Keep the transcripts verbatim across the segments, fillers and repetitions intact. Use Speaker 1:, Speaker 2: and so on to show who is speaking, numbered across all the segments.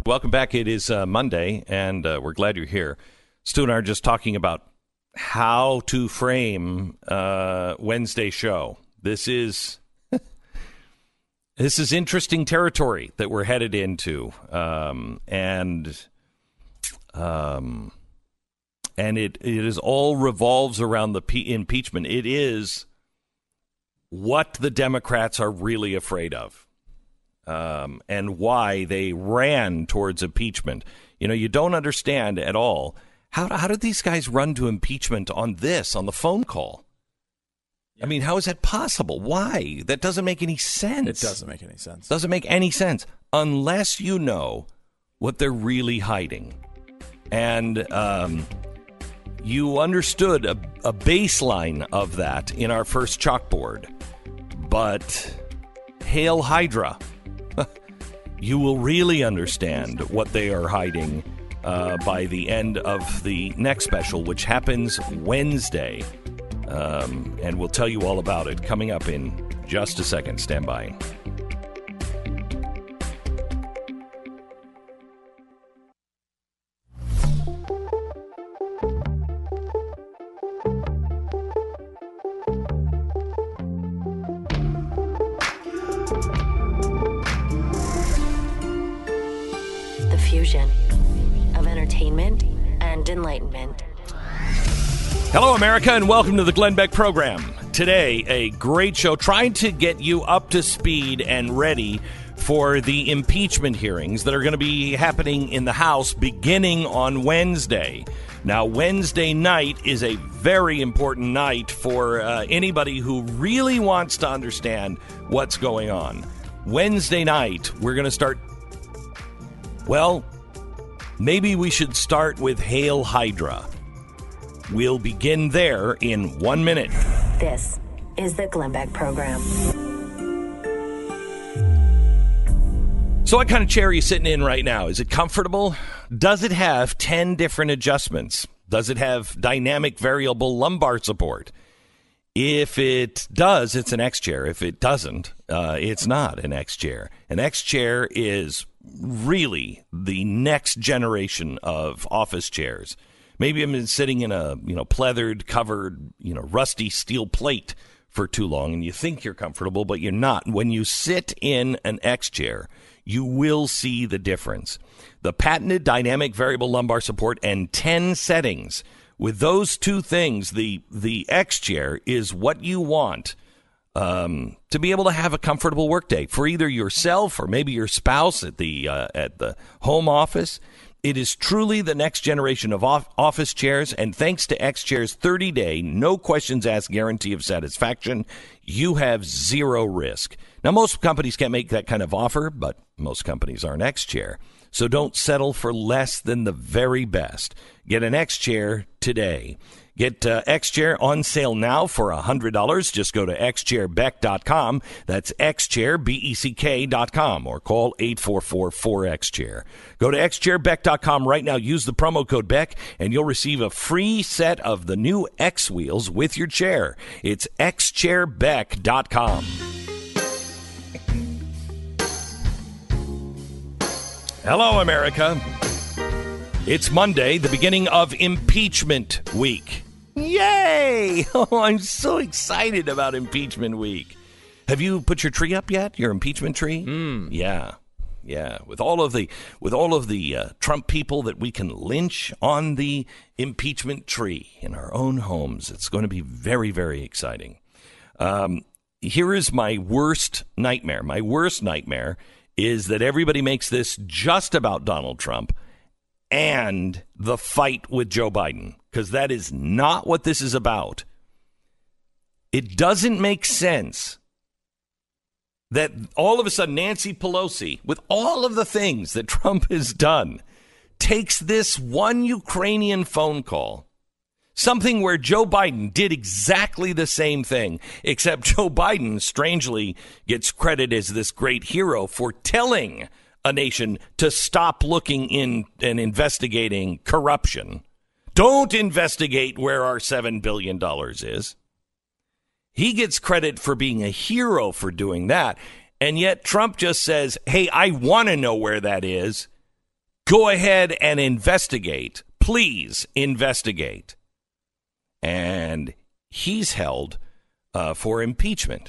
Speaker 1: Welcome back. It is uh, Monday, and uh, we're glad you're here. Stu and I are just talking about how to frame uh, Wednesday show. This is this is interesting territory that we're headed into, um, and um, and it it is all revolves around the pe- impeachment. It is what the Democrats are really afraid of. Um, and why they ran towards impeachment. You know, you don't understand at all. How, how did these guys run to impeachment on this, on the phone call? I mean, how is that possible? Why? That doesn't make any sense.
Speaker 2: It doesn't make any sense.
Speaker 1: Doesn't make any sense unless you know what they're really hiding. And um, you understood a, a baseline of that in our first chalkboard. But Hail Hydra. You will really understand what they are hiding uh, by the end of the next special, which happens Wednesday. Um, and we'll tell you all about it coming up in just a second. Stand by.
Speaker 3: Of entertainment and enlightenment.
Speaker 1: Hello, America, and welcome to the Glenn Beck program. Today, a great show trying to get you up to speed and ready for the impeachment hearings that are going to be happening in the House beginning on Wednesday. Now, Wednesday night is a very important night for uh, anybody who really wants to understand what's going on. Wednesday night, we're going to start, well, maybe we should start with Hail Hydra. We'll begin there in one minute.
Speaker 3: This is the Glenn Beck program.
Speaker 1: So what kind of chair are you sitting in right now? Is it comfortable? Does it have ten different adjustments? Does it have dynamic variable lumbar support? If it does, it's an X chair. If it doesn't, uh, it's not an X chair. An X chair is really the next generation of office chairs. Maybe I've been sitting in a, you know, pleathered, covered, you know, rusty steel plate for too long, and you think you're comfortable, but you're not. When you sit in an X chair, you will see the difference. The patented dynamic variable lumbar support and ten settings. With those two things, the the X chair is what you want um, to be able to have a comfortable workday for either yourself or maybe your spouse at the uh, at the home office. It is truly the next generation of off- office chairs, and thanks to X Chair's thirty-day, no questions asked guarantee of satisfaction, you have zero risk. Now, most companies can't make that kind of offer, but most companies aren't X Chair. So don't settle for less than the very best. Get an X Chair today. Get uh, X Chair on sale now for one hundred dollars. Just go to x chair beck dot com. That's x chair beck dot com, or call eight four four, four X chair. Go to x chair beck dot com right now. Use the promo code Beck, and you'll receive a free set of the new X wheels with your chair. It's x chair beck dot com. Hello, America. It's Monday, the beginning of impeachment week. Yay! Oh, I'm so excited about impeachment week. Have you put your tree up yet? Your impeachment tree?
Speaker 2: Mm.
Speaker 1: Yeah. Yeah, with all of the with all of the uh, Trump people that we can lynch on the impeachment tree in our own homes, it's going to be very, very exciting. Um, here is my worst nightmare. My worst nightmare is that everybody makes this just about Donald Trump and the fight with Joe Biden, because that is not what this is about. It doesn't make sense that all of a sudden Nancy Pelosi, with all of the things that Trump has done, takes this one Ukrainian phone call, something where Joe Biden did exactly the same thing, except Joe Biden, strangely, gets credit as this great hero for telling a nation to stop looking in and investigating corruption. Don't investigate where our seven billion dollars is. He gets credit for being a hero for doing that. And yet Trump just says, hey, I want to know where that is. Go ahead and investigate. Please investigate. And he's held uh, for impeachment.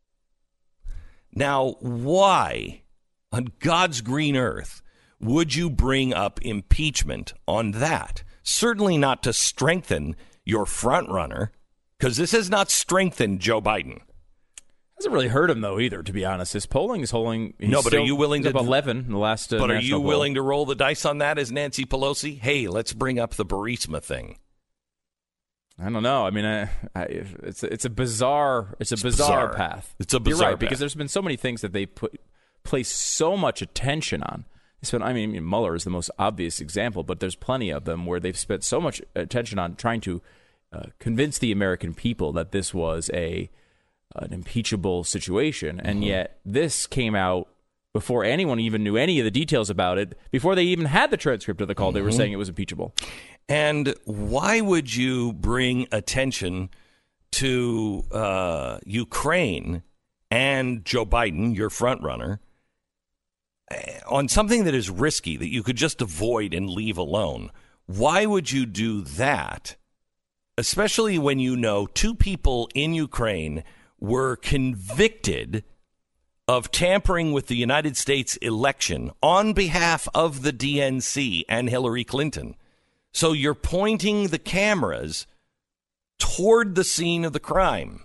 Speaker 1: Now, why on God's green earth would you bring up impeachment on that? Certainly not to strengthen your front runner, because this has not strengthened Joe Biden.
Speaker 2: Hasn't really hurt him, though, either, to be honest. His polling is holding.
Speaker 1: No, but are you willing to...
Speaker 2: up eleven in the last uh,
Speaker 1: But are you
Speaker 2: poll.
Speaker 1: willing to roll the dice on that as Nancy Pelosi? Hey, let's bring up the Burisma thing.
Speaker 2: I don't know. I mean, I, I, it's it's a bizarre it's a
Speaker 1: It's
Speaker 2: bizarre,
Speaker 1: bizarre.
Speaker 2: path.
Speaker 1: It's a
Speaker 2: You're
Speaker 1: bizarre
Speaker 2: right,
Speaker 1: path.
Speaker 2: because there's been so many things that they put place so much attention on. It's been, I mean, Mueller is the most obvious example, but there's plenty of them where they've spent so much attention on trying to uh, convince the American people that this was a an impeachable situation, and mm-hmm. yet this came out before anyone even knew any of the details about it. Before they even had the transcript of the call, mm-hmm. they were saying it was impeachable.
Speaker 1: And why would you bring attention to uh, Ukraine and Joe Biden, your front runner, on something that is risky that you could just avoid and leave alone? Why would you do that, especially when you know two people in Ukraine were convicted of tampering with the United States election on behalf of the D N C and Hillary Clinton? So you're pointing the cameras toward the scene of the crime.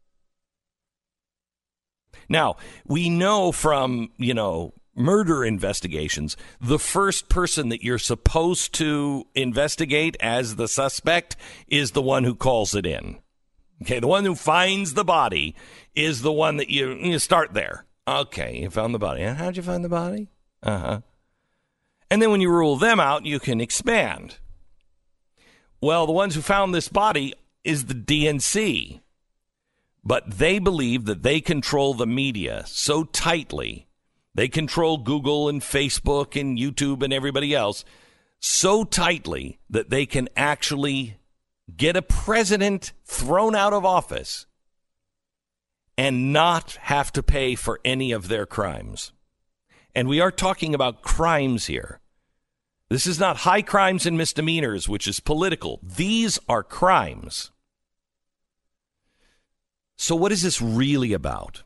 Speaker 1: Now, we know from, you know, murder investigations, the first person that you're supposed to investigate as the suspect is the one who calls it in. Okay, the one who finds the body is the one that you, you start there. Okay, you found the body. And how'd you find the body? Uh-huh. And then when you rule them out, you can expand. Well, the ones who found this body is the D N C. But they believe that they control the media so tightly. They control Google and Facebook and YouTube and everybody else so tightly that they can actually get a president thrown out of office and not have to pay for any of their crimes. And we are talking about crimes here. This is not high crimes and misdemeanors, which is political. These are crimes. So what is this really about?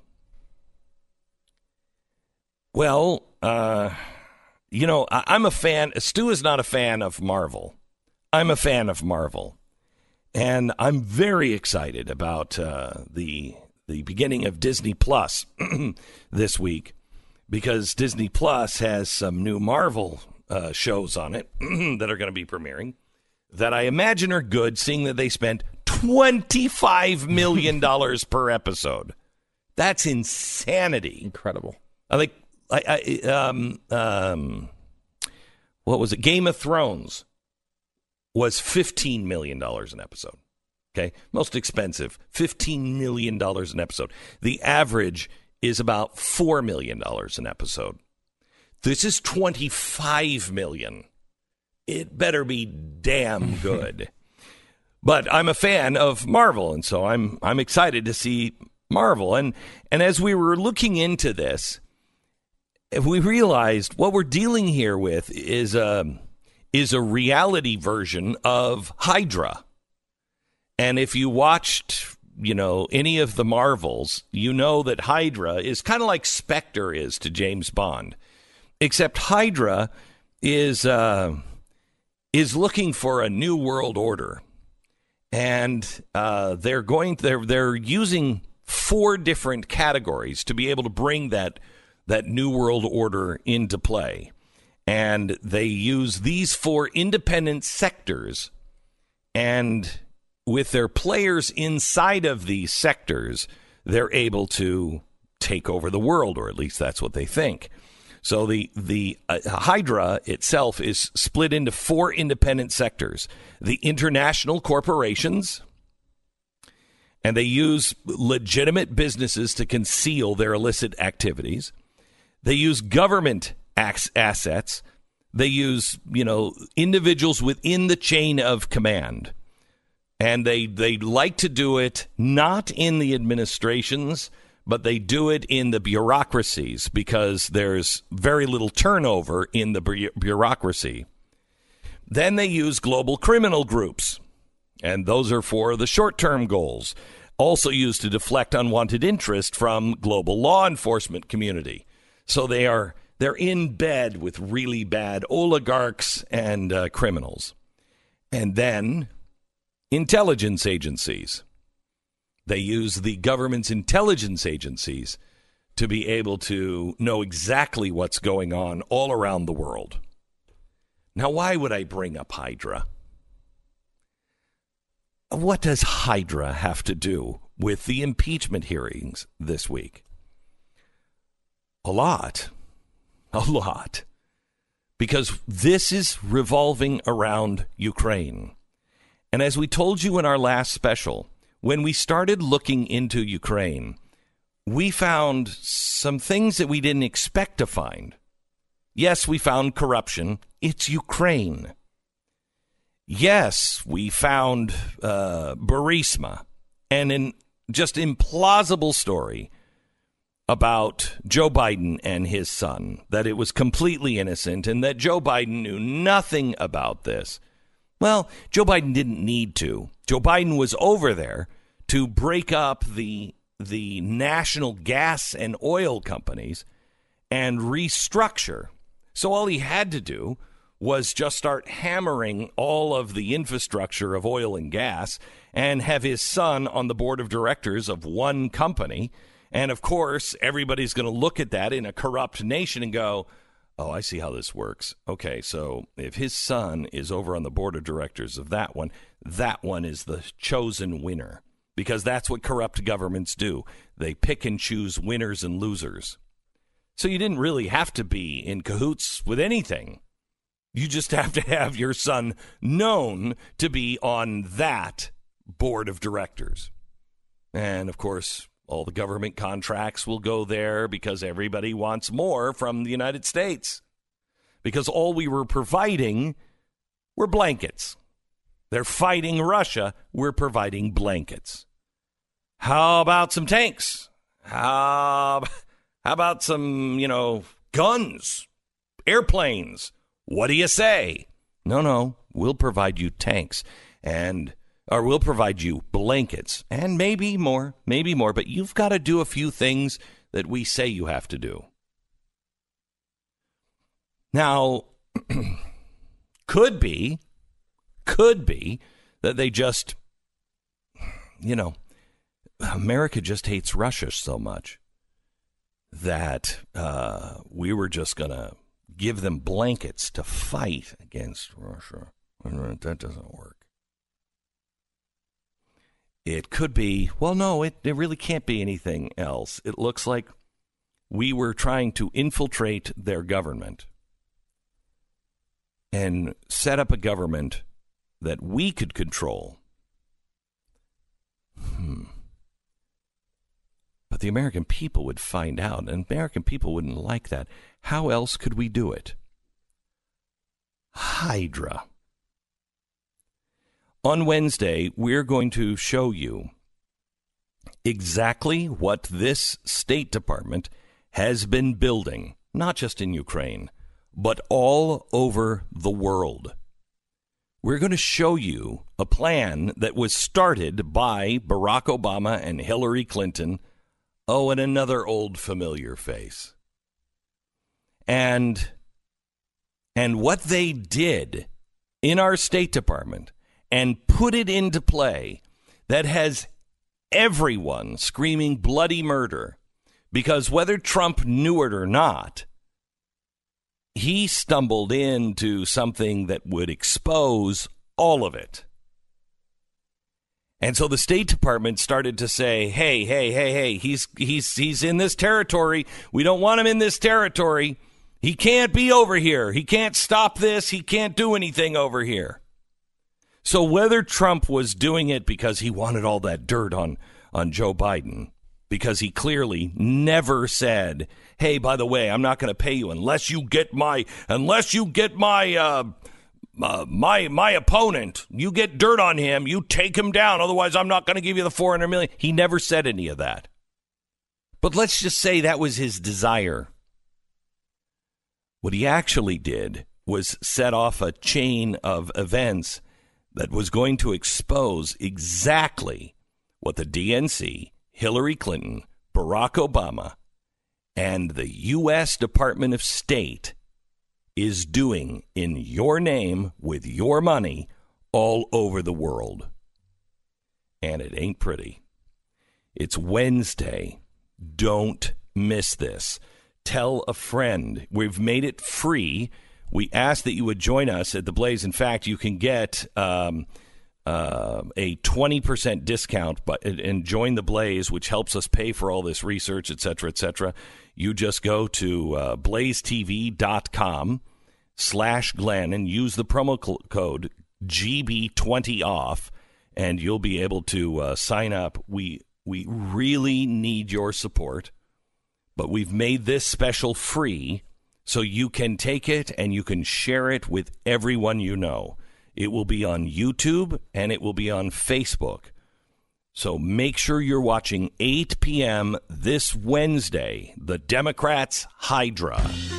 Speaker 1: Well, uh, you know, I- I'm a fan. Stu is not a fan of Marvel. I'm a fan of Marvel. And I'm very excited about uh, the the beginning of Disney Plus this week, because Disney Plus has some new Marvel uh, shows on it that are going to be premiering that I imagine are good, seeing that they spent twenty-five million dollars per episode. That's insanity.
Speaker 2: Incredible.
Speaker 1: I think, I, I, um, um, what was it? Game of Thrones was fifteen million dollars an episode. Okay. Most expensive, fifteen million dollars an episode. The average is about four million dollars an episode. This is twenty-five million dollars. It better be damn good. But I'm a fan of Marvel, and so I'm I'm excited to see Marvel. And and as we were looking into this, we realized what we're dealing here with is a, is a reality version of Hydra. And if you watched, you know, any of the Marvels, you know that Hydra is kind of like Spectre is to James Bond, except Hydra is uh, is looking for a new world order. And uh, they're going. They're they're using four different categories to be able to bring that that new world order into play. And they use these four independent sectors, and with their players inside of these sectors, they're able to take over the world, or at least that's what they think. So the the uh, Hydra itself is split into four independent sectors. The international corporations, and they use legitimate businesses to conceal their illicit activities. They use government ac- assets. They use, you know, individuals within the chain of command. And they, they like to do it not in the administrations, but they do it in the bureaucracies because there's very little turnover in the bu- bureaucracy. Then they use global criminal groups, and those are for the short-term goals, also used to deflect unwanted interest from global law enforcement community. So they are they're in bed with really bad oligarchs and uh, criminals. And then intelligence agencies. They use the government's intelligence agencies to be able to know exactly what's going on all around the world. Now, why would I bring up Hydra? What does Hydra have to do with the impeachment hearings this week? A lot. A lot. Because this is revolving around Ukraine. And as we told you in our last special, when we started looking into Ukraine, we found some things that we didn't expect to find. Yes, we found corruption. It's Ukraine. Yes, we found uh, Burisma, and an just implausible story about Joe Biden and his son, that it was completely innocent and that Joe Biden knew nothing about this. Well, Joe Biden didn't need to. Joe Biden was over there to break up the the national gas and oil companies and restructure. So all he had to do was just start hammering all of the infrastructure of oil and gas and have his son on the board of directors of one company. And, of course, everybody's going to look at that in a corrupt nation and go, oh, I see how this works. Okay, so if his son is over on the board of directors of that one, that one is the chosen winner, because that's what corrupt governments do. They pick and choose winners and losers. So you didn't really have to be in cahoots with anything. You just have to have your son known to be on that board of directors. And, of course, all the government contracts will go there because everybody wants more from the United States. Because all we were providing were blankets. They're fighting Russia. We're providing blankets. How about some tanks? How, how about some, you know, guns, airplanes? What do you say? No, no, we'll provide you tanks and or we'll provide you blankets and maybe more, maybe more. But you've got to do a few things that we say you have to do. Now, could be, could be that they just, you know, America just hates Russia so much that uh, we were just going to give them blankets to fight against Russia. That doesn't work. It could be, well, no, it, it really can't be anything else. It looks like we were trying to infiltrate their government and set up a government that we could control. Hmm. But the American people would find out, and American people wouldn't like that. How else could we do it? Hydra. On Wednesday, we're going to show you exactly what this State Department has been building, not just in Ukraine, but all over the world. We're going to show you a plan that was started by Barack Obama and Hillary Clinton. Oh, and another old familiar face. And and what they did in our State Department and put it into play that has everyone screaming bloody murder, because whether Trump knew it or not, he stumbled into something that would expose all of it. And so the State Department started to say, hey, hey, hey, hey, he's he's he's in this territory. We don't want him in this territory. He can't be over here. He can't stop this. He can't do anything over here. So whether Trump was doing it because he wanted all that dirt on, on Joe Biden, because he clearly never said, hey, by the way, I'm not going to pay you unless you get my unless you get my uh, uh, my my opponent. You get dirt on him. You take him down. Otherwise, I'm not going to give you the four hundred million dollars. He never said any of that. But let's just say that was his desire. What he actually did was set off a chain of events that was going to expose exactly what the D N C, Hillary Clinton, Barack Obama, and the U S Department of State is doing in your name with your money all over the world. And it ain't pretty. It's Wednesday. Don't miss this. Tell a friend. We've made it free. We ask that you would join us at The Blaze. In fact, you can get um, uh, a twenty percent discount but, and join The Blaze, which helps us pay for all this research, et cetera, et cetera. You just go to uh, blaze t v dot com slash Glenn and use the promo co- code G B twenty off, and you'll be able to uh, sign up. We we really need your support, but we've made this special free so you can take it and you can share it with everyone you know. It will be on YouTube and it will be on Facebook. So make sure you're watching eight p.m. this Wednesday, the Democrats' Hydra.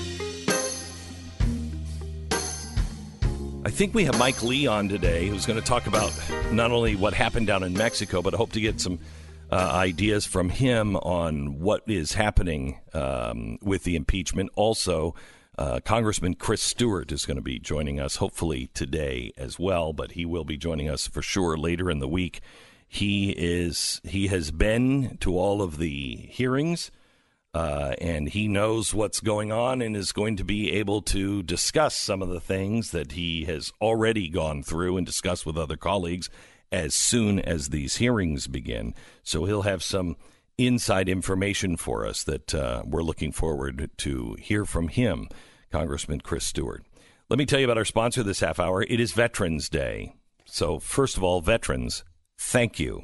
Speaker 1: I think we have Mike Lee on today, who's going to talk about not only what happened down in Mexico, but I hope to get some uh, ideas from him on what is happening um, with the impeachment. Also, uh, Congressman Chris Stewart is going to be joining us, hopefully today as well, but he will be joining us for sure later in the week. He is he has been to all of the hearings, uh, and he knows what's going on and is going to be able to discuss some of the things that he has already gone through and discussed with other colleagues as soon as these hearings begin. So he'll have some inside information for us that uh, we're looking forward to hear from him, Congressman Chris Stewart. Let me tell you about our sponsor this half hour. It is Veterans Day. So first of all, veterans, thank you.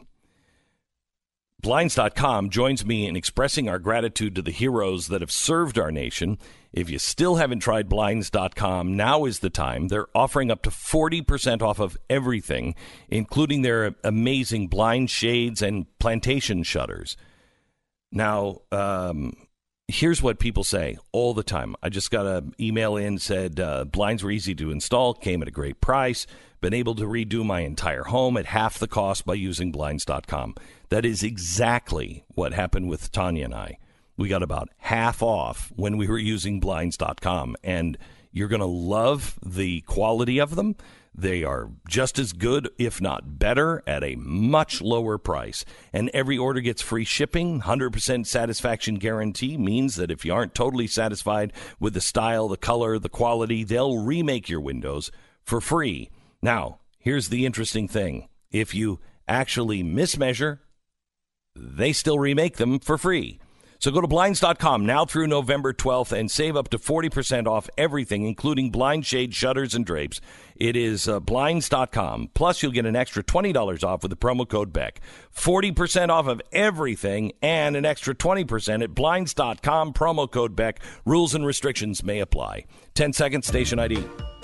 Speaker 1: Blinds dot com joins me in expressing our gratitude to the heroes that have served our nation. If you still haven't tried Blinds dot com, now is the time. They're offering up to forty percent off of everything, including their amazing blind shades and plantation shutters. Now, um, here's what people say all the time. I just got an email in, said uh, blinds were easy to install, came at a great price. Been able to redo my entire home at half the cost by using Blinds dot com. That is exactly what happened with Tanya and I. We got about half off when we were using Blinds dot com, and you're going to love the quality of them. They are just as good, if not better, at a much lower price. And every order gets free shipping. one hundred percent satisfaction guarantee means that if you aren't totally satisfied with the style, the color, the quality, they'll remake your windows for free. Now, here's the interesting thing. If you actually mismeasure, they still remake them for free. So go to Blinds dot com now through November twelfth and save up to forty percent off everything, including blind shade, shutters, and drapes. It is uh, Blinds dot com. Plus, you'll get an extra twenty dollars off with the promo code Beck. forty percent off of everything and an extra twenty percent at Blinds dot com. Promo code Beck. Rules and restrictions may apply. ten seconds, station I D.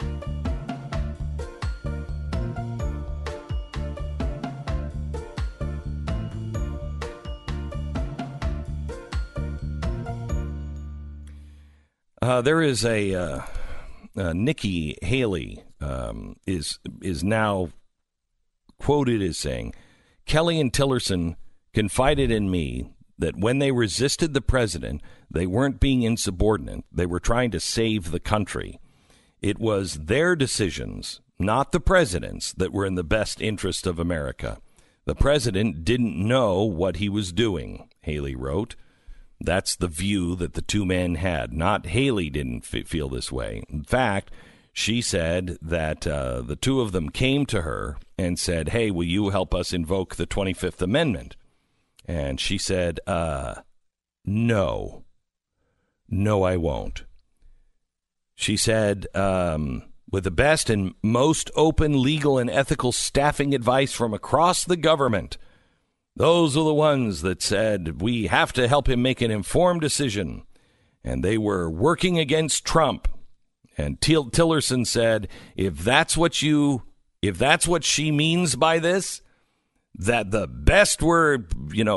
Speaker 1: Uh, there is a uh, uh, Nikki Haley um, is is now quoted as saying, Kelly and Tillerson confided in me that when they resisted the president, they weren't being insubordinate. They were trying to save the country. It was their decisions, not the president's, that were in the best interest of America. The president didn't know what he was doing, Haley wrote. That's the view that the two men had. Not Haley didn't f- feel this way. In fact, she said that uh, the two of them came to her and said, hey, will you help us invoke the twenty-fifth Amendment? And she said, uh, no. No, I won't. She said, um, with the best and most open legal and ethical staffing advice from across the government, those are the ones that said we have to help him make an informed decision. And they were working against Trump. And Till- Tillerson said, if that's what you, if that's what she means by this, that the best were, you know,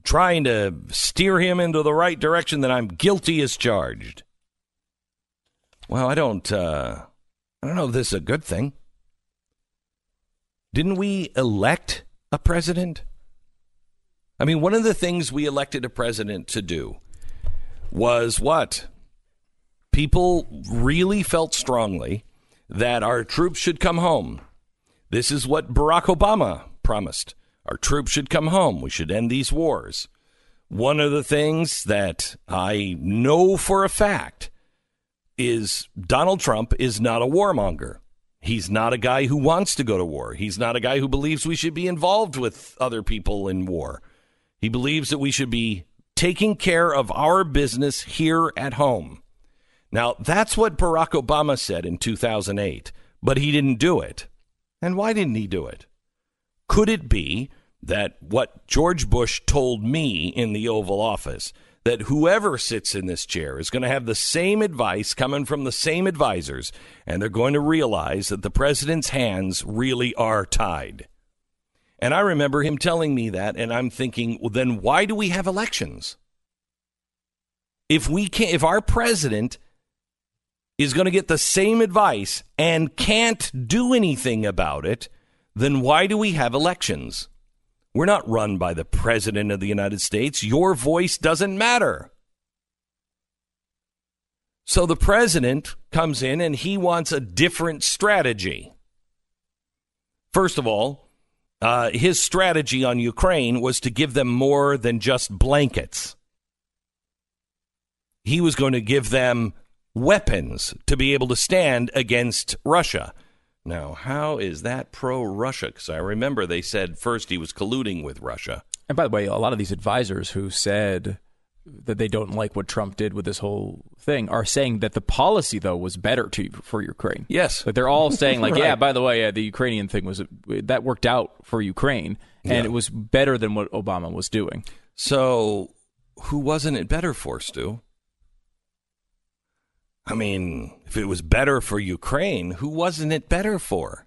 Speaker 1: trying to steer him into the right direction, then I'm guilty as charged. Well, I don't, uh, I don't know if this is a good thing. Didn't we elect a president? I mean, one of the things we elected a president to do was what? People really felt strongly that our troops should come home. This is what Barack Obama promised. Our troops should come home. We should end these wars. One of the things that I know for a fact is Donald Trump is not a warmonger. He's not a guy who wants to go to war. He's not a guy who believes we should be involved with other people in war. He believes that we should be taking care of our business here at home. Now, that's what Barack Obama said in two thousand eight, but he didn't do it. And why didn't he do it? Could it be that what George Bush told me in the Oval Office, that whoever sits in this chair is going to have the same advice coming from the same advisors, and they're going to realize that the president's hands really are tied? And I remember him telling me that, and I'm thinking, well, then why do we have elections? If we can't, if our president is going to get the same advice and can't do anything about it, then why do we have elections? We're not run by the president of the United States. Your voice doesn't matter. So the president comes in and he wants a different strategy. First of all, Uh, his strategy on Ukraine was to give them more than just blankets. He was going to give them weapons to be able to stand against Russia. Now, how is that pro-Russia? Because I remember they said first he was colluding with Russia.
Speaker 2: And by the way, a lot of these advisors who said that they don't like what Trump did with this whole thing are saying that the policy, though, was better to for Ukraine.
Speaker 1: Yes.
Speaker 2: Like they're all saying, like,
Speaker 1: right. yeah,
Speaker 2: by the way, uh, the Ukrainian thing was that worked out for Ukraine, and
Speaker 1: yeah.
Speaker 2: it was better than what Obama was doing.
Speaker 1: So who wasn't it better for, Stu? I mean, if it was better for Ukraine, who wasn't it better for?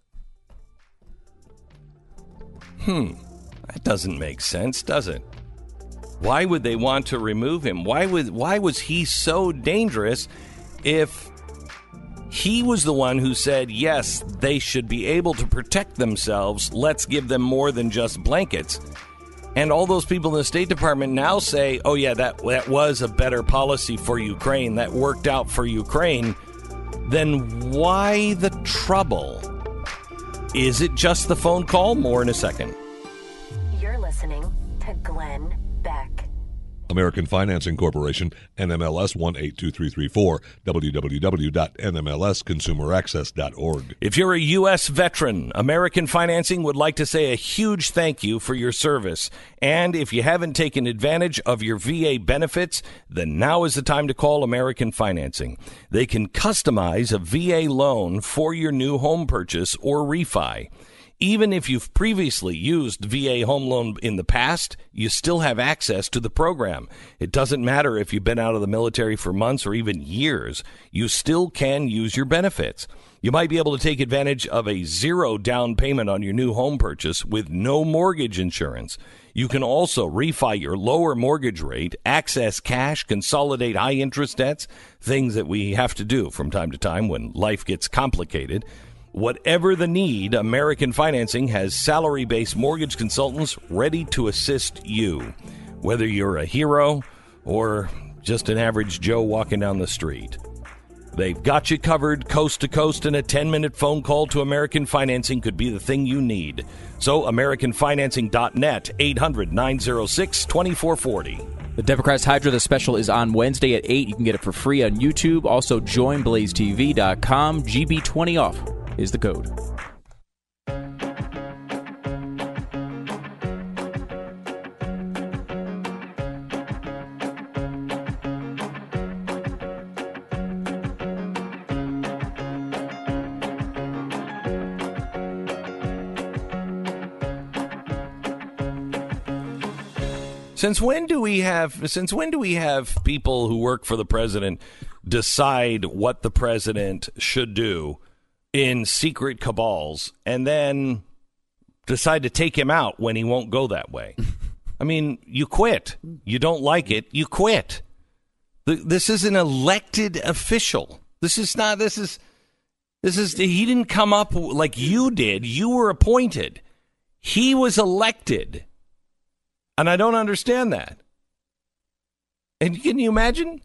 Speaker 1: Hmm. That doesn't make sense, does it? Why would they want to remove him? Why would why was he so dangerous if he was the one who said, yes, they should be able to protect themselves. Let's give them more than just blankets. And all those people in the State Department now say, oh, yeah, that, that was a better policy for Ukraine. That worked out for Ukraine. Then why the trouble? Is it just the phone call? More in a second.
Speaker 3: You're listening to Glenn Beck.
Speaker 4: American Financing Corporation, N M L S one eight two three three four, w w w dot n m l s consumer access dot org.
Speaker 1: If you're a U S veteran, American Financing would like to say a huge thank you for your service. And if you haven't taken advantage of your V A benefits, then now is the time to call American Financing. They can customize a V A loan for your new home purchase or refi. Even if you've previously used V A home loan in the past, you still have access to the program. It doesn't matter if you've been out of the military for months or even years. You still can use your benefits. You might be able to take advantage of a zero down payment on your new home purchase with no mortgage insurance. You can also refi your lower mortgage rate, access cash, consolidate high-interest debts, things that we have to do from time to time when life gets complicated. Whatever the need, American Financing has salary-based mortgage consultants ready to assist you, whether you're a hero or just an average Joe walking down the street. They've got you covered coast to coast, and a ten-minute phone call to American Financing could be the thing you need. So, american financing dot net, eight hundred nine oh six two four four oh.
Speaker 2: The Democrats Hydra, the special is on Wednesday at eight. You can get it for free on YouTube. Also, join blaze t v dot com. G B twenty off is the code.
Speaker 1: Since when do we have since when do we have people who work for the president decide what the president should do in secret cabals and then decide to take him out when he won't go that way? I mean, you quit. You don't like it, you quit. This is an elected official. This is not, this is, this is, he didn't come up like you did. You were appointed. He was elected. And I don't understand that. And can you imagine?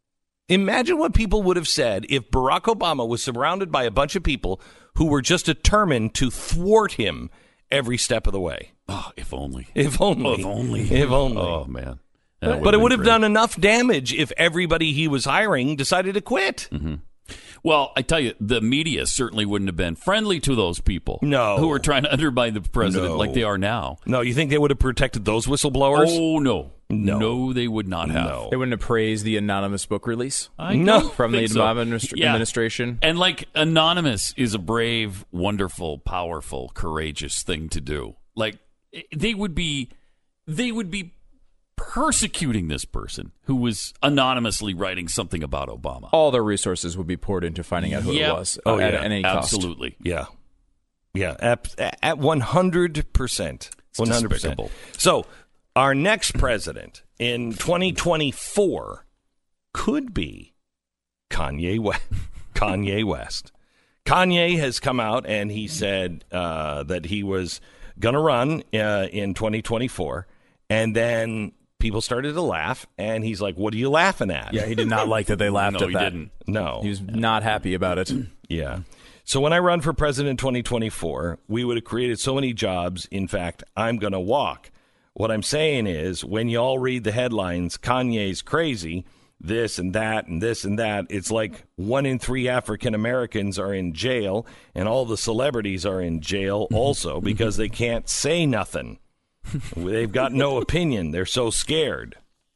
Speaker 1: Imagine what people would have said if Barack Obama was surrounded by a bunch of people who were just determined to thwart him every step of the way.
Speaker 5: Oh, if only.
Speaker 1: If only.
Speaker 5: Oh, if only.
Speaker 1: If only.
Speaker 5: Oh, man.
Speaker 1: But, but it would have great. done enough damage if everybody he was hiring decided to quit.
Speaker 5: Mm-hmm. Well, I tell you, the media certainly wouldn't have been friendly to those people
Speaker 1: no.
Speaker 5: who were trying to undermine the president
Speaker 1: no.
Speaker 5: like they are now.
Speaker 1: No, you think they would have protected those whistleblowers?
Speaker 5: Oh, no.
Speaker 1: No,
Speaker 5: no they would not have.
Speaker 1: No.
Speaker 2: They wouldn't have praised the anonymous book release
Speaker 5: I
Speaker 1: no.
Speaker 2: from the
Speaker 5: so.
Speaker 2: Obama administra-
Speaker 5: yeah.
Speaker 2: administration.
Speaker 5: And like, anonymous is a brave, wonderful, powerful, courageous thing to do. Like, they would be, they would be persecuting this person who was anonymously writing something about Obama.
Speaker 2: All their resources would be poured into finding out who
Speaker 5: yep.
Speaker 2: it was.
Speaker 1: Oh,
Speaker 2: at,
Speaker 1: yeah.
Speaker 2: at any cost.
Speaker 5: Absolutely.
Speaker 1: Yeah. Yeah. At, at one hundred percent. one hundred percent.
Speaker 5: Despicable.
Speaker 1: So, our next president in twenty twenty-four could be Kanye West. Kanye West. Kanye has come out and he said uh, that he was going to run uh, in twenty twenty-four, and then people started to laugh, and he's like, what are you laughing at?
Speaker 2: Yeah, he did not like that they laughed
Speaker 5: no,
Speaker 2: at
Speaker 5: he
Speaker 2: that.
Speaker 5: didn't.
Speaker 1: No.
Speaker 2: He was not happy about it.
Speaker 1: Yeah. So when I run for president in twenty twenty-four, we would have created so many jobs. In fact, I'm going to walk. What I'm saying is, when you all read the headlines, Kanye's crazy, this and that and this and that, it's like one in three African Americans are in jail, and all the celebrities are in jail also because they can't say nothing. They've got no opinion. They're so scared.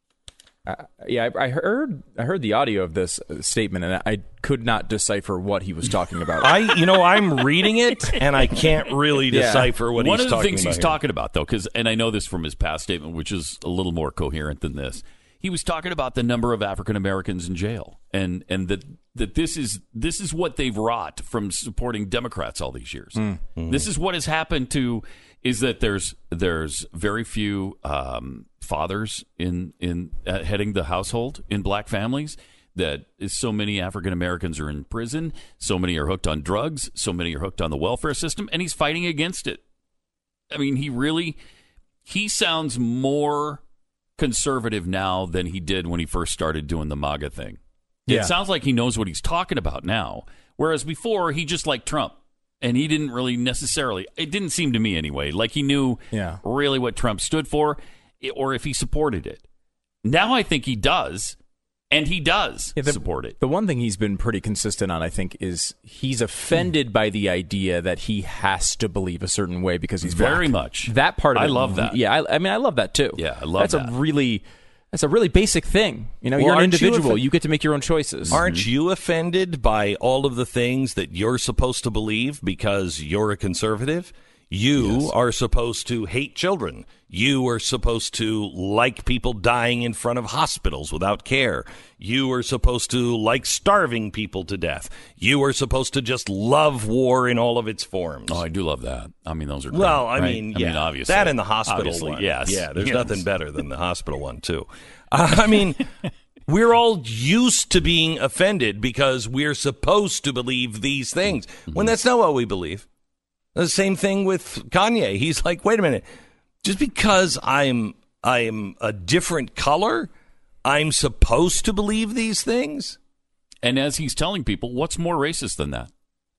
Speaker 2: Uh, yeah, I, I heard I heard the audio of this statement, and I could not decipher what he was talking about.
Speaker 1: I, you know, I'm reading it, and I can't really
Speaker 2: Yeah.
Speaker 1: decipher what
Speaker 5: One
Speaker 1: he's
Speaker 5: of the
Speaker 1: talking
Speaker 5: things
Speaker 1: about
Speaker 5: he's
Speaker 1: here.
Speaker 5: talking about, though, because, and I know this from his past statement, which is a little more coherent than this. He was talking about the number of African Americans in jail, and and that that this is this is what they've wrought from supporting Democrats all these years. Mm-hmm. This is what has happened to is that there's there's very few um, fathers in in uh, heading the household in black families. That is, so many African Americans are in prison, so many are hooked on drugs, so many are hooked on the welfare system, and he's fighting against it. I mean, he really he sounds more conservative now than he did when he first started doing the MAGA thing.
Speaker 2: Yeah.
Speaker 5: It sounds like he knows what he's talking about now, whereas before he just liked Trump, and he didn't really necessarily, it didn't seem to me anyway, like he knew
Speaker 2: Yeah.
Speaker 5: really what Trump stood for, or if he supported it. Now I think he does, and he does
Speaker 2: Yeah, the,
Speaker 5: support it.
Speaker 2: The one thing he's been pretty consistent on, I think, is he's offended by the idea that he has to believe a certain way because he's
Speaker 5: Very
Speaker 2: black.
Speaker 5: much.
Speaker 2: That part of
Speaker 5: I
Speaker 2: it,
Speaker 5: love that.
Speaker 2: Yeah, I, I mean, I love that too.
Speaker 5: Yeah, I love
Speaker 2: that's
Speaker 5: that.
Speaker 2: a really, that's a really basic thing. You know,
Speaker 1: Well,
Speaker 2: you're an
Speaker 1: aren't you
Speaker 2: individual.
Speaker 1: offe-
Speaker 2: You get to make your own choices.
Speaker 1: Aren't you offended by all of the things that you're supposed to believe because you're a conservative? You
Speaker 5: Yes.
Speaker 1: are supposed to hate children. You are supposed to like people dying in front of hospitals without care. You are supposed to like starving people to death. You are supposed to just love war in all of its forms.
Speaker 5: Oh, I do love that. I mean, those are great,
Speaker 1: Well, I
Speaker 5: right?
Speaker 1: mean,
Speaker 5: I
Speaker 1: yeah,
Speaker 5: mean, obviously.
Speaker 1: that and the hospital
Speaker 5: Obviously,
Speaker 1: one.
Speaker 5: yes.
Speaker 1: Yeah, there's
Speaker 5: Yes.
Speaker 1: nothing better than the hospital one, too. Uh, I mean, we're all used to being offended because we're supposed to believe these things, when that's not what we believe. The same thing with Kanye. He's like, wait a minute, just because I'm I'm a different color, I'm supposed to believe these things?
Speaker 5: And as he's telling people, what's more racist than that?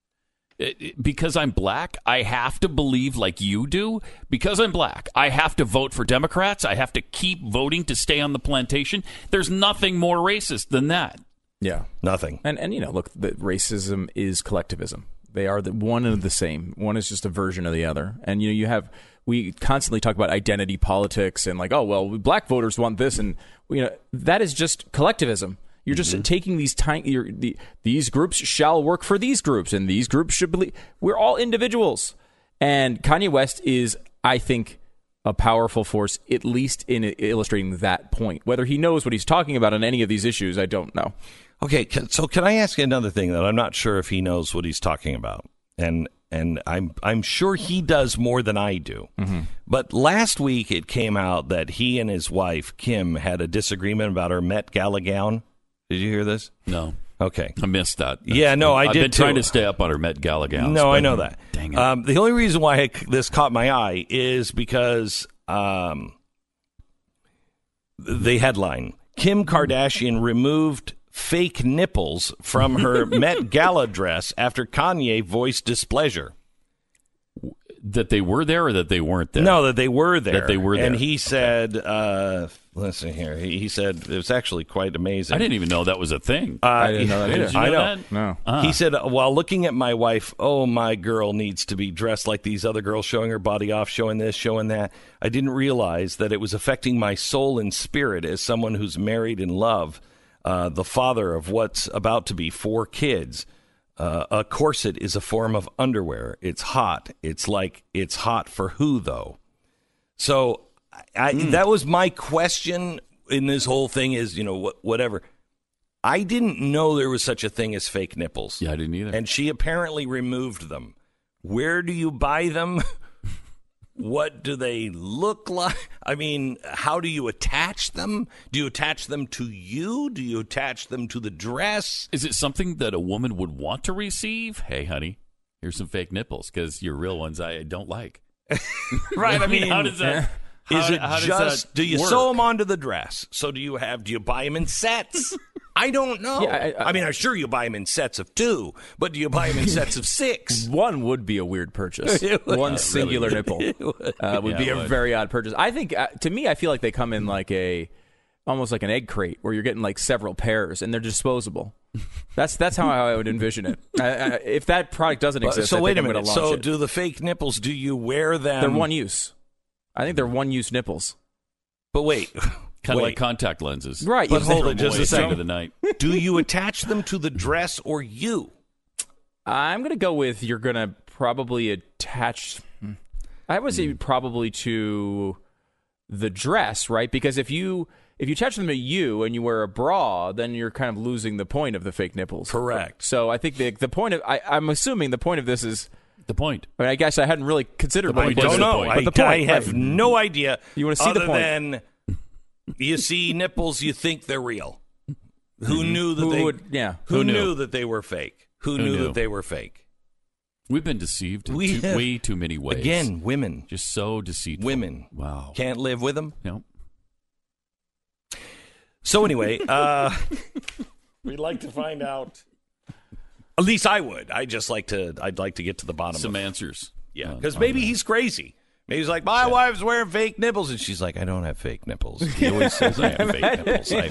Speaker 5: It- it- because I'm black, I have to believe like you do. Because I'm black, I have to vote for Democrats. I have to keep voting to stay on the plantation. There's nothing more racist than that.
Speaker 2: Yeah.
Speaker 1: Nothing.
Speaker 2: And, and you know, look, the racism is collectivism. They are the one and the same. One is just a version of the other. And, you know, you have, we constantly talk about identity politics and like, oh, well, black voters want this. And, you know, that is just collectivism. You're just mm-hmm. taking these tiny, you're, the, these groups shall work for these groups and these groups should believe. We're all individuals. And Kanye West is, I think, a powerful force, at least in illustrating that point. Whether he knows what he's talking about on any of these issues, I don't know.
Speaker 1: Okay, so can I ask you another thing that I'm not sure if he knows what he's talking about? And and I'm I'm sure he does more than I do. Mm-hmm. But last week it came out that he and his wife Kim had a disagreement about her Met Gala gown. Did you hear this?
Speaker 5: No.
Speaker 1: Okay.
Speaker 5: I missed that. That's,
Speaker 1: yeah, no, I
Speaker 5: I've
Speaker 1: did
Speaker 5: been
Speaker 1: too.
Speaker 5: trying to stay up on her Met Gala gowns.
Speaker 1: No, I know that.
Speaker 5: Dang it.
Speaker 1: Um, the only reason why I, this caught my eye is because um, the headline, Kim Kardashian removed fake nipples from her Met Gala dress after Kanye voiced displeasure.
Speaker 5: That they were there or that they weren't there?
Speaker 1: No, that they were there.
Speaker 5: That they were there.
Speaker 1: And he said, uh, listen here, he, he said it was actually quite amazing.
Speaker 5: I didn't even know that was a thing.
Speaker 1: Uh,
Speaker 2: I didn't know that either.
Speaker 5: Did you know
Speaker 1: I know.
Speaker 5: that?
Speaker 2: No.
Speaker 5: Ah.
Speaker 1: He said, while looking at my wife, oh, my girl needs to be dressed like these other girls, showing her body off, showing this, showing that. I didn't realize that it was affecting my soul and spirit as someone who's married in love, uh, the father of what's about to be four kids. Uh, a corset is a form of underwear. It's hot. It's like, it's hot for who, though? So I,
Speaker 5: Mm.
Speaker 1: that was my question in this whole thing is, you know, wh- whatever. I didn't know there was such a thing as fake nipples.
Speaker 5: Yeah, I didn't either.
Speaker 1: And she apparently removed them. Where do you buy them? What do they look like? I mean, how do you attach them? Do you attach them to you? Do you attach them to the dress?
Speaker 5: Is it something that a woman would want to receive? Hey, honey, here's some fake nipples because your real ones I don't like.
Speaker 1: Right. I mean,
Speaker 5: how does that?
Speaker 1: Is
Speaker 5: how-
Speaker 1: it
Speaker 5: how does
Speaker 1: just,
Speaker 5: that
Speaker 1: do you
Speaker 5: work?
Speaker 1: sew them onto the dress? So do you have, do you buy them in sets? I don't know.
Speaker 2: Yeah, I- I-
Speaker 1: I mean, I'm sure you buy them in sets of two, but do you buy them in sets of six?
Speaker 2: One would be a weird purchase.
Speaker 1: It would.
Speaker 2: One
Speaker 1: It
Speaker 2: singular
Speaker 1: really
Speaker 2: nipple
Speaker 1: would.
Speaker 2: uh, would
Speaker 5: Yeah,
Speaker 2: be
Speaker 5: it
Speaker 2: a
Speaker 5: would.
Speaker 2: very odd purchase. I think, uh, to me, I feel like they come in like a, almost like an egg crate where you're getting like several pairs and they're disposable. That's that's how I would envision it. I, I, if that product doesn't
Speaker 1: But-
Speaker 2: exist,
Speaker 1: so
Speaker 2: I
Speaker 1: wait
Speaker 2: think
Speaker 1: a
Speaker 2: I'm gonna
Speaker 1: minute.
Speaker 2: launch
Speaker 1: So
Speaker 2: it.
Speaker 1: do the fake nipples, do you wear them?
Speaker 2: They're one use. I think they're one use nipples.
Speaker 1: But wait.
Speaker 5: Kind of
Speaker 1: wait.
Speaker 5: like contact lenses.
Speaker 2: Right.
Speaker 1: But
Speaker 2: you
Speaker 1: hold
Speaker 2: throw
Speaker 1: it
Speaker 2: them
Speaker 1: just
Speaker 2: away.
Speaker 1: a second.
Speaker 5: End of the night.
Speaker 1: Do you attach them to the dress or you?
Speaker 2: I'm going to go with you're going to probably attach. I would say probably to the dress, right? Because if you if you attach them to you and you wear a bra, then you're kind of losing the point of the fake nipples.
Speaker 1: Correct.
Speaker 2: So I think the the point of I, I'm assuming the point of this is.
Speaker 5: The point.
Speaker 2: I mean, I guess I hadn't really considered.
Speaker 5: The
Speaker 2: what
Speaker 5: point
Speaker 2: the
Speaker 5: is
Speaker 1: I
Speaker 2: point
Speaker 1: don't
Speaker 5: the
Speaker 1: know.
Speaker 5: point.
Speaker 1: I,
Speaker 2: But the point,
Speaker 1: I have
Speaker 2: right.
Speaker 1: no idea.
Speaker 2: You wanna see the
Speaker 1: other
Speaker 2: point.
Speaker 1: than you see nipples, you think they're real. Who knew that
Speaker 2: Who
Speaker 1: they?
Speaker 2: would- yeah.
Speaker 1: Who,
Speaker 5: Who
Speaker 1: knew?
Speaker 5: knew?
Speaker 1: that they were fake? Who,
Speaker 5: Who
Speaker 1: knew,
Speaker 5: knew?
Speaker 1: that they were fake?
Speaker 5: We've been deceived in
Speaker 1: We
Speaker 5: too,
Speaker 1: have-
Speaker 5: way too many ways.
Speaker 1: Again, women.
Speaker 5: Just so deceitful.
Speaker 1: Women.
Speaker 5: Wow.
Speaker 1: Can't live with them.
Speaker 5: No.
Speaker 1: So anyway, uh, we'd like to find out. At least I would. I just like to. I'd like to get to the bottom
Speaker 5: Some
Speaker 1: of
Speaker 5: answers.
Speaker 1: Yeah,
Speaker 5: on-
Speaker 1: because
Speaker 5: on
Speaker 1: maybe
Speaker 5: that.
Speaker 1: he's crazy. Maybe he's like, my wife's wearing fake nipples, and she's like, I don't have fake nipples. He always says I have fake nipples. I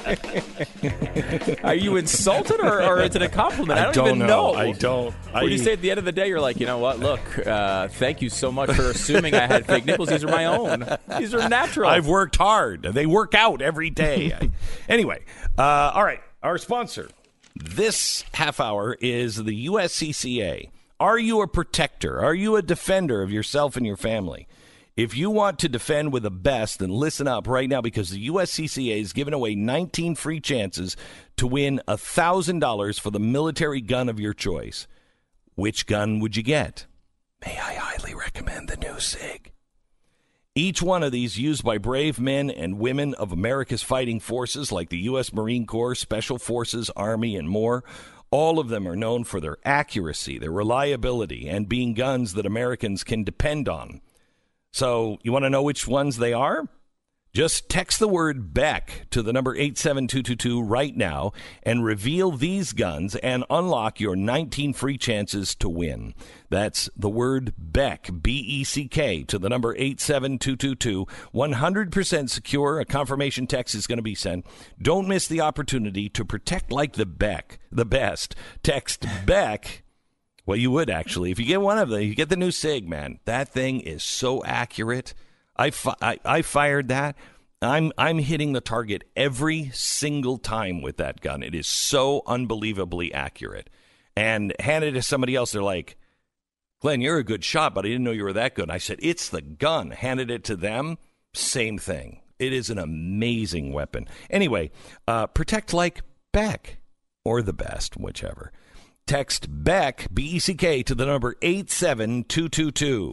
Speaker 1: don't.
Speaker 2: Are you insulted or, or is it a compliment? I don't,
Speaker 1: don't
Speaker 2: even know.
Speaker 1: I don't. I,
Speaker 2: Would you say at the end of the day, you're like, you know what? Look, uh, thank you so much for assuming I had fake nipples. These are my own. These are natural.
Speaker 1: I've worked hard. They work out every day. Anyway, uh, all right. Our sponsor this half hour is the U S C C A. Are you a protector? Are you a defender of yourself and your family? If you want to defend with the best, then listen up right now because the U S C C A is giving away nineteen free chances to win one thousand dollars for the military gun of your choice. Which gun would you get? May I highly recommend the new SIG. Each one of these used by brave men and women of America's fighting forces like the U S Marine Corps, Special Forces, Army, and more. All of them are known for their accuracy, their reliability, and being guns that Americans can depend on. So you want to know which ones they are? Just text the word Beck to the number eight seven two two two right now and reveal these guns and unlock your nineteen free chances to win. That's the word Beck, B E C K, to the number eight seven two two two. one hundred percent secure. A confirmation text is going to be sent. Don't miss the opportunity to protect like the Beck, the best. Text Beck. Well, you would actually. If you get one of them, you get the new SIG, man. That thing is so accurate. I, fi- I, I fired that. I'm I'm hitting the target every single time with that gun. It is so unbelievably accurate. And hand it to somebody else, they're like, Glenn, you're a good shot, but I didn't know you were that good. And I said, it's the gun. Handed it to them, same thing. It is an amazing weapon. Anyway, uh, protect like Beck or the best, whichever. Text Beck, B E C K, to the number eight seven two two two.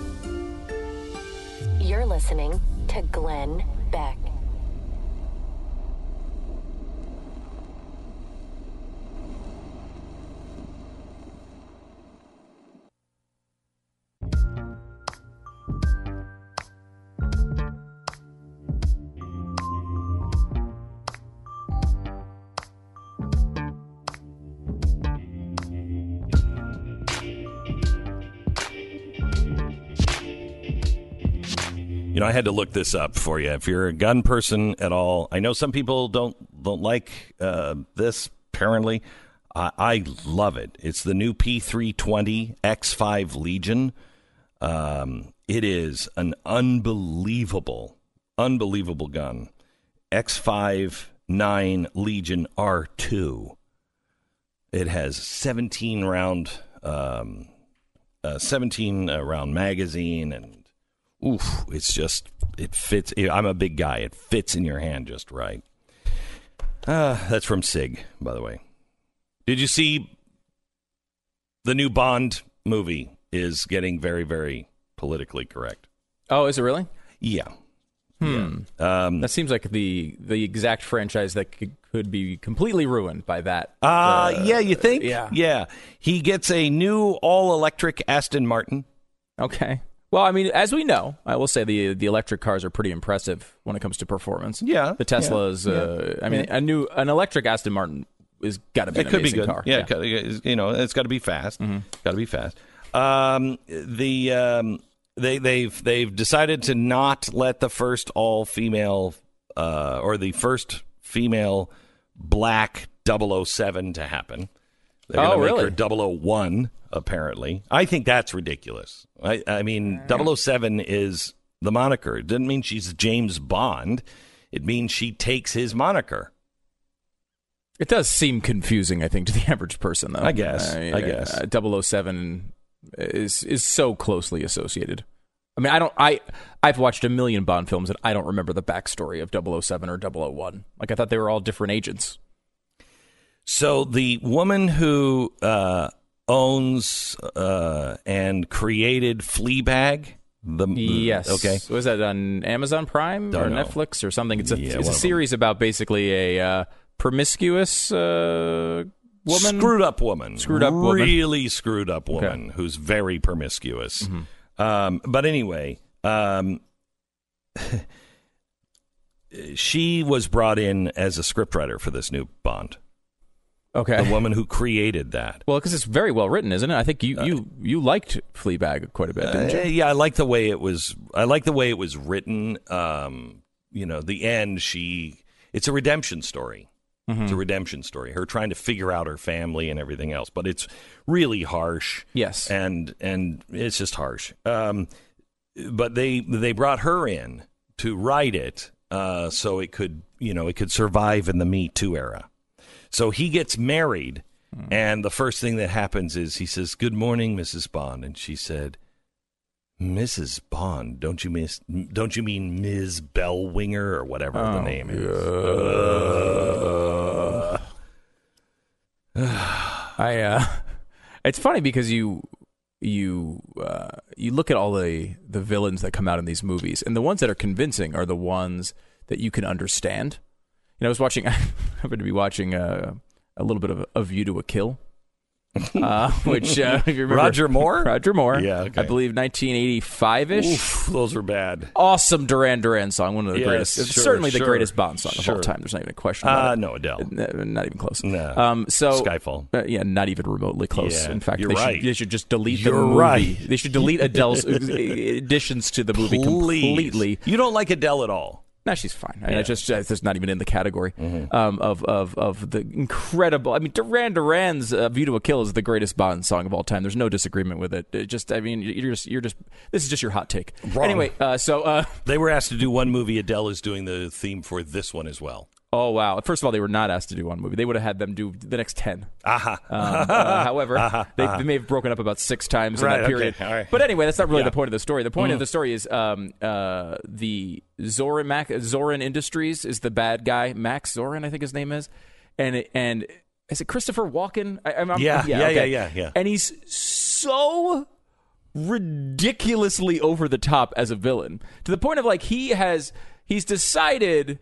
Speaker 3: You're listening to Glenn Beck.
Speaker 1: You know, I had to look this up for you. If you're a gun person at all, I know some people don't don't like uh, this. Apparently, I, I love it. It's the new P three twenty X five Legion. Um, it is an unbelievable, unbelievable gun. X fifty-nine Legion R two. It has seventeen round, um, uh, seventeen round magazine and. Oof, it's just, it fits. I'm a big guy. It fits in your hand just right. Uh, that's from Sig, by the way. Did you see the new Bond movie is getting very, very politically correct?
Speaker 2: Oh, is it really?
Speaker 1: Yeah.
Speaker 2: Hmm.
Speaker 1: Yeah. Um,
Speaker 2: that seems like the the exact franchise that could, could be completely ruined by that.
Speaker 1: Uh, uh, yeah, you think?
Speaker 2: Yeah.
Speaker 1: Yeah. He gets a new all-electric Aston Martin.
Speaker 2: Okay. Well, I mean, as we know, I will say the the electric cars are pretty impressive when it comes to performance.
Speaker 1: Yeah,
Speaker 2: the Teslas.
Speaker 1: Yeah,
Speaker 2: uh,
Speaker 1: yeah,
Speaker 2: I mean,
Speaker 1: yeah.
Speaker 2: a new an electric Aston Martin is got to be
Speaker 1: it
Speaker 2: an
Speaker 1: could
Speaker 2: amazing
Speaker 1: be good.
Speaker 2: car.
Speaker 1: Yeah, yeah. It, you know, it's got to be fast.
Speaker 2: Mm-hmm.
Speaker 1: Got to be fast. Um, the um, they they've they've decided to not let the first all female uh, or the first female black double oh seven to happen. They're
Speaker 2: oh,
Speaker 1: make
Speaker 2: really?
Speaker 1: her double oh one, apparently. I think that's ridiculous. I, I mean, double oh seven is the moniker. It doesn't mean she's James Bond. It means she takes his moniker.
Speaker 2: It does seem confusing, I think, to the average person, though.
Speaker 1: I guess.
Speaker 2: Uh,
Speaker 1: I guess.
Speaker 2: Uh, double oh seven is is so closely associated. I mean, I don't. I I've watched a million Bond films, and I don't remember the backstory of double oh seven or double oh one. Like, I thought they were all different agents.
Speaker 1: So the woman who uh, owns uh, and created Fleabag, the
Speaker 2: yes,
Speaker 1: okay,
Speaker 2: was that on Amazon Prime
Speaker 1: Don't
Speaker 2: or
Speaker 1: know.
Speaker 2: Netflix or something? It's a
Speaker 1: Yeah,
Speaker 2: it's a
Speaker 1: one of
Speaker 2: series about basically a uh, promiscuous uh, woman,
Speaker 1: screwed up woman,
Speaker 2: Screwed up woman.
Speaker 1: really screwed up woman
Speaker 2: Okay.
Speaker 1: who's very promiscuous.
Speaker 2: Mm-hmm.
Speaker 1: Um, but anyway, um, she was brought in as a scriptwriter for this new Bond.
Speaker 2: Okay,
Speaker 1: The woman who created that.
Speaker 2: well, because it's very well written, isn't it? I think you you, you liked Fleabag quite a bit, didn't you?
Speaker 1: Uh, yeah, I like the way it was. I like the way it was written. Um, you know, the end. She. It's a redemption story.
Speaker 2: Mm-hmm.
Speaker 1: It's a redemption story. Her trying to figure out her family and everything else, but it's really harsh.
Speaker 2: Yes.
Speaker 1: and and it's just harsh. Um, but they they brought her in to write it, uh, so it could you know it could survive in the Me Too era. So he gets married, mm. and the first thing that happens is he says, "Good morning, Missus Bond," and she said, "Missus Bond, don't you miss? Don't you mean Miz Bellwinger or whatever
Speaker 2: oh,
Speaker 1: the name is?"
Speaker 2: Uh, I. Uh, it's funny because you you uh, you look at all the the villains that come out in these movies, and the ones that are convincing are the ones that you can understand. You know, I was watching. I happen to be watching a, a little bit of A View to a Kill. Uh, which uh, if you remember,
Speaker 1: Roger Moore?
Speaker 2: Roger Moore,
Speaker 1: Yeah, okay.
Speaker 2: I believe nineteen eighty-five-ish.
Speaker 1: Oof, those are bad.
Speaker 2: Awesome Duran Duran song, one of the
Speaker 1: Yes,
Speaker 2: greatest, it's
Speaker 1: sure,
Speaker 2: certainly the
Speaker 1: sure,
Speaker 2: greatest Bond song of
Speaker 1: sure.
Speaker 2: all time. There's not even a question about
Speaker 1: Uh,
Speaker 2: it.
Speaker 1: no, Adele.
Speaker 2: N- Not even close.
Speaker 1: No.
Speaker 2: Um, so
Speaker 1: Skyfall.
Speaker 2: uh, yeah, not even remotely close.
Speaker 1: Yeah,
Speaker 2: In fact,
Speaker 1: you're
Speaker 2: they
Speaker 1: right.
Speaker 2: should they should just delete
Speaker 1: You're
Speaker 2: the movie.
Speaker 1: right.
Speaker 2: They should delete Adele's additions to the movie
Speaker 1: Please.
Speaker 2: completely.
Speaker 1: You don't like Adele at all.
Speaker 2: No, she's fine. I mean,
Speaker 1: Yeah.
Speaker 2: it's just it's just not even in the category
Speaker 1: Mm-hmm.
Speaker 2: um, of, of of the incredible. I mean, Duran Duran's uh, "View to a Kill" is the greatest Bond song of all time. There's no disagreement with it. It just, I mean, you're just you're just this is just your hot take.
Speaker 1: Wrong.
Speaker 2: Anyway, uh, so uh,
Speaker 1: They were asked to do one movie. Adele is doing the theme for this one as well.
Speaker 2: oh wow. First of all, they were not asked to do one movie. They would have had them do the next ten.
Speaker 1: Aha.
Speaker 2: Um, uh, however,
Speaker 1: Uh-huh,
Speaker 2: they,
Speaker 1: uh-huh.
Speaker 2: they may have broken up about six times
Speaker 1: Right,
Speaker 2: in that period.
Speaker 1: okay, all right.
Speaker 2: But anyway, that's not really
Speaker 1: Yeah.
Speaker 2: the point of the story. The point
Speaker 1: Mm.
Speaker 2: of the story is um, uh, the Zoran Mac- Zoran Industries is the bad guy. Max Zoran, I think his name is, and it, and is it Christopher Walken? I, I'm,
Speaker 1: Yeah,
Speaker 2: yeah,
Speaker 1: yeah,
Speaker 2: okay.
Speaker 1: yeah, yeah, yeah.
Speaker 2: And he's so ridiculously over the top as a villain to the point of like he has he's decided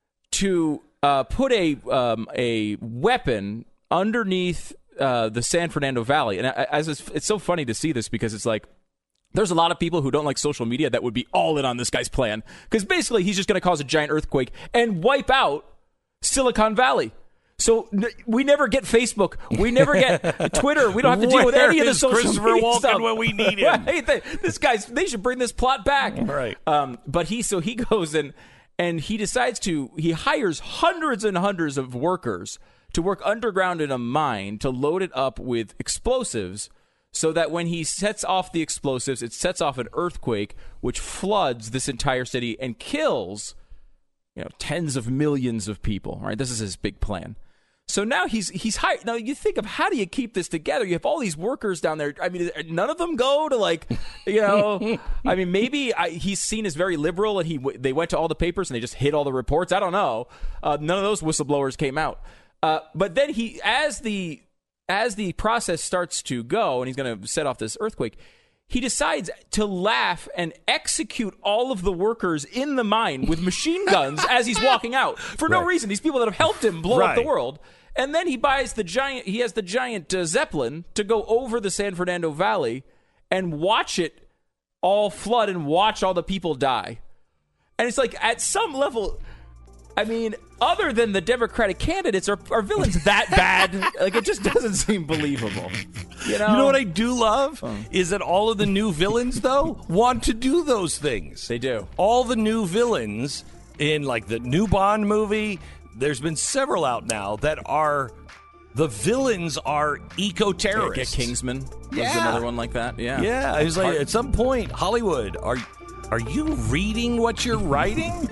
Speaker 2: to uh, put a um, a weapon underneath uh, the San Fernando Valley, and I, as it's, it's so funny to see this because it's like there's a lot of people who don't like social media that would be all in on this guy's plan because basically he's just going to cause a giant earthquake and wipe out Silicon Valley. So n- we never get Facebook. We never get Twitter. We don't have to deal with
Speaker 1: Where
Speaker 2: any of the
Speaker 1: is
Speaker 2: social
Speaker 1: Christopher
Speaker 2: media
Speaker 1: Walken
Speaker 2: stuff.
Speaker 1: when we need him?
Speaker 2: Right? They- This guy's. They should bring this plot back.
Speaker 1: Right.
Speaker 2: Um, but he so he goes in and he decides to he hires hundreds and hundreds of workers to work underground in a mine to load it up with explosives so that when he sets off the explosives, it sets off an earthquake which floods this entire city and kills, you know, tens of millions of people. Right? This is his big plan. So now he's he's hired. Now you think of how do you keep this together? You have all these workers down there. I mean, none of them go to like, you know. I mean, maybe I, he's seen as very liberal, and he they went to all the papers and they just hid all the reports. I don't know. Uh, none of those whistleblowers came out. Uh, but then he, as the as the process starts to go, and he's going to set off this earthquake, he decides to laugh and execute all of the workers in the mine with machine guns as he's walking out for no
Speaker 1: Right.
Speaker 2: reason. These people that have helped him blow up the
Speaker 1: Right.
Speaker 2: world. And then he buys the giant, he has the giant uh, Zeppelin to go over the San Fernando Valley and watch it all flood and watch all the people die. And it's like, at some level, I mean, other than the Democratic candidates, are, are villains that bad? Like, it just doesn't seem believable. You know,
Speaker 1: You know what I do love is that all of the new villains, though, want to do those things.
Speaker 2: They do.
Speaker 1: All the new villains in, like, the new Bond movie, there's been several out now that are, the villains are eco-terrorists.
Speaker 2: Get Kingsman was
Speaker 1: Yeah.
Speaker 2: another one like that. Yeah.
Speaker 1: Yeah, I was like, at some point, Hollywood, are are you reading what you're writing?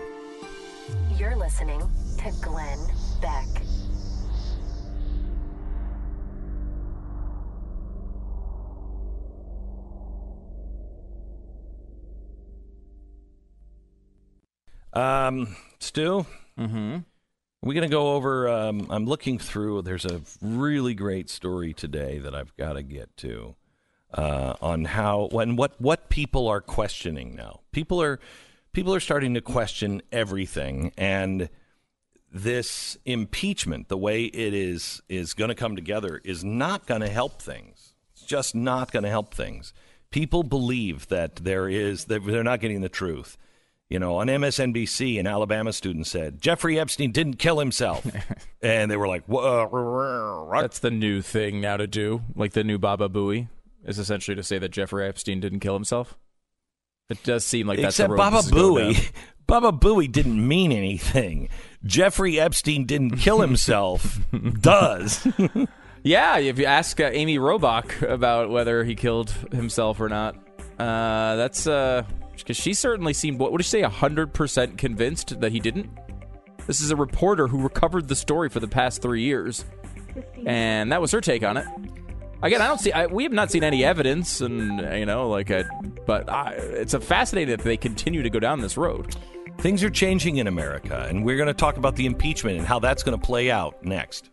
Speaker 3: You're listening to Glenn Beck.
Speaker 1: Um, Stu? Mm-hmm. We're going to go over, um, I'm looking through, there's a really great story today that I've got to get to uh, on how, when, what, what people are questioning now. People are, people are starting to question everything, and this impeachment, the way it is, is going to come together, is not going to help things. It's just not going to help things. People believe that there is, that they're not getting the truth. You know, on M S N B C, an Alabama student said, Jeffrey Epstein didn't kill himself. And they were like, what?
Speaker 2: That's the new thing now to do. Like the new Baba Booey is essentially to say that Jeffrey Epstein didn't kill himself. It does seem like that's the
Speaker 1: Except
Speaker 2: road
Speaker 1: Baba
Speaker 2: this is going
Speaker 1: Booey.
Speaker 2: down.
Speaker 1: Baba Booey didn't mean anything. Jeffrey Epstein didn't kill himself. Does.
Speaker 2: Yeah, if you ask uh, Amy Robach about whether he killed himself or not, uh, that's uh, because she certainly seemed, what would you say, one hundred percent convinced that he didn't? This is a reporter who recovered the story for the past three years, and that was her take on it. Again, I don't see, I, we have not seen any evidence, and, you know, like, I, but I, it's a fascinating that they continue to go down this road.
Speaker 1: Things are changing in America, and we're going to talk about the impeachment and how that's going to play out next.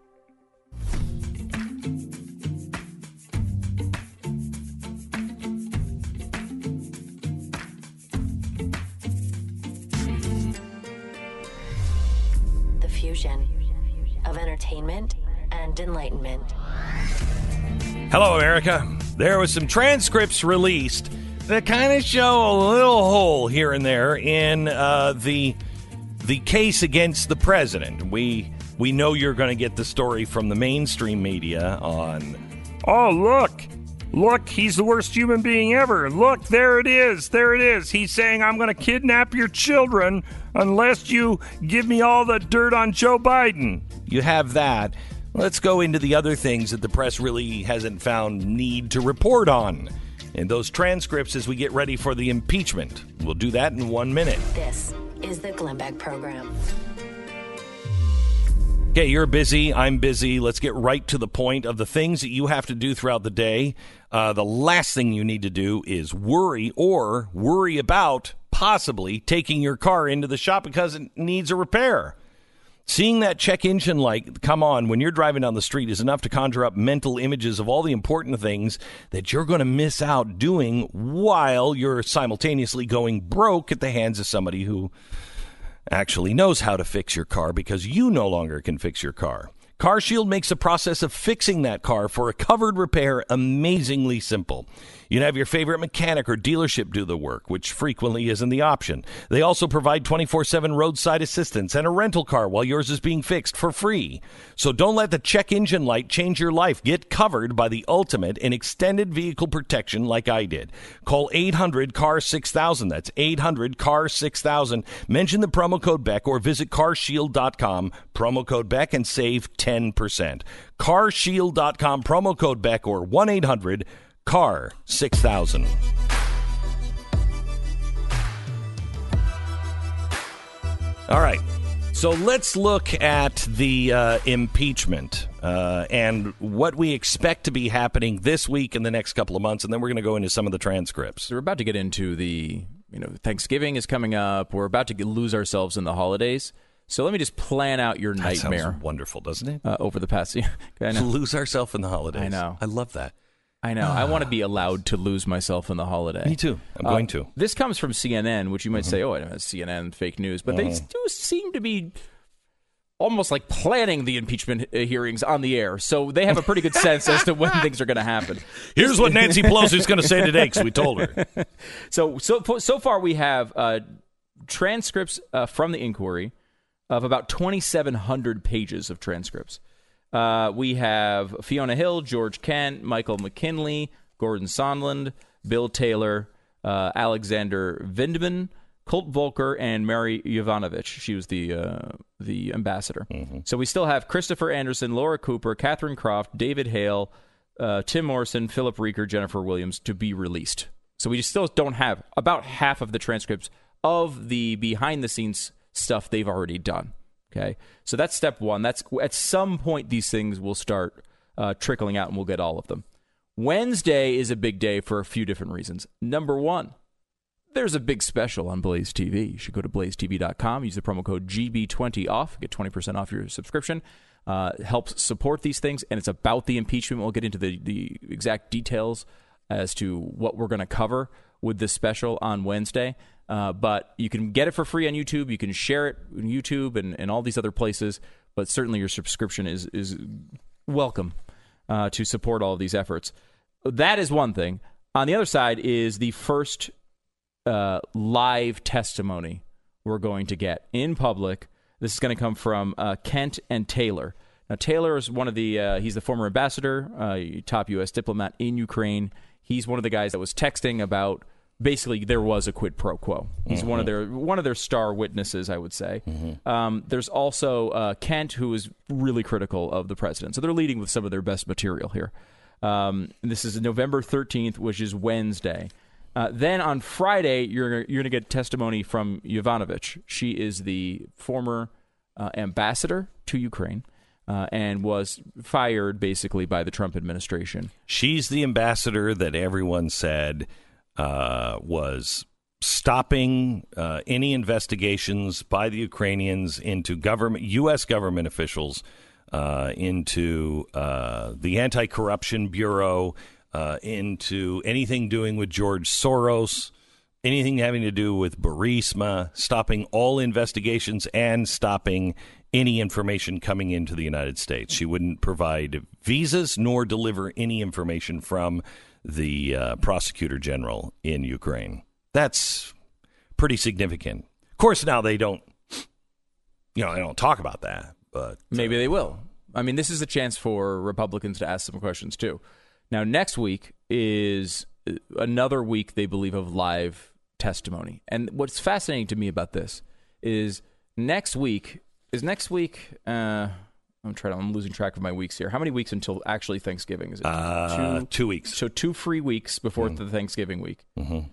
Speaker 3: The fusion of entertainment and enlightenment.
Speaker 1: Hello, America. There was some transcripts released that kind of show a little hole here and there in uh, the the case against the president. We we know you're going to get the story from the mainstream media on, oh, look, look, he's the worst human being ever. Look, there it is, there it is. He's saying I'm going to kidnap your children unless you give me all the dirt on Joe Biden. You have that. Let's go into the other things that the press really hasn't found need to report on. And those transcripts as we get ready for the impeachment. We'll do that in one minute.
Speaker 3: This is the Glenn Beck Program.
Speaker 1: Okay, you're busy. I'm busy. Let's get right to the point of the things that you have to do throughout the day. Uh, the last thing you need to do is worry or worry about possibly taking your car into the shop because it needs a repair. Seeing that check engine light come on when you're driving down the street is enough to conjure up mental images of all the important things that you're going to miss out doing while you're simultaneously going broke at the hands of somebody who actually knows how to fix your car because you no longer can fix your car. CarShield makes the process of fixing that car for a covered repair amazingly simple. You can have your favorite mechanic or dealership do the work, which frequently isn't the option. They also provide twenty-four seven roadside assistance and a rental car while yours is being fixed for free. So don't let the check engine light change your life. Get covered by the ultimate in extended vehicle protection like I did. Call eight hundred C A R six thousand. That's eight hundred C A R six thousand. Mention the promo code Beck or visit car shield dot com, promo code Beck, and save ten percent. car shield dot com, promo code Beck, or one eight hundred C A R six thousand. All right. So let's look at the uh, impeachment uh, and what we expect to be happening this week and the next couple of months, and then we're going to go into some of the transcripts.
Speaker 2: So we're about to get into the, you know, Thanksgiving is coming up. We're about to get, lose ourselves in the holidays. So let me just plan out your
Speaker 1: that
Speaker 2: nightmare.
Speaker 1: Sounds wonderful, doesn't it?
Speaker 2: Uh, over the past year.
Speaker 1: Lose ourselves in the holidays.
Speaker 2: I know.
Speaker 1: I love that.
Speaker 2: I know. I want to be allowed to lose myself in the holiday.
Speaker 1: Me too. I'm going
Speaker 2: uh,
Speaker 1: to.
Speaker 2: This comes from C N N, which you might
Speaker 1: Mm-hmm.
Speaker 2: say, oh, it's C N N, fake news. But
Speaker 1: Mm-hmm.
Speaker 2: they do seem to be almost like planning the impeachment uh, hearings on the air. So they have a pretty good sense as to when things are going to happen.
Speaker 1: Here's what Nancy Pelosi's going to say today because we told her.
Speaker 2: So, so, so far we have uh, transcripts uh, from the inquiry of about twenty-seven hundred pages of transcripts. Uh, we have Fiona Hill, George Kent, Michael McKinley, Gordon Sondland, Bill Taylor, uh, Alexander Vindman, Colt Volcker, and Mary Yovanovitch. She was the uh, the ambassador. Mm-hmm. So we still have Christopher Anderson, Laura Cooper, Catherine Croft, David Hale, uh, Tim Morrison, Philip Reeker, Jennifer Williams to be released. So we still don't have about half of the transcripts of the behind-the-scenes stuff they've already done. Okay, so that's step one. That's at some point these things will start uh, trickling out, and we'll get all of them. Wednesday is a big day for a few different reasons. Number one, there's a big special on Blaze T V. You should go to blaze t v dot com, use the promo code G B twenty off, get twenty percent off your subscription. Uh, helps support these things, and it's about the impeachment. We'll get into the, the exact details as to what we're going to cover with this special on Wednesday. Uh, but you can get it for free on YouTube. You can share it on YouTube and, and all these other places. But certainly your subscription is is welcome uh, to support all of these efforts. That is one thing. On the other side is the first uh, live testimony we're going to get in public. This is going to come from uh, Kent and Taylor. Now, Taylor is one of the, uh, he's the former ambassador, uh, top U S diplomat in Ukraine. He's one of the guys that was texting about basically there was a quid pro quo. He's mm-hmm. one of their one of their star witnesses, I would say. Mm-hmm. Um, there's also uh, Kent, who is really critical of the president. So they're leading with some of their best material here. Um, this is November thirteenth, which is Wednesday. Uh, then on Friday, you're you're going to get testimony from Yovanovitch. She is the former uh, ambassador to Ukraine. Uh, and was fired basically by the Trump administration.
Speaker 1: She's the ambassador that everyone said uh, was stopping uh, any investigations by the Ukrainians into government, U S government officials, uh, into uh, the Anti-Corruption Bureau, uh, into anything doing with George Soros, anything having to do with Burisma, stopping all investigations and stopping any information coming into the United States. She wouldn't provide visas nor deliver any information from the uh, prosecutor general in Ukraine. That's pretty significant. Of course, now they don't, you know, they don't talk about that, but
Speaker 2: maybe uh, they will. I mean, this is a chance for Republicans to ask some questions too. Now, next week is another week they believe of live testimony, and what's fascinating to me about this is next week. Is next week? Uh, I'm trying. I'm losing track of my weeks here. How many weeks until actually Thanksgiving? Is it
Speaker 1: uh,
Speaker 2: two,
Speaker 1: two weeks?
Speaker 2: So two free weeks before mm. the Thanksgiving week.
Speaker 1: Mm-hmm.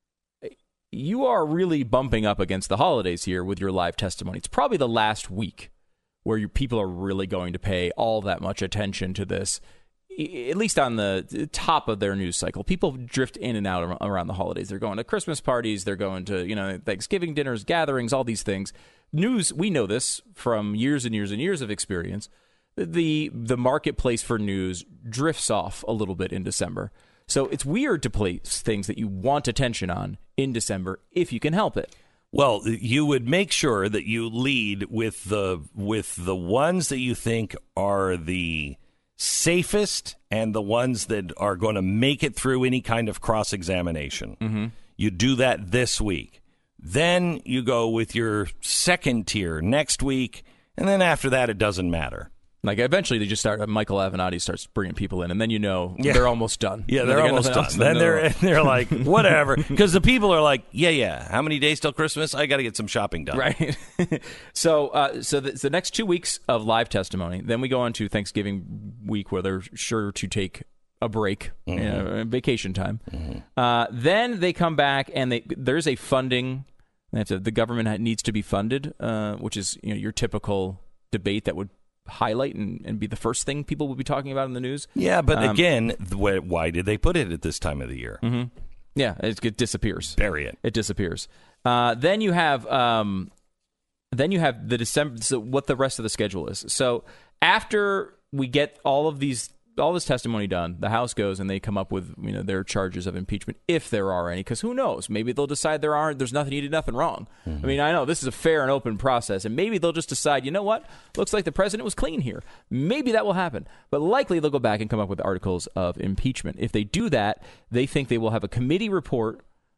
Speaker 2: You are really bumping up against the holidays here with your live testimony. It's probably the last week where your people are really going to pay all that much attention to this, at least on the top of their news cycle. People drift in and out around the holidays. They're going to Christmas parties. They're going to, you know, Thanksgiving dinners, gatherings, all these things. news, we know this from years and years and years of experience, the the marketplace for news drifts off a little bit in December. So it's weird to place things that you want attention on in December if you can help it.
Speaker 1: Well, you would make sure that you lead with the with the ones that you think are the safest and the ones that are going to make it through any kind of cross-examination.
Speaker 2: Mm-hmm.
Speaker 1: You do that this week. Then you go with your second tier next week, and then after that, it doesn't matter.
Speaker 2: Like, eventually, they just start, Michael Avenatti starts bringing people in, and then you know
Speaker 1: yeah.
Speaker 2: they're almost done.
Speaker 1: Yeah, they're
Speaker 2: they
Speaker 1: almost done. Then they're, they're like, whatever. Because the people are like, yeah, yeah, how many days till Christmas? I got to get some shopping done.
Speaker 2: Right. so uh, so the, the next two weeks of live testimony. Then we go on to Thanksgiving week, where they're sure to take a break, mm-hmm. you know, vacation time. Mm-hmm. Uh, then they come back, and they there's a funding. They have to, the government needs to be funded, uh, which is you know your typical debate that would highlight and, and be the first thing people will be talking about in the news.
Speaker 1: Yeah, but
Speaker 2: um,
Speaker 1: again, wh- why did they put it at this time of the year?
Speaker 2: Mm-hmm. Yeah, it, it disappears.
Speaker 1: Bury it.
Speaker 2: It disappears. Uh, then you have um, then you have the December. So what the rest of the schedule is. So after we get all of these. all this testimony done, the House goes and they come up with you know their charges of impeachment, if there are any, because who knows? Maybe they'll decide there aren't. There's nothing, you did nothing wrong. Mm-hmm. I mean, I know this is a fair and open process, and maybe they'll just decide, you know what? Looks like the president was clean here. Maybe that will happen, but likely they'll go back and come up with articles of impeachment. If they do that, they think they will have a committee report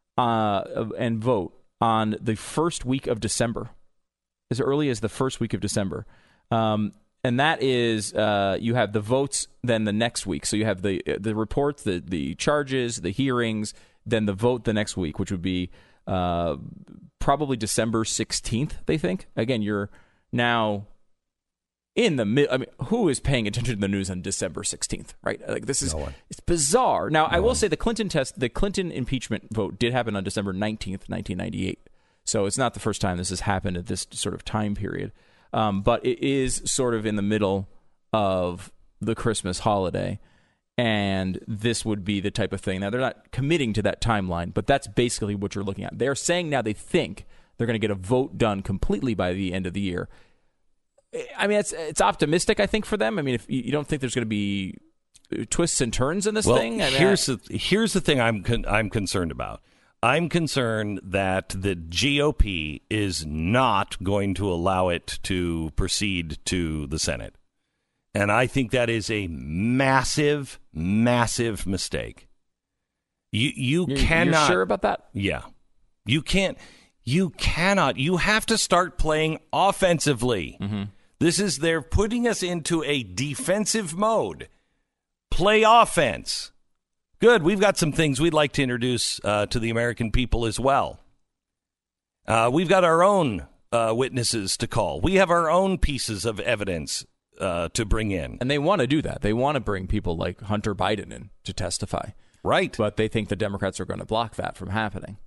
Speaker 2: uh, and vote on the first week of December, as early as the first week of December. Um, And that is, uh, you have the votes then the next week. So you have the the reports, the, the charges, the hearings, then the vote the next week, which would be uh, probably December sixteenth, they think. Again, you're now in the mid. I mean, who is paying attention to the news on December sixteenth, right? Like this is
Speaker 1: no one.
Speaker 2: It's bizarre. Now,
Speaker 1: no
Speaker 2: I will
Speaker 1: one.
Speaker 2: say the Clinton test, the Clinton impeachment vote did happen on December nineteenth, nineteen ninety-eight. So it's not the first time this has happened at this sort of time period. Um, but it is sort of in the middle of the Christmas holiday, and this would be the type of thing. Now, they're not committing to that timeline, but that's basically what you're looking at. They're saying now they think they're going to get a vote done completely by the end of the year. I mean, it's it's optimistic, I think, for them. I mean, if you don't think there's going to be twists and turns in this
Speaker 1: well,
Speaker 2: thing? I mean,
Speaker 1: here's,
Speaker 2: I,
Speaker 1: the, here's the thing I'm con- I'm concerned about. I'm concerned that the G O P is not going to allow it to proceed to the Senate. And I think that is a massive, massive mistake. You you
Speaker 2: you're,
Speaker 1: cannot...
Speaker 2: You're sure about that?
Speaker 1: Yeah. You can't... You cannot. You have to start playing offensively.
Speaker 2: Mm-hmm.
Speaker 1: This is... They're putting us into a defensive mode. Play offense. Good. We've got some things we'd like to introduce uh, to the American people as well. Uh, we've got our own uh, witnesses to call. We have our own pieces of evidence uh, to bring in.
Speaker 2: And they want to do that. They want to bring people like Hunter Biden in to testify.
Speaker 1: Right.
Speaker 2: But they think the Democrats are going to block that from happening.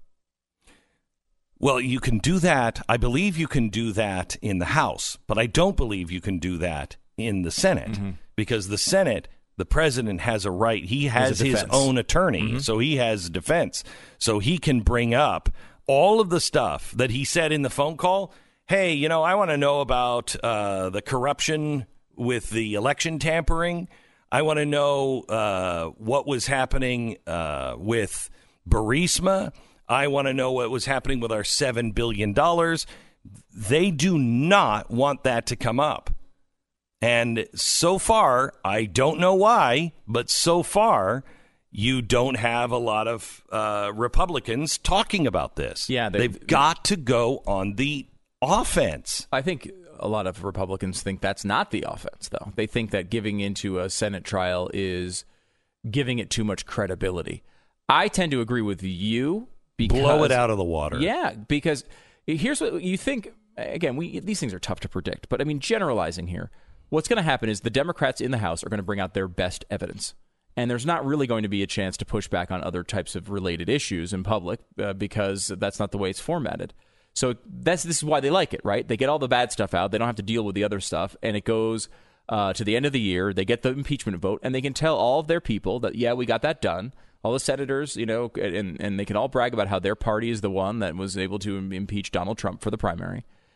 Speaker 1: Well, you can do that. I believe you can do that in the House, but I don't believe you can do that in the Senate mm-hmm. because the Senate... The president has a right. He has his own attorney, mm-hmm. so he has defense. So he can bring up all of the stuff that he said in the phone call. Hey, you know, I want to know about uh, the corruption with the election tampering. I want to know uh, what was happening uh, with Burisma. I want to know what was happening with our seven billion dollars. They do not want that to come up. And so far, I don't know why, but so far, you don't have a lot of uh, Republicans talking about this.
Speaker 2: Yeah,
Speaker 1: they've, they've got to go on the offense.
Speaker 2: I think a lot of Republicans think that's not the offense, though. They think that giving into a Senate trial is giving it too much credibility. I tend to agree with you. Because,
Speaker 1: blow it out of the water.
Speaker 2: Yeah, because here's what you think. Again, we these things are tough to predict, but I mean, generalizing here. What's going to happen is the Democrats in the House are going to bring out their best evidence. And there's not really going to be a chance to push back on other types of related issues in public uh, because that's not the way it's formatted. So that's this is why they like it, right? They get all the bad stuff out. They don't have to deal with the other stuff. And it goes uh, to the end of the year. They get the impeachment vote, and they can tell all of their people that, yeah, we got that done. All the senators, you know, and, and they can all brag about how their party is the one that was able to impeach Donald Trump for the primary.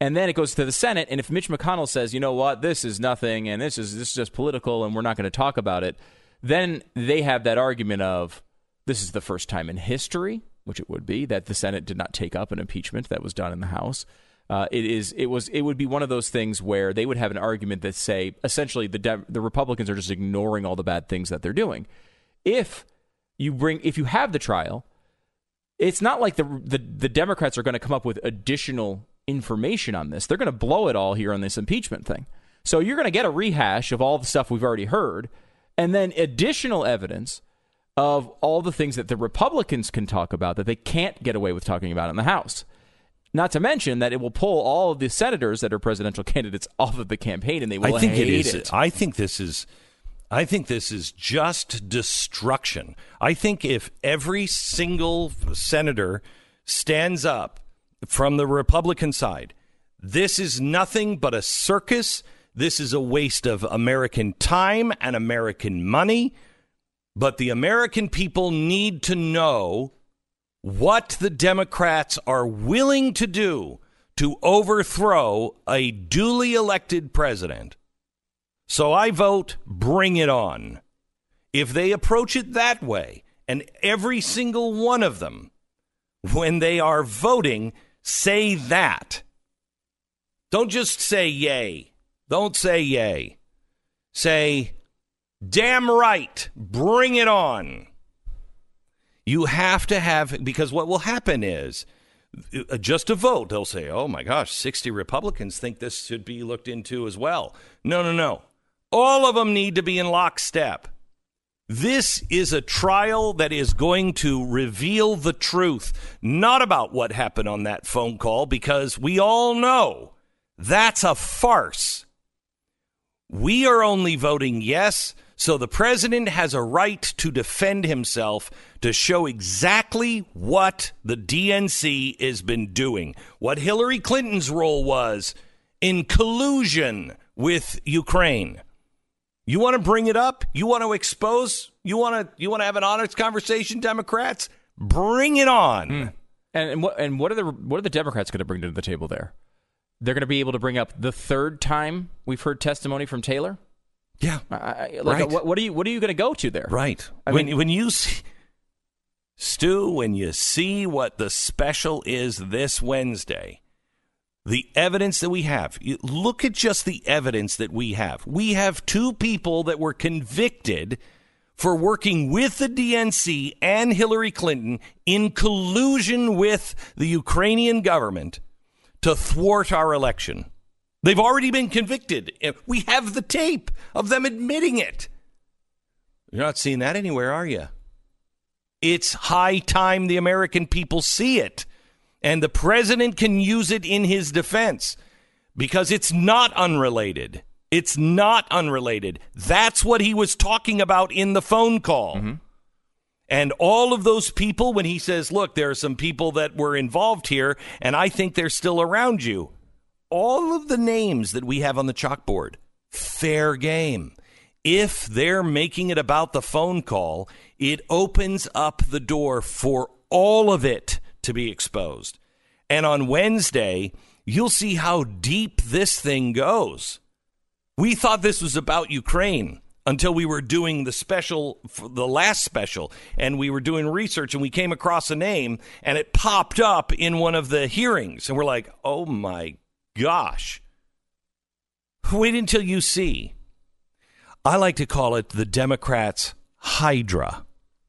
Speaker 2: And then it goes to the Senate, and if Mitch McConnell says, you know what, this is nothing, and this is this is just political, and we're not going to talk about it, then they have that argument of this is the first time in history, which it would be, that the Senate did not take up an impeachment that was done in the House. Uh, it is it was it would be one of those things where they would have an argument that say essentially the De- the Republicans are just ignoring all the bad things that they're doing. If you bring if you have the trial, it's not like the the, the Democrats are going to come up with additional information on this. They're going to blow it all here on this impeachment thing. So you're going to get a rehash of all the stuff we've already heard, and then additional evidence of all the things that the Republicans can talk about that they can't get away with talking about in the House. Not to mention that it will pull all of the senators that are presidential candidates off of the campaign, and they will
Speaker 1: I think
Speaker 2: hate
Speaker 1: it is.
Speaker 2: it.
Speaker 1: I think this is. I think this is just destruction. I think if every single senator stands up from the Republican side, this is nothing but a circus. This is a waste of American time and American money. But the American people need to know what the Democrats are willing to do to overthrow a duly elected president. So I vote, bring it on. If they approach it that way, and every single one of them, when they are voting, say that. Don't just say yay. Don't say yay. Say, damn right, bring it on. You have to have, because what will happen is, uh, just a vote, they'll say, oh my gosh, sixty Republicans think this should be looked into as well. No, no, no. All of them need to be in lockstep. This is a trial that is going to reveal the truth, not about what happened on that phone call, because we all know that's a farce. We are only voting yes, so the president has a right to defend himself, to show exactly what the D N C has been doing, what Hillary Clinton's role was in collusion with Ukraine. You want to bring it up? You want to expose? You want to you want to have an honest conversation, Democrats? Bring it on.
Speaker 2: Mm. And and what and what are the what are the Democrats going to bring to the table there? They're going to be able to bring up the third time we've heard testimony from Taylor.
Speaker 1: Yeah,
Speaker 2: I, like,
Speaker 1: right.
Speaker 2: What, what are you What are you going to go to there?
Speaker 1: Right.
Speaker 2: I
Speaker 1: when
Speaker 2: mean,
Speaker 1: when you see, Stu, when you see what the special is this Wednesday, the evidence that we have, you look at just the evidence that we have. We have two people that were convicted for working with the D N C and Hillary Clinton in collusion with the Ukrainian government to thwart our election. They've already been convicted. We have the tape of them admitting it. You're not seeing that anywhere, are you? It's high time the American people see it. And the president can use it in his defense because it's not unrelated. It's not unrelated. That's what he was talking about in the phone call. Mm-hmm. And all of those people, when he says, look, there are some people that were involved here, and I think they're still around you. All of the names that we have on the chalkboard, fair game. If they're making it about the phone call, it opens up the door for all of it to be exposed. And on Wednesday, you'll see how deep this thing goes. We thought this was about Ukraine until we were doing the special, the last special, and we were doing research, and we came across a name, and it popped up in one of the hearings. And we're like, oh, my gosh. Wait until you see. I like to call it the Democrats' Hydra.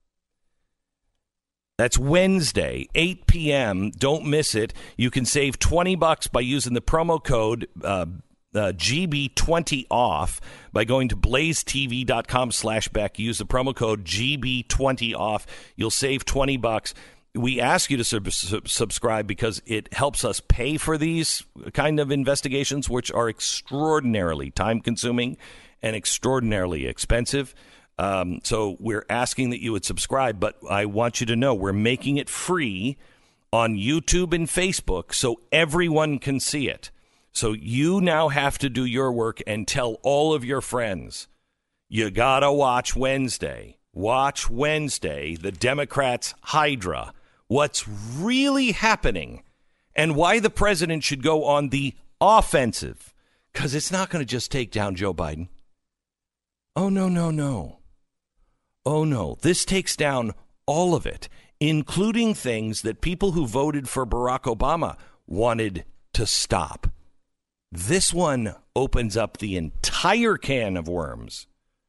Speaker 1: That's Wednesday, eight p.m. Don't miss it. You can save twenty bucks by using the promo code uh, uh, G B twenty off by going to blazetv.com slash Beck. Use the promo code G B twenty off. You'll save twenty bucks. We ask you to sub- sub- subscribe because it helps us pay for these kind of investigations, which are extraordinarily time-consuming and extraordinarily expensive. Um, so we're asking that you would subscribe, but I want you to know we're making it free on YouTube and Facebook so everyone can see it. So you now have to do your work and tell all of your friends. You gotta watch Wednesday. Watch Wednesday, the Democrats' Hydra. What's really happening and why the president should go on the offensive, because it's not going to just take down Joe Biden. Oh, no, no, no. Oh, no. This takes down all of it, including things that people who voted for Barack Obama wanted to stop. This one opens up the entire can of worms.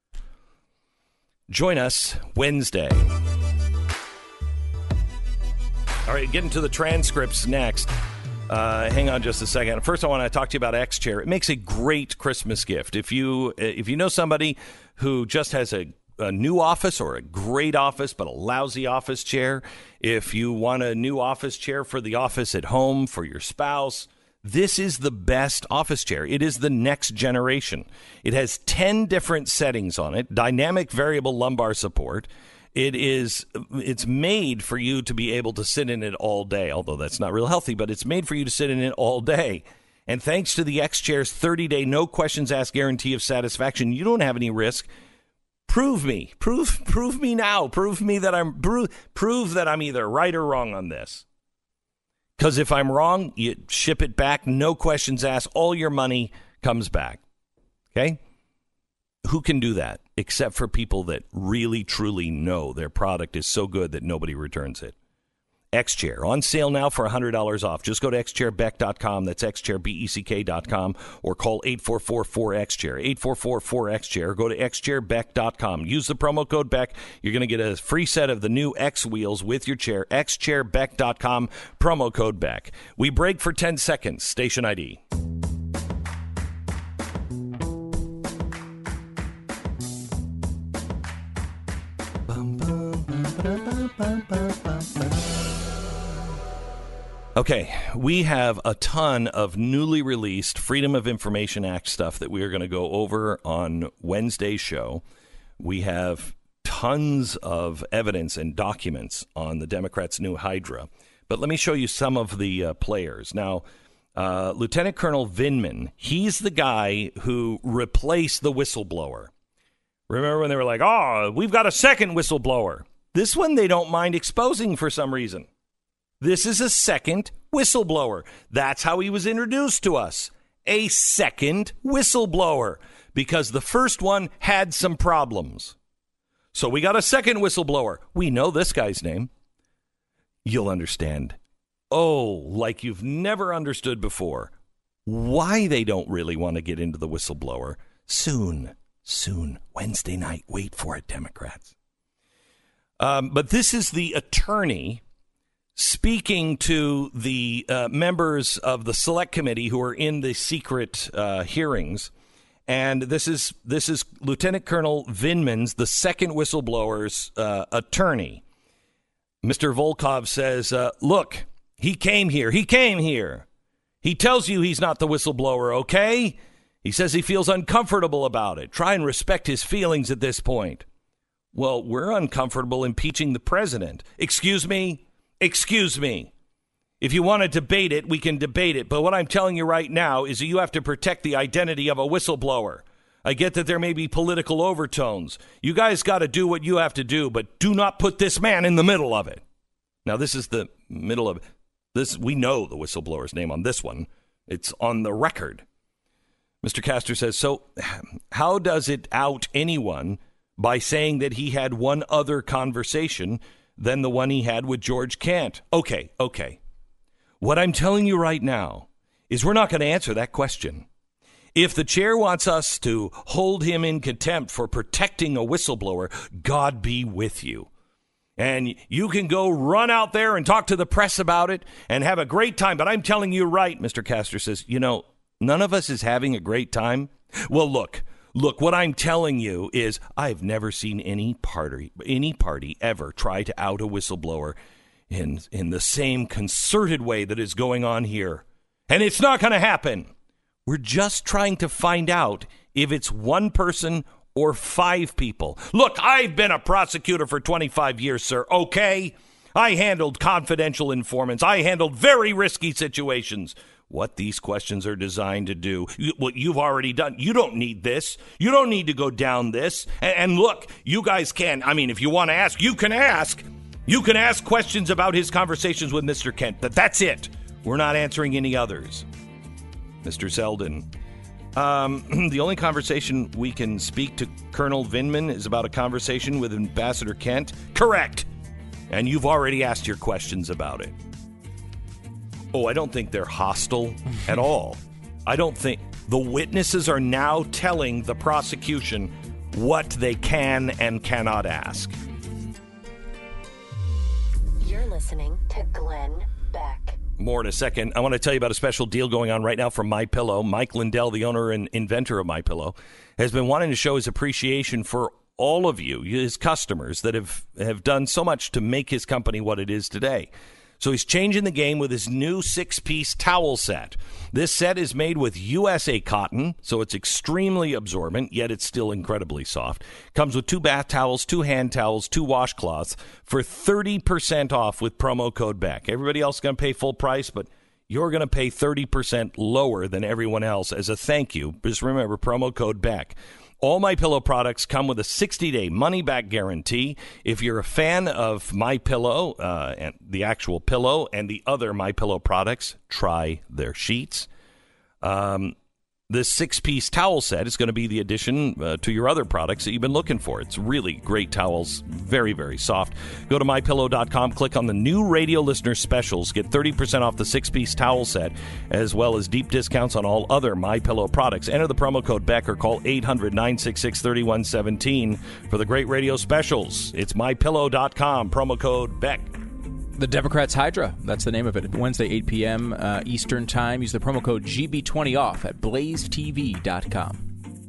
Speaker 1: Join us Wednesday. All right, getting to the transcripts next. Uh, hang on just a second. First, I want to talk to you about X Chair. It makes a great Christmas gift. If you if you know somebody who just has a, a new office or a great office but a lousy office chair, if you want a new office chair for the office at home for your spouse, this is the best office chair. It is the next generation. It has ten different settings on it, dynamic variable lumbar support. It is, it's made for you to be able to sit in it all day, although that's not real healthy, but it's made for you to sit in it all day. And thanks to the X Chair's thirty-day no questions asked guarantee of satisfaction, you don't have any risk. Prove me. Prove prove me now. Prove me that I'm prove, prove that I'm either right or wrong on this. Because if I'm wrong, you ship it back, no questions asked, all your money comes back. Okay? Who can do that except for people that really, truly know their product is so good that nobody returns it? X-Chair, on sale now for one hundred dollars off. Just go to x chair beck dot com. That's x chair beck dot com. Or call eight four four four X chair. eight four four four X chair. Go to x chair beck dot com. Use the promo code Beck. You're going to get a free set of the new X wheels with your chair. x chair beck dot com. Promo code Beck. We break for ten seconds. Station I D. Okay, we have a ton of newly released Freedom of Information Act stuff that we are going to go over on Wednesday's show. We have tons of evidence and documents on the Democrats' new Hydra. But let me show you some of the uh, players. Now, uh, Lieutenant Colonel Vindman, he's the guy who replaced the whistleblower. Remember when they were like, oh, we've got a second whistleblower. This one they don't mind exposing for some reason. This is a second whistleblower. That's how he was introduced to us. A second whistleblower. Because the first one had some problems. So we got a second whistleblower. We know this guy's name. You'll understand. Oh, like you've never understood before. Why they don't really want to get into the whistleblower. Soon. Soon. Wednesday night. Wait for it, Democrats. Um, but this is the attorney speaking to the uh, members of the select committee who are in the secret uh, hearings. And this is this is Lieutenant Colonel Vindman's, the second whistleblower's uh, attorney. Mister Volkov says, uh, look, he came here. He came here. He tells you he's not the whistleblower, okay? He says he feels uncomfortable about it. Try and respect his feelings at this point. Well, we're uncomfortable impeaching the president. Excuse me? Excuse me. If you want to debate it, we can debate it. But what I'm telling you right now is that you have to protect the identity of a whistleblower. I get that there may be political overtones. You guys got to do what you have to do, but do not put this man in the middle of it. Now, this is the middle of this. We know the whistleblower's name on this one. It's on the record. Mister Castor says, so how does it out anyone by saying that he had one other conversation than the one he had with George Kent? Okay, okay. What I'm telling you right now is we're not going to answer that question. If the chair wants us to hold him in contempt for protecting a whistleblower, God be with you. And you can go run out there and talk to the press about it and have a great time. But I'm telling you right, Mister Castor says, you know, none of us is having a great time. Well, look. Look, what I'm telling you is I've never seen any party, any party ever try to out a whistleblower in, in the same concerted way that is going on here. And it's not going to happen. We're just trying to find out if it's one person or five people. Look, I've been a prosecutor for twenty-five years, sir, okay? I handled confidential informants. I handled very risky situations. What these questions are designed to do, what you've already done. You don't need this. You don't need to go down this. And, and look, you guys can. I mean, if you want to ask, you can ask. You can ask questions about his conversations with Mister Kent. But that's it. We're not answering any others. Mister Zeldin. Um, the only conversation we can speak to Colonel Vindman is about a conversation with Ambassador Kent. Correct. And you've already asked your questions about it. Oh, I don't think they're hostile at all. I don't think the witnesses are now telling the prosecution what they can and cannot ask.
Speaker 3: You're listening to Glenn Beck.
Speaker 1: More in a second. I want to tell you about a special deal going on right now from MyPillow. Mike Lindell, the owner and inventor of MyPillow, has been wanting to show his appreciation for all of you, his customers, that have, have done so much to make his company what it is today. So he's changing the game with his new six-piece towel set. This set is made with U S A cotton, so it's extremely absorbent, yet it's still incredibly soft. Comes with two bath towels, two hand towels, two washcloths for thirty percent off with promo code Beck. Everybody else is going to pay full price, but you're going to pay thirty percent lower than everyone else as a thank you. Just remember, promo code Beck. All MyPillow products come with a sixty-day money-back guarantee. If you're a fan of MyPillow, uh, and the actual pillow, and the other MyPillow products, try their sheets. Um, this six-piece towel set is going to be the addition uh, to your other products that you've been looking for. It's really great towels, very, very soft. Go to my pillow dot com, click on the new radio listener specials, get thirty percent off the six-piece towel set, as well as deep discounts on all other MyPillow products. Enter the promo code Beck or call eight hundred, nine six six, three one one seven for the great radio specials. It's my pillow dot com, promo code Beck.
Speaker 2: The Democrats Hydra, that's the name of it. Wednesday, eight p.m. Uh, Eastern Time. Use the promo code G B twenty off at blaze t v dot com.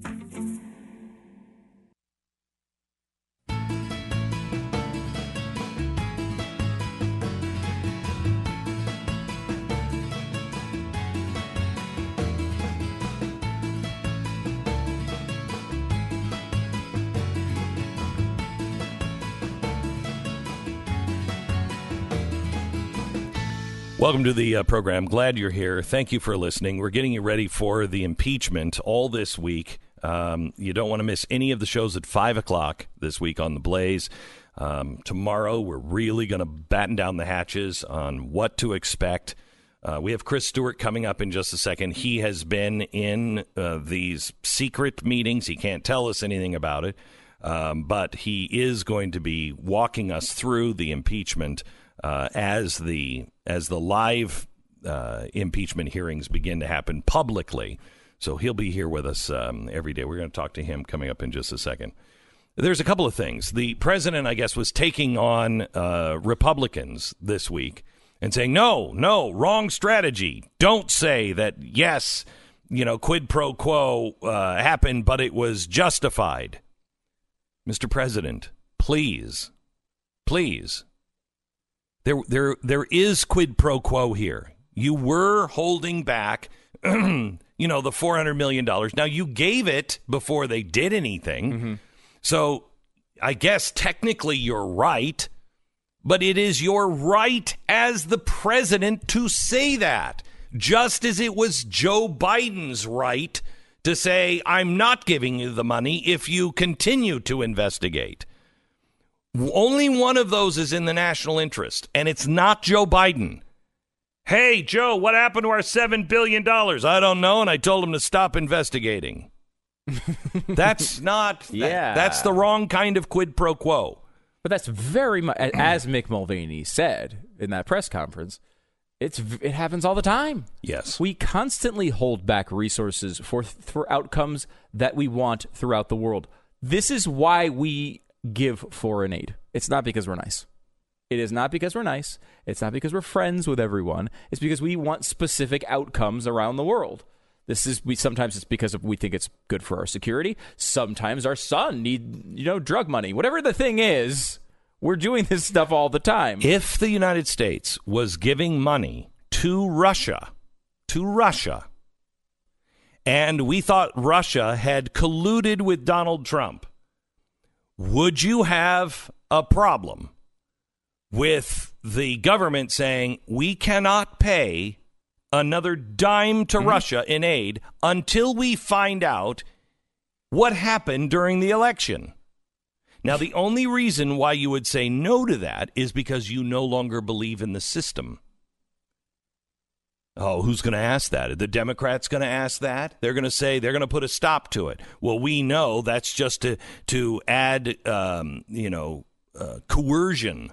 Speaker 1: Welcome to the uh, program. Glad you're here. Thank you for listening. We're getting you ready for the impeachment all this week. Um, you don't want to miss any of the shows at five o'clock this week on The Blaze. Um, tomorrow, we're really going to batten down the hatches on what to expect. Uh, we have Chris Stewart coming up in just a second. He has been in uh, these secret meetings. He can't tell us anything about it, um, but he is going to be walking us through the impeachment uh, as the as the live uh, impeachment hearings begin to happen publicly. So he'll be here with us um, every day. We're going to talk to him coming up in just a second. There's a couple of things. The president, I guess, was taking on uh, Republicans this week and saying, no, no, wrong strategy. Don't say that, yes, you know, quid pro quo uh, happened, but it was justified. Mister President, please, please. There, there, there is quid pro quo here. You were holding back, you know, the four hundred million dollars. Now, you gave it before they did anything. Mm-hmm. So I guess technically you're right, but it is your right as the president to say that, just as it was Joe Biden's right to say, I'm not giving you the money if you continue to investigate. Only one of those is in the national interest, and it's not Joe Biden. Hey, Joe, what happened to our seven billion dollars? I don't know, and I told him to stop investigating. That's not,
Speaker 2: yeah.
Speaker 1: that, that's the wrong kind of quid pro quo.
Speaker 2: But that's very much, as Mick Mulvaney said in that press conference, it's it happens all the time.
Speaker 1: Yes.
Speaker 2: We constantly hold back resources for, for outcomes that we want throughout the world. This is why we give foreign aid. It's not because we're nice. It is not because we're nice. It's not because we're friends with everyone. It's because we want specific outcomes around the world. This is we sometimes it's because we think it's good for our security. Sometimes our son need, you know, drug money. Whatever the thing is, we're doing this stuff all the time.
Speaker 1: If the United States was giving money to Russia, to Russia, and we thought Russia had colluded with Donald Trump, would you have a problem with the government saying we cannot pay another dime to mm-hmm. Russia in aid until we find out what happened during the election? Now, the only reason why you would say no to that is because you no longer believe in the system. Oh, who's going to ask that? Are the Democrats going to ask that? They're going to say they're going to put a stop to it. Well, we know that's just to to add, um, you know, uh, coercion.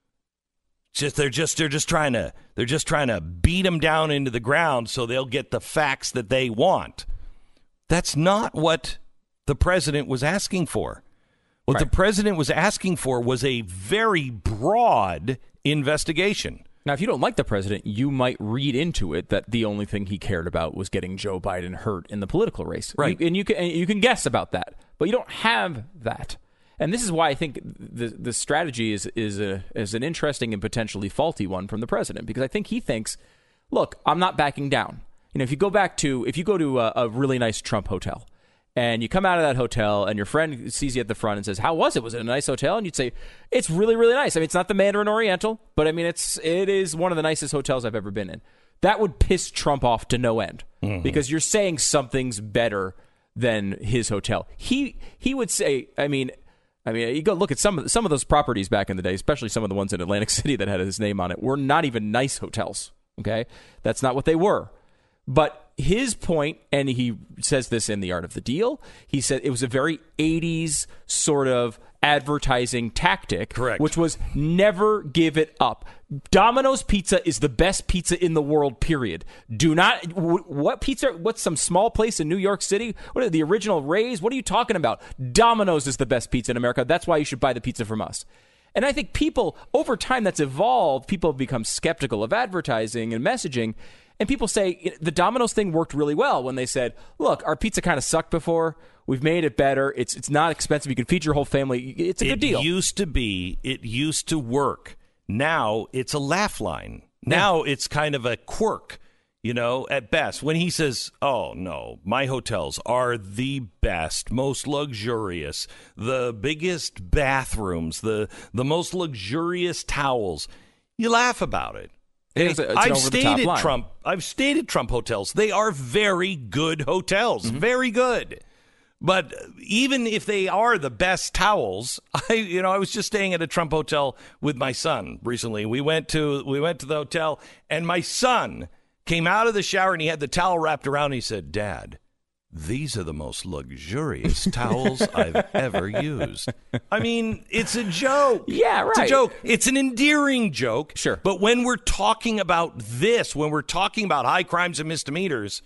Speaker 1: Just they're just they're just trying to they're just trying to beat them down into the ground so they'll get the facts that they want. That's not what the president was asking for. What right. the president was asking for was a very broad investigation.
Speaker 2: Now, if you don't like the president, you might read into it that the only thing he cared about was getting Joe Biden hurt in the political race.
Speaker 1: Right.
Speaker 2: You, and you can and you can guess about that, but you don't have that. And this is why I think the the strategy is is a is an interesting and potentially faulty one from the president, because I think he thinks, look, I'm not backing down. You know, if you go back to if you go to a, a really nice Trump hotel, and you come out of that hotel and your friend sees you at the front and says, how was it? Was it a nice hotel? And you'd say, it's really, really nice. I mean, it's not the Mandarin Oriental, but I mean, it's it is one of the nicest hotels I've ever been in. That would piss Trump off to no end, mm-hmm. because you're saying something's better than his hotel. He he would say, I mean, I mean, you go look at some of the, some of those properties back in the day, especially some of the ones in Atlantic City that had his name on it, were not even nice hotels. Okay, that's not what they were. But his point, and he says this in The Art of the Deal, he said it was a very eighties sort of advertising tactic,
Speaker 1: correct,
Speaker 2: which was never give it up. Domino's Pizza is the best pizza in the world, period. Do not, what pizza, what's some small place in New York City? What are the original Ray's? What are you talking about? Domino's is the best pizza in America. That's why you should buy the pizza from us. And I think people, over time that's evolved, people have become skeptical of advertising and messaging. And people say the Domino's thing worked really well when they said, look, our pizza kind of sucked before. We've made it better. It's it's not expensive. You can feed your whole family. It's a
Speaker 1: it
Speaker 2: good deal.
Speaker 1: It used to be. It used to work. Now it's a laugh line. Now yeah. it's kind of a quirk, you know, at best. When he says, oh, no, my hotels are the best, most luxurious, the biggest bathrooms, the, the most luxurious towels, you laugh about it.
Speaker 2: It's a, it's
Speaker 1: I've stayed at Trump. I've stayed at Trump hotels. They are very good hotels, mm-hmm. very good. But even if they are the best towels, I you know I was just staying at a Trump hotel with my son recently. We went to we went to the hotel, and my son came out of the shower and he had the towel wrapped around. And he said, "Dad, these are the most luxurious towels I've ever used." I mean, it's a joke.
Speaker 2: Yeah, right.
Speaker 1: It's a joke. It's an endearing joke.
Speaker 2: Sure.
Speaker 1: But when we're talking about this, when we're talking about high crimes and misdemeanors,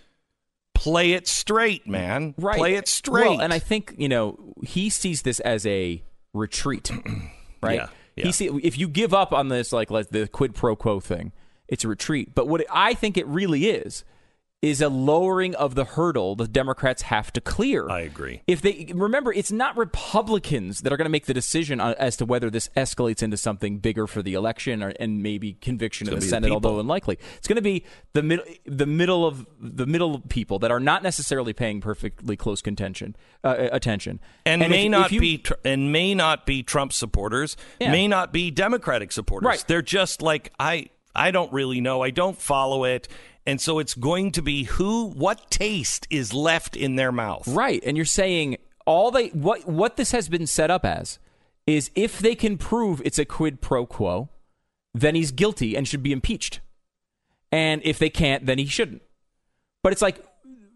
Speaker 1: play it straight, man.
Speaker 2: Right.
Speaker 1: Play it straight.
Speaker 2: Well, and I think, you know, he sees this as a retreat, right?
Speaker 1: Yeah. yeah.
Speaker 2: He see, if you give up on this, like, like the quid pro quo thing, it's a retreat. But what I think it really is, is a lowering of the hurdle the Democrats have to clear.
Speaker 1: I agree.
Speaker 2: If they remember, it's not Republicans that are going to make the decision on, as to whether this escalates into something bigger for the election or, and maybe conviction in the Senate, the although unlikely. It's going to be the middle, the middle of the middle people that are not necessarily paying perfectly close contention, uh, attention,
Speaker 1: and, and may
Speaker 2: if,
Speaker 1: not
Speaker 2: if you,
Speaker 1: be and may not be Trump supporters,
Speaker 2: yeah.
Speaker 1: may not be Democratic supporters.
Speaker 2: Right.
Speaker 1: They're just like I. I don't really know. I don't follow it. And so it's going to be who, what taste is left in their mouth.
Speaker 2: Right. And you're saying all they, what, what this has been set up as is if they can prove it's a quid pro quo, then he's guilty and should be impeached. And if they can't, then he shouldn't. But it's like,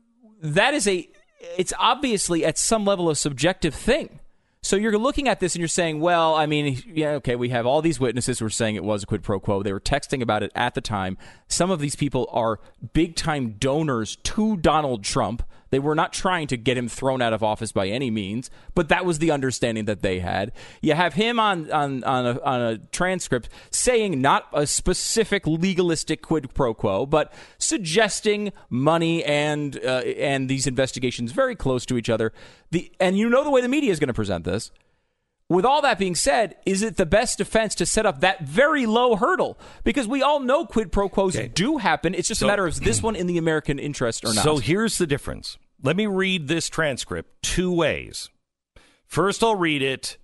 Speaker 2: that is a, it's obviously at some level a subjective thing. So you're looking at this and you're saying, well, I mean, yeah, okay, we have all these witnesses who are saying it was a quid pro quo. They were texting about it at the time. Some of these people are big-time donors to Donald Trump. They were not trying to get him thrown out of office by any means, but that was the understanding that they had. You have him on on on a, on a transcript saying not a specific legalistic quid pro quo, but suggesting money and uh, and these investigations very close to each other. The and you know the way the media is going to present this. With all that being said, is it the best defense to set up that very low hurdle? Because we all know quid pro quos okay. do happen. It's just so, a matter of is this one in the American interest or not?
Speaker 1: So here's the difference. Let me read this transcript two ways. First, I'll read it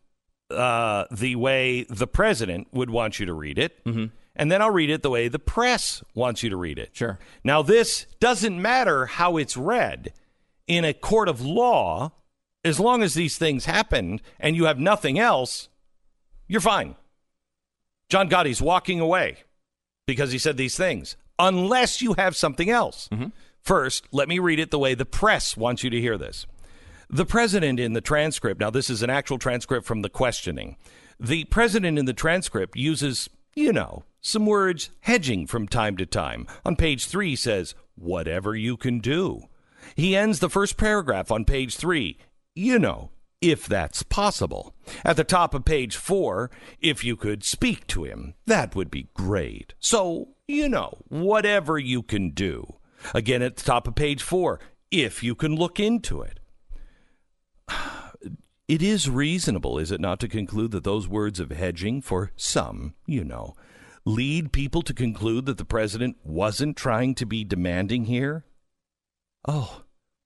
Speaker 1: uh, the way the president would want you to read it.
Speaker 2: Mm-hmm.
Speaker 1: And then I'll read it the way the press wants you to read it.
Speaker 2: Sure.
Speaker 1: Now, this doesn't matter how it's read. In a court of law, as long as these things happen and you have nothing else, you're fine. John Gotti's walking away because he said these things. unless you have something else.
Speaker 2: Mm-hmm.
Speaker 1: First, let me read it the way the press wants you to hear this. The president in the transcript, now this is an actual transcript from the questioning. The president in the transcript uses, you know, some words hedging from time to time. On page three says, whatever you can do. He ends the first paragraph on page three, you know, if that's possible. At the top of page four, if you could speak to him, that would be great. So, you know, whatever you can do. Again, at the top of page four, if you can look into it. It is reasonable, is it not, to conclude that those words of hedging, for some, you know, lead people to conclude that the president wasn't trying to be demanding here? Oh,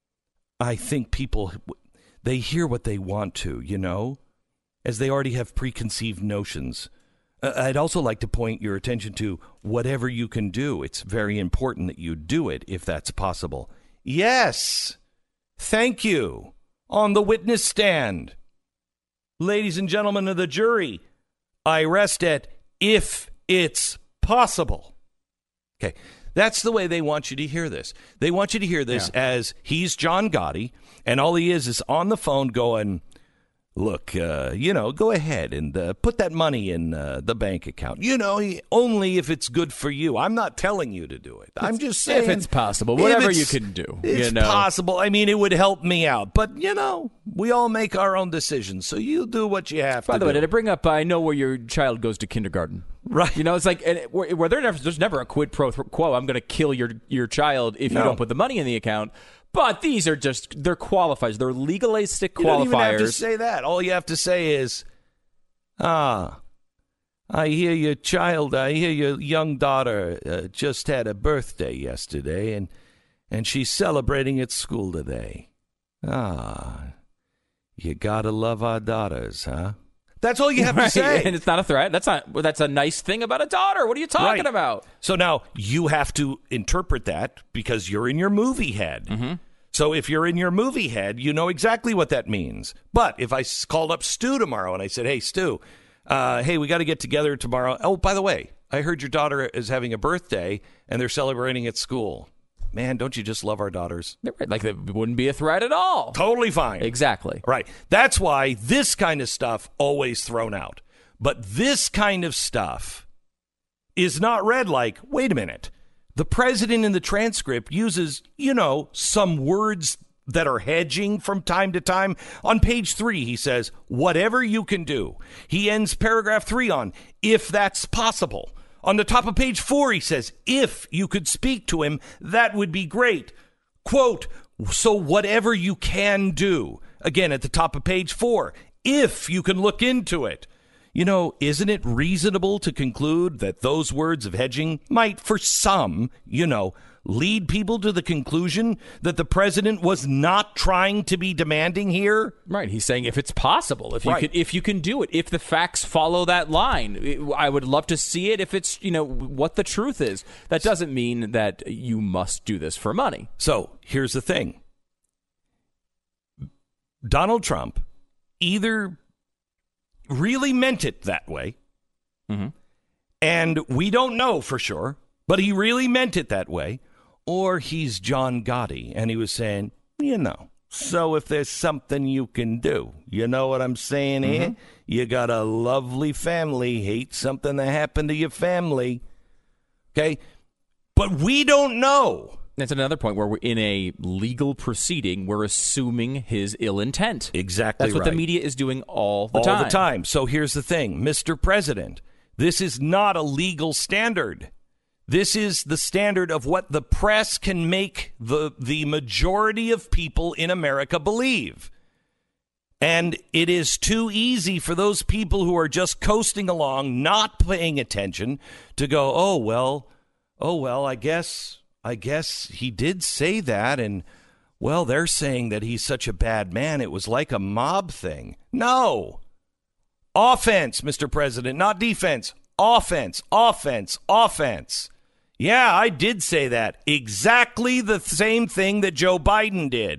Speaker 1: I think people, they hear what they want to, you know, as they already have preconceived notions. Uh, I'd also like to point your attention to whatever you can do. It's very important that you do it if that's possible. Yes, thank you. On the witness stand. Ladies and gentlemen of the jury, I rest at if it's possible. Okay, that's the way they want you to hear this. They want you to hear this yeah. as he's John Gotti, and all he is is on the phone going, look, uh, you know, go ahead and uh, put that money in uh, the bank account. You know, only if it's good for you. I'm not telling you to do it. I'm just saying.
Speaker 2: If it's possible, whatever you can do.
Speaker 1: It's
Speaker 2: you know?
Speaker 1: possible. I mean, it would help me out. But, you know, we all make our own decisions. So you do what you have
Speaker 2: By
Speaker 1: to do.
Speaker 2: By the way, did I bring up, I know where your child goes to kindergarten.
Speaker 1: Right.
Speaker 2: You know, it's like, and where, where there never, there's never a quid pro quo. I'm going to kill your, your child if
Speaker 1: no.
Speaker 2: you don't put the money in the account. But these are just, they're qualifiers. They're legalistic qualifiers.
Speaker 1: You don't even have to say that. All you have to say is, ah, I hear your child, I hear your young daughter uh, just had a birthday yesterday, and and she's celebrating at school today. Ah, you gotta love our daughters, huh? That's all you have
Speaker 2: right.
Speaker 1: to say.
Speaker 2: And it's not a threat. That's not. That's a nice thing about a daughter. What are you talking
Speaker 1: right.
Speaker 2: about?
Speaker 1: So now you have to interpret that because you're in your movie head.
Speaker 2: Mm-hmm.
Speaker 1: So if you're in your movie head, you know exactly what that means. But if I called up Stu tomorrow and I said, hey, Stu, uh, hey, we got to get together tomorrow. Oh, by the way, I heard your daughter is having a birthday and they're celebrating at school. Man, don't you just love our daughters?
Speaker 2: Right. Like it wouldn't be a threat at all.
Speaker 1: Totally fine.
Speaker 2: Exactly.
Speaker 1: Right. That's why this kind of stuff always thrown out. But this kind of stuff is not read like, wait a minute. The president in the transcript uses, you know, some words that are hedging from time to time. On page three, he says, whatever you can do. He ends paragraph three on, if that's possible. On the top of page four, he says, if you could speak to him, that would be great. Quote, so whatever you can do. Again, at the top of page four, if you can look into it. You know, isn't it reasonable to conclude that those words of hedging might, for some, you know, lead people to the conclusion that the president was not trying to be demanding here?
Speaker 2: Right. He's saying if it's possible, if you
Speaker 1: right.
Speaker 2: can, if you can do it, if the facts follow that line, I would love to see it. If it's, you know, what the truth is, that doesn't mean that you must do this for money.
Speaker 1: So here's the thing. Donald Trump either really meant it that way,
Speaker 2: mm-hmm.
Speaker 1: and we don't know for sure, but he really meant it that way, or he's John Gotti, and he was saying, you know, so if there's something you can do, you know what I'm saying here? Mm-hmm. You got a lovely family, hate something that happened to your family, okay? But we don't know.
Speaker 2: That's another point where we're in a legal proceeding. We're assuming his ill intent.
Speaker 1: Exactly
Speaker 2: That's what
Speaker 1: right.
Speaker 2: the media is doing all the
Speaker 1: all
Speaker 2: time.
Speaker 1: All the time. So here's the thing, Mister President, this is not a legal standard. This is the standard of what the press can make the, the majority of people in America believe. And it is too easy for those people who are just coasting along, not paying attention, to go, oh, well, oh, well, I guess... I guess he did say that, and, well, they're saying that he's such a bad man. It was like a mob thing. No. Offense, Mister President, not defense. Offense, offense, offense. Yeah, I did say that. Exactly the same thing that Joe Biden did.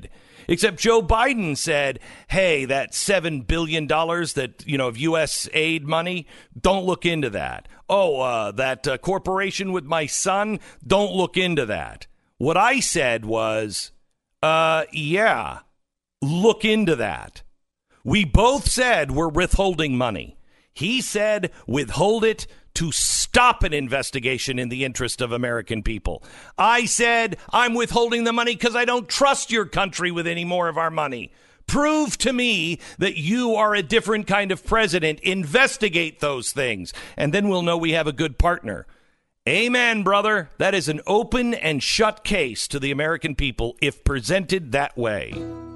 Speaker 1: Except Joe Biden said, hey, that seven billion dollars that, you know, of U S aid money, don't look into that. Oh, uh, that uh, corporation with my son, don't look into that. What I said was, uh, yeah, look into that. We both said we're withholding money. He said withhold it to stop an investigation in the interest of American people. I said I'm withholding the money because I don't trust your country with any more of our money. Prove to me that you are a different kind of president. Investigate those things, and then we'll know we have a good partner. Amen, brother. That is an open and shut case to the American people if presented that way.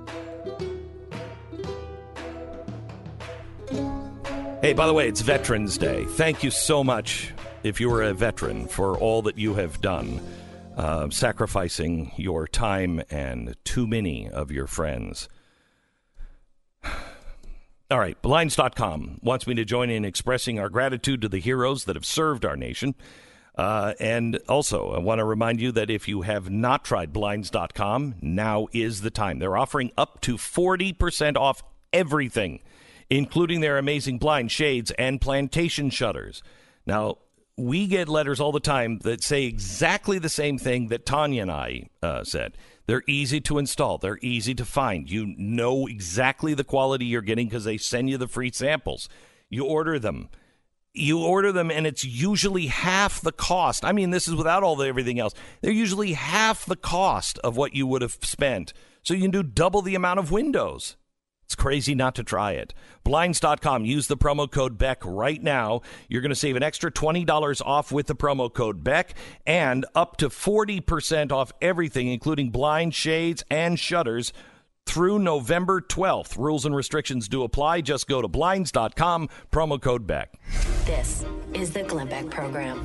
Speaker 1: Hey, by the way, it's Veterans Day. Thank you so much, if you were a veteran, for all that you have done, uh, sacrificing your time and too many of your friends. All right, Blinds dot com wants me to join in expressing our gratitude to the heroes that have served our nation. Uh, and also, I want to remind you that if you have not tried Blinds dot com, now is the time. They're offering up to forty percent off everything, including their amazing blind shades and plantation shutters. Now, we get letters all the time that say exactly the same thing that Tanya and I uh, said. They're easy to install. They're easy to find. You know exactly the quality you're getting because they send you the free samples. You order them. You order them, and it's usually half the cost. I mean, this is without all the everything else. They're usually half the cost of what you would have spent. So you can do double the amount of windows. It's crazy not to try it. Blinds dot com. Use the promo code Beck right now. You're going to save an extra twenty dollars off with the promo code Beck and up to forty percent off everything, including blind shades and shutters, through November twelfth. Rules and restrictions do apply. Just go to Blinds dot com, promo code Beck.
Speaker 3: This is the Glenn Beck Program.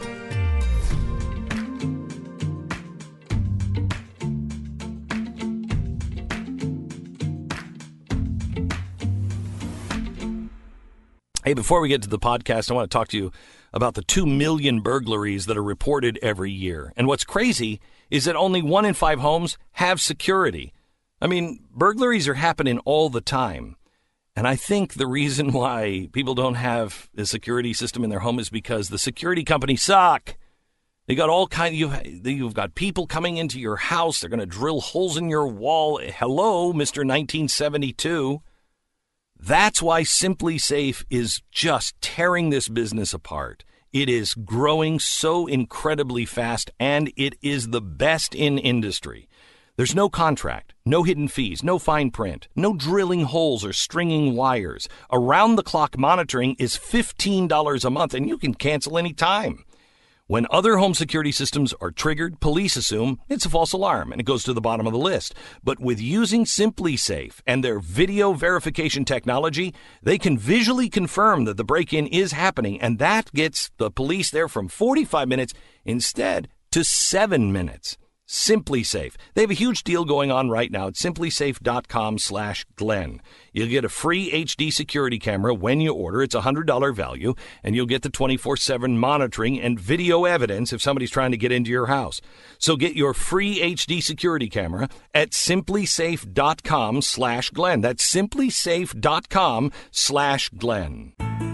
Speaker 1: Hey, before we get to the podcast, I want to talk to you about the two million burglaries that are reported every year. And what's crazy is that only one in five homes have security. I mean, burglaries are happening all the time. And I think the reason why people don't have a security system in their home is because the security companies suck. They got all kind of, you've, you've got people coming into your house. They're going to drill holes in your wall. Hello, Mister nineteen seventy-two. That's why Simply Safe is just tearing this business apart. It is growing so incredibly fast, and it is the best in industry. There's no contract, no hidden fees, no fine print, no drilling holes or stringing wires. Around-the-clock monitoring is fifteen dollars a month, and you can cancel any time. When other home security systems are triggered, police assume it's a false alarm, and it goes to the bottom of the list. But with using Simply Safe and their video verification technology, they can visually confirm that the break-in is happening, and that gets the police there from forty-five minutes instead to seven minutes. Simply Safe. They have a huge deal going on right now at simply safe dot com slash Glenn. You'll get a free H D security camera when you order. It's a one hundred dollars value, and you'll get the twenty-four seven monitoring and video evidence if somebody's trying to get into your house. So get your free H D security camera at simply safe dot com slash Glenn. That's simply safe dot com slash Glenn.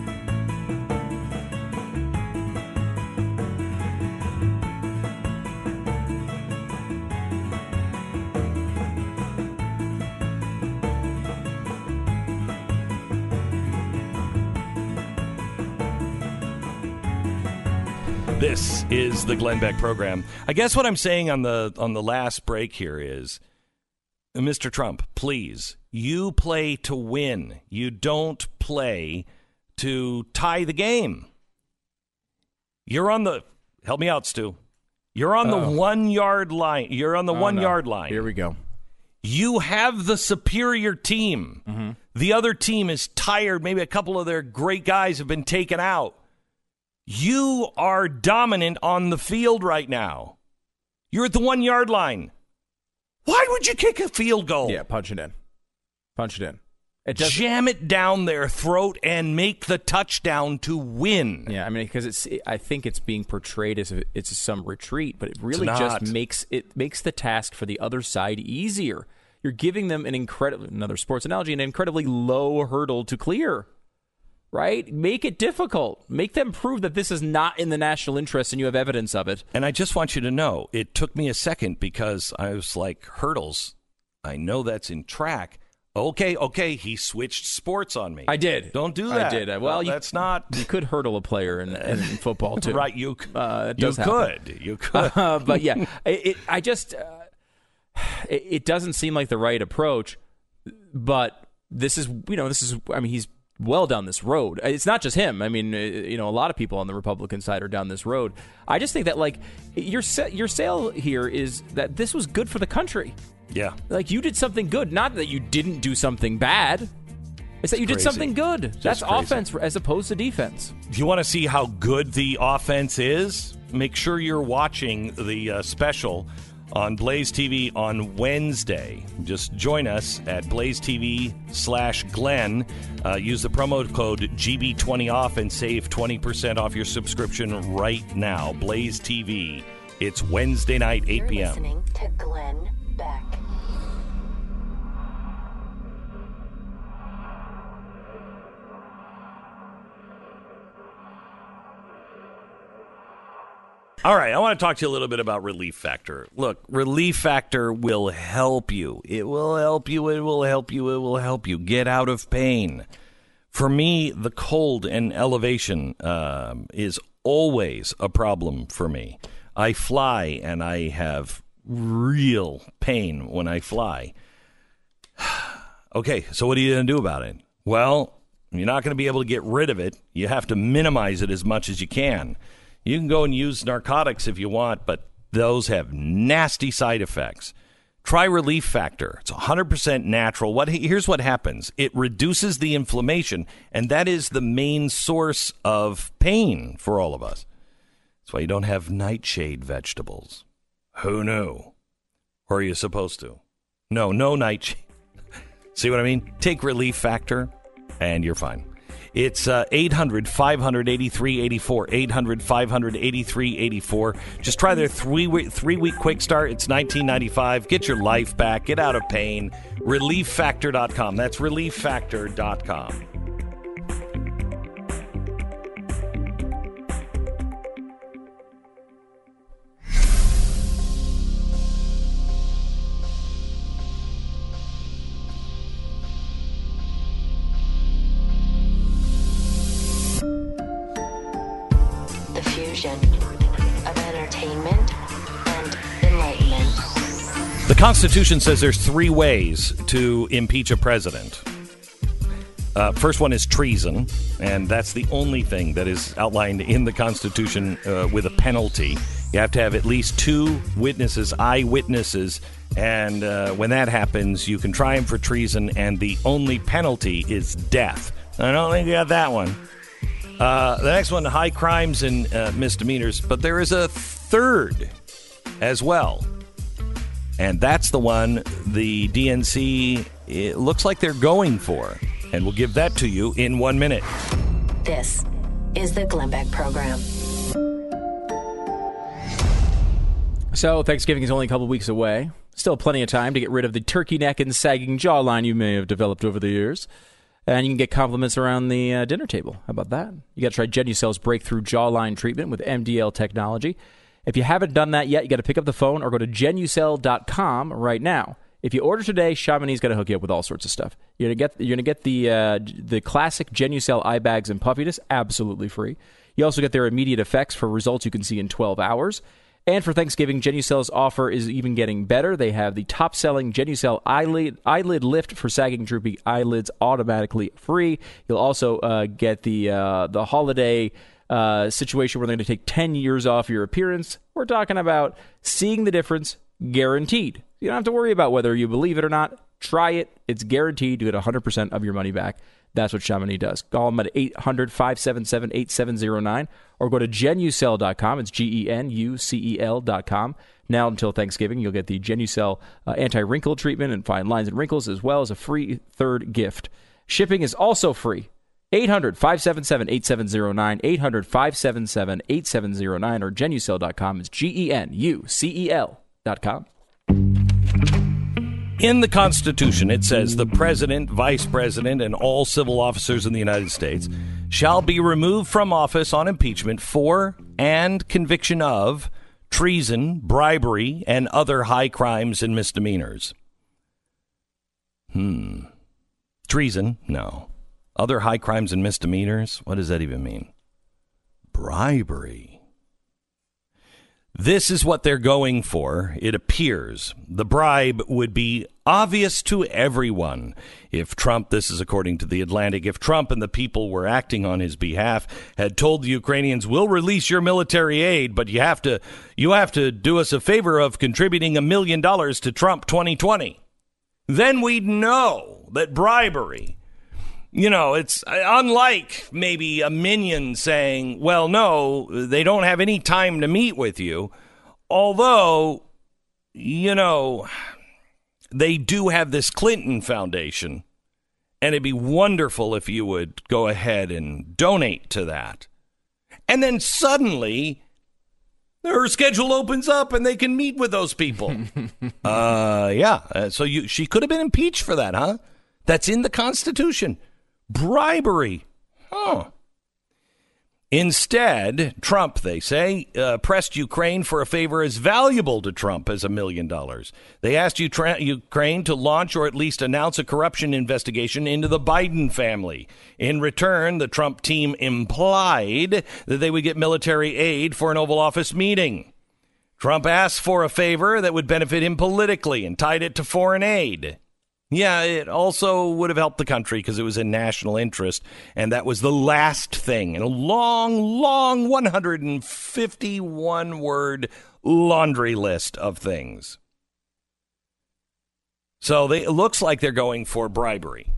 Speaker 1: This is the Glenn Beck Program. I guess what I'm saying on the on the last break here is, Mister Trump, please, you play to win. You don't play to tie the game. You're on the, help me out, Stu. You're on the oh. one-yard line. You're on the oh, one-yard no. line.
Speaker 2: Here we go.
Speaker 1: You have the superior team. Mm-hmm. The other team is tired. Maybe a couple of their great guys have been taken out. You are dominant on the field right now. You're at the one-yard line. Why would you kick a field goal?
Speaker 2: Yeah, punch it in. Punch it in.
Speaker 1: It Jam it down their throat and make the touchdown to win.
Speaker 2: Yeah, I mean, because it's. I think it's being portrayed as a, it's some retreat, but it really just makes it makes the task for the other side easier. you're giving them an incredible, another sports analogy, an incredibly low hurdle to clear, right? Make it difficult. Make them prove that this is not in the national interest and you have evidence of it.
Speaker 1: And I just want you to know, it took me a second because I was like, hurdles, I know that's in track. Okay, okay, he switched sports on me.
Speaker 2: I did.
Speaker 1: Don't do that.
Speaker 2: I did. Well,
Speaker 1: well
Speaker 2: you,
Speaker 1: that's not...
Speaker 2: You could hurdle a player in, in football, too.
Speaker 1: Right, you,
Speaker 2: uh, it
Speaker 1: you
Speaker 2: does
Speaker 1: could. You could.
Speaker 2: Uh, but, yeah, it, it, I just... Uh, it, it doesn't seem like the right approach, but this is, you know, this is... I mean, he's well down this road. It's not just him. I mean, you know, a lot of people on the Republican side are down this road. I just think that, like, your your sale here is that this was good for the country.
Speaker 1: Yeah.
Speaker 2: Like, you did something good. Not that you didn't do something bad. It's that you
Speaker 1: Crazy.
Speaker 2: did something good.
Speaker 1: Just
Speaker 2: That's
Speaker 1: crazy.
Speaker 2: offense as opposed to defense.
Speaker 1: If you want to see how good the offense is, make sure you're watching the uh, special on Blaze T V on Wednesday. Just join us at Blaze T V slash Glenn. Uh, use the promo code G B twenty off and save twenty percent off your subscription right now. Blaze T V. It's Wednesday night, eight p.m.
Speaker 3: You're listening to Glenn Beck.
Speaker 1: All right, I want to talk to you a little bit about Relief Factor. Look, Relief Factor will help you. It will help you. It will help you. It will help you get out of pain. For me, the cold and elevation um, is always a problem for me. I fly, and I have real pain when I fly. Okay, so what are you going to do about it? Well, you're not going to be able to get rid of it. You have to minimize it as much as you can. You can go and use narcotics if you want, but those have nasty side effects. Try Relief Factor. It's one hundred percent natural. What here's what happens. It reduces the inflammation, and that is the main source of pain for all of us. That's why you don't have nightshade vegetables. Who knew? Or are you supposed to? No, no nightshade. See what I mean? Take Relief Factor, and you're fine. It's uh, eight hundred, five hundred, eighty-three eighty-four, eight hundred, five hundred, eighty-three eighty-four. Just try their three-week three-week quick start. It's nineteen ninety-five. Get your life back. Get out of pain. relief factor dot com. That's relief factor dot com.
Speaker 3: Of entertainment and enlightenment.
Speaker 1: The Constitution says there's three ways to impeach a president. Uh, first one is treason, and that's the only thing that is outlined in the Constitution uh, with a penalty. You have to have at least two witnesses, eyewitnesses, and uh, when that happens, you can try him for treason, and the only penalty is death. I don't think you got that one. Uh, the next one, high crimes and uh, misdemeanors, but there is a third as well. And that's the one the D N C, it looks like they're going for. And we'll give that to you in one minute.
Speaker 3: This is the Glenn Beck Program.
Speaker 2: So Thanksgiving is only a couple weeks away. Still plenty of time to get rid of the turkey neck and sagging jawline you may have developed over the years. And you can get compliments around the uh, dinner table. How about that? You got to try Genucel's breakthrough jawline treatment with M D L technology. If you haven't done that yet, you got to pick up the phone or go to Genucel dot com right now. If you order today, Chamonix is going to hook you up with all sorts of stuff. You're going to get you're going to get the uh, the classic Genucel eye bags and puffiness absolutely free. You also get their immediate effects for results you can see in twelve hours. And for Thanksgiving, Genucel's offer is even getting better. They have the top-selling Genucel eyelid, eyelid lift for sagging, droopy eyelids automatically free. You'll also uh, get the uh, the holiday uh, situation where they're going to take ten years off your appearance. We're talking about seeing the difference, guaranteed. You don't have to worry about whether you believe it or not. Try it. It's guaranteed to get one hundred percent of your money back. That's what Chamonix does. Call them at eight hundred, five seven seven, eight seven zero nine or go to Genucel dot com. It's G E N U C E L dot com. Now until Thanksgiving, you'll get the Genucel uh, anti-wrinkle treatment and fine lines and wrinkles, as well as a free third gift. Shipping is also free. eight hundred, five seven seven, eight seven zero nine, eight hundred, five seven seven, eight seven zero nine or Genucel dot com. It's G E N U C E L dot com.
Speaker 1: In the Constitution, it says the president, vice president, and all civil officers in the United States shall be removed from office on impeachment for and conviction of treason, bribery, and other high crimes and misdemeanors. Hmm. Treason? No. Other high crimes and misdemeanors? What does that even mean? Bribery. This is what they're going for, it appears. The bribe would be obvious to everyone if Trump, this is according to The Atlantic, if Trump and the people were acting on his behalf had told the Ukrainians, we'll release your military aid, but you have to you have to do us a favor of contributing a million dollars to Trump twenty twenty. Then we'd know that bribery, you know, it's unlike maybe a minion saying, well, no, they don't have any time to meet with you. Although, you know, they do have this Clinton Foundation, and it'd be wonderful if you would go ahead and donate to that. And then suddenly her schedule opens up and they can meet with those people. uh, yeah. Uh, so you, she could have been impeached for that, huh? That's in the Constitution. Bribery. Huh. Instead, Trump, they say, uh, pressed Ukraine for a favor as valuable to Trump as a million dollars. They asked Utra- Ukraine to launch or at least announce a corruption investigation into the Biden family. In return, the Trump team implied that they would get military aid for an Oval Office meeting. Trump asked for a favor that would benefit him politically and tied it to foreign aid. Yeah, it also would have helped the country because it was in national interest, and that was the last thing in a long, long one hundred fifty-one word laundry list of things. So they, it looks like they're going for bribery.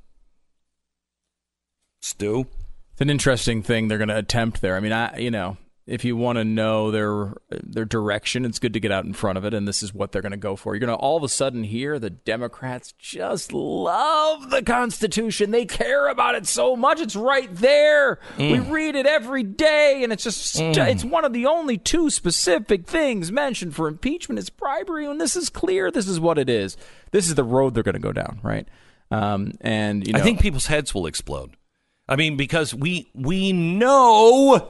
Speaker 1: Stu?
Speaker 2: It's an interesting thing they're going to attempt there. I mean, I you know, if you want to know their their direction, it's good to get out in front of it, and this is what they're going to go for. You're going to all of a sudden hear the Democrats just love the Constitution. They care about it so much. It's right there. Mm. We read it every day, and it's just mm. it's one of the only two specific things mentioned for impeachment is bribery, and this is clear. This is what it is. This is the road they're going to go down, right? Um, and you know,
Speaker 1: I think people's heads will explode. I mean, because we we know...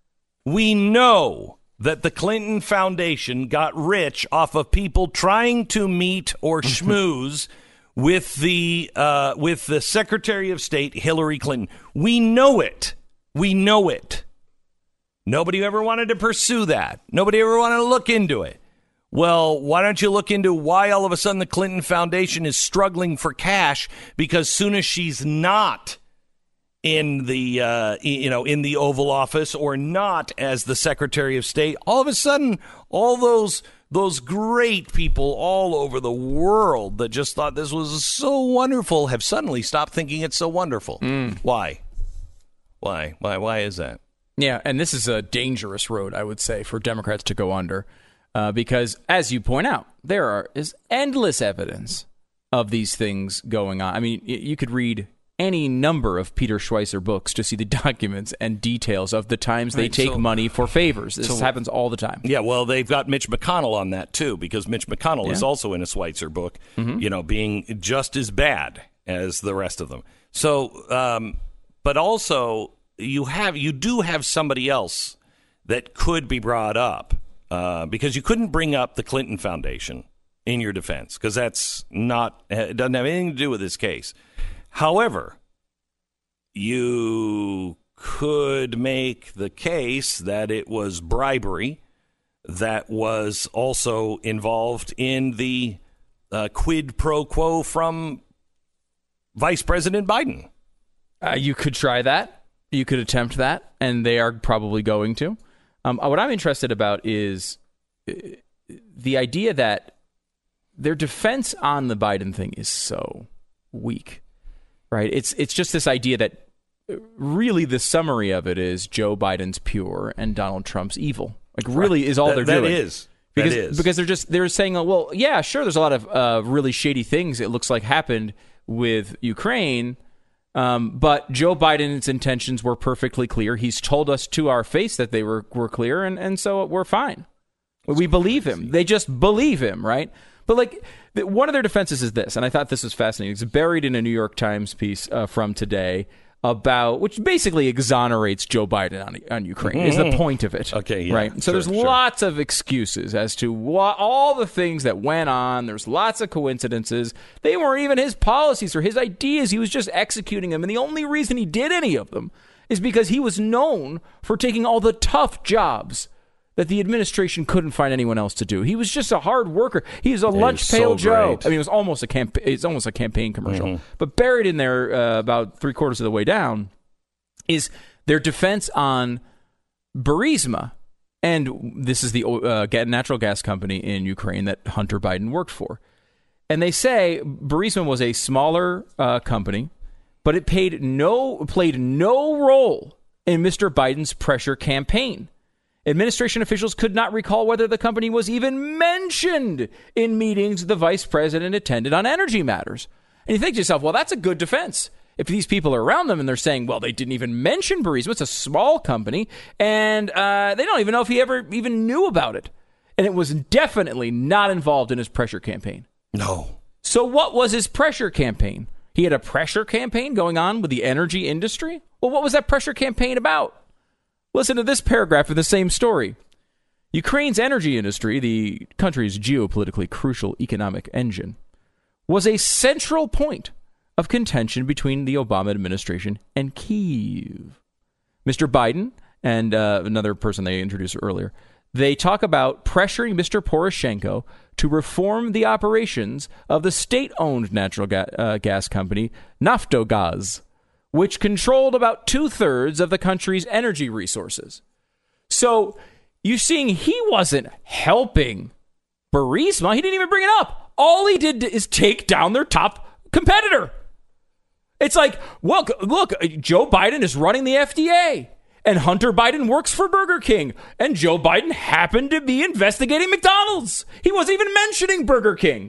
Speaker 1: We know that the Clinton Foundation got rich off of people trying to meet or schmooze with the uh, with the Secretary of State, Hillary Clinton. We know it. We know it. Nobody ever wanted to pursue that. Nobody ever wanted to look into it. Well, why don't you look into why all of a sudden the Clinton Foundation is struggling for cash? Because soon as she's not in the uh, you know in the Oval Office or not as the Secretary of State, all of a sudden all those those great people all over the world that just thought this was so wonderful have suddenly stopped thinking it's so wonderful. Mm. Why? Why? Why? Why is that?
Speaker 2: Yeah, and this is a dangerous road, I would say, for Democrats to go under, uh, because as you point out, there are is endless evidence of these things going on. I mean, you could read any number of Peter Schweizer books to see the documents and details of the times they right, take so, money for favors. This so, happens all the time.
Speaker 1: Yeah, well, they've got Mitch McConnell on that, too, because Mitch McConnell yeah. is also in a Schweizer book, mm-hmm. you know, being just as bad as the rest of them. So, um, but also, you have you do have somebody else that could be brought up, uh, because you couldn't bring up the Clinton Foundation in your defense, because that's not, it doesn't have anything to do with this case. However, you could make the case that it was bribery that was also involved in the uh, quid pro quo from Vice President Biden.
Speaker 2: Uh, you could try that. You could attempt that, and they are probably going to. Um, what I'm interested about is the idea that their defense on the Biden thing is so weak. Right. It's it's just this idea that really the summary of it is Joe Biden's pure and Donald Trump's evil. Like really right. is all
Speaker 1: that,
Speaker 2: they're
Speaker 1: that
Speaker 2: doing.
Speaker 1: Is.
Speaker 2: Because,
Speaker 1: that is.
Speaker 2: Because they're just they're saying, well, yeah, sure, there's a lot of uh, really shady things it looks like happened with Ukraine. Um, but Joe Biden's intentions were perfectly clear. He's told us to our face that they were, were clear. And, and so we're fine. We believe him. They just believe him. Right. But like the, one of their defenses is this, and I thought this was fascinating. It's buried in a New York Times piece uh, from today about, which basically exonerates Joe Biden on, on Ukraine, mm-hmm. is the point of it.
Speaker 1: Okay, yeah.
Speaker 2: Right? So
Speaker 1: sure,
Speaker 2: there's
Speaker 1: sure.
Speaker 2: lots of excuses as to what, all the things that went on. There's lots of coincidences. They weren't even his policies or his ideas. He was just executing them. And the only reason he did any of them is because he was known for taking all the tough jobs that the administration couldn't find anyone else to do. He was just a hard worker. He was a
Speaker 1: yeah,
Speaker 2: lunch pail
Speaker 1: so
Speaker 2: Joe.
Speaker 1: great.
Speaker 2: I mean, it was almost a camp- It's almost a campaign commercial.
Speaker 1: Mm-hmm.
Speaker 2: But buried in there, uh, about three quarters of the way down, is their defense on Burisma. And this is the uh, natural gas company in Ukraine that Hunter Biden worked for. And they say Burisma was a smaller uh, company, but it paid no played no role in Mister Biden's pressure campaign. Administration officials could not recall whether the company was even mentioned in meetings the vice president attended on energy matters. And you think to yourself, well, that's a good defense. If these people are around them and they're saying, well, they didn't even mention Burisma, it's a small company, and uh, they don't even know if he ever even knew about it. And it was definitely not involved in his pressure campaign.
Speaker 1: No.
Speaker 2: So what was his pressure campaign? He had a pressure campaign going on with the energy industry? Well, what was that pressure campaign about? Listen to this paragraph in the same story. Ukraine's energy industry, the country's geopolitically crucial economic engine, was a central point of contention between the Obama administration and Kyiv. Mister Biden and uh, another person they introduced earlier, they talk about pressuring Mister Poroshenko to reform the operations of the state-owned natural ga- uh, gas company, Naftogaz, which controlled about two-thirds of the country's energy resources. So you're seeing he wasn't helping Burisma. He didn't even bring it up. All he did is take down their top competitor. It's like, look, look, Joe Biden is running the F D A, and Hunter Biden works for Burger King, and Joe Biden happened to be investigating McDonald's. He wasn't even mentioning Burger King.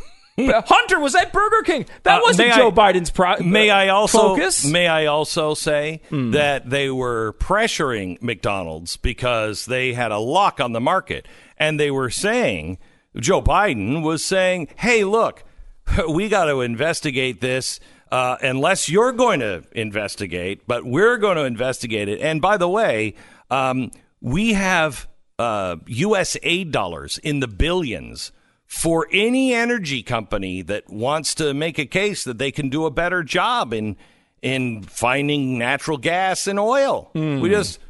Speaker 2: Hunter was at Burger King. That wasn't uh, Joe I, Biden's pro-
Speaker 1: may I also,
Speaker 2: focus.
Speaker 1: May I also say
Speaker 2: mm.
Speaker 1: that they were pressuring McDonald's because they had a lock on the market. And they were saying, Joe Biden was saying, hey, look, we got to investigate this uh, unless you're going to investigate. But we're going to investigate it. And by the way, um, we have uh, U S aid dollars in the billions for any energy company that wants to make a case that they can do a better job in in finding natural gas and oil. Mm. We just,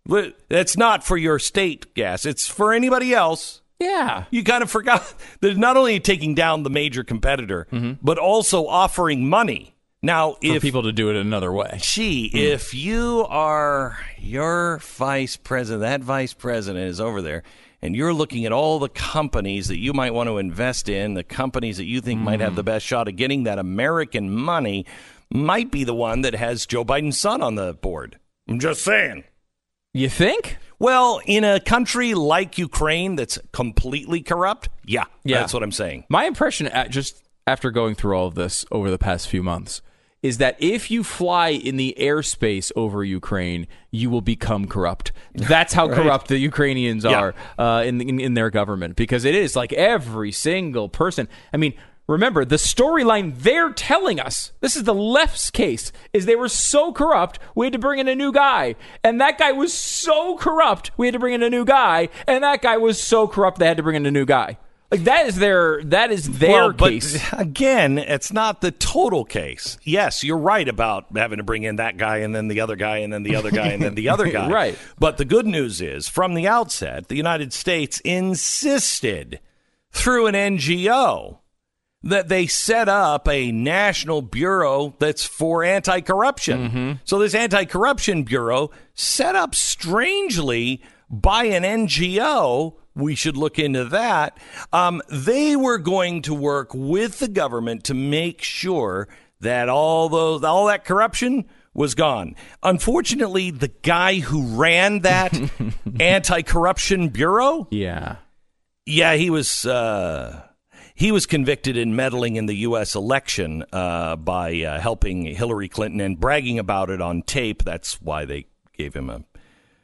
Speaker 1: it's not for your state gas. It's for anybody else.
Speaker 2: Yeah.
Speaker 1: You kind of forgot that not only taking down the major competitor, mm-hmm. but also offering money. Now,
Speaker 2: for
Speaker 1: if
Speaker 2: people to do it another way.
Speaker 1: Gee, mm. if you are your vice president, that vice president is over there, and you're looking at all the companies that you might want to invest in, the companies that you think mm. might have the best shot of getting that American money, might be the one that has Joe Biden's son on the board. I'm just saying.
Speaker 2: You think?
Speaker 1: Well, in a country like Ukraine that's completely corrupt, yeah, yeah. That's what I'm saying.
Speaker 2: My impression, at just after going through all of this over the past few months, is that if you fly in the airspace over Ukraine, you will become corrupt. That's how right. corrupt the Ukrainians are yeah. uh, in, in in their government, because it is like every single person. I mean, remember, the storyline they're telling us, this is the left's case, is they were so corrupt, we had to bring in a new guy. And that guy was so corrupt, we had to bring in a new guy. And that guy was so corrupt, they had to bring in a new guy. Like, that is their that is their
Speaker 1: well, but
Speaker 2: case.
Speaker 1: Again, it's not the total case. Yes, you're right about having to bring in that guy and then the other guy and then the other guy and then the other guy.
Speaker 2: Right.
Speaker 1: But the good news is, from the outset, the United States insisted through an N G O that they set up a national bureau that's for anti-corruption. Mm-hmm. So this anti-corruption bureau, set up strangely by an N G O, we should look into that. Um, they were going to work with the government to make sure that all those, all that corruption was gone. Unfortunately, the guy who ran that anti-corruption bureau,
Speaker 2: yeah,
Speaker 1: yeah, he was uh, he was convicted in meddling in the U S election uh, by uh, helping Hillary Clinton and bragging about it on tape. That's why they gave him a.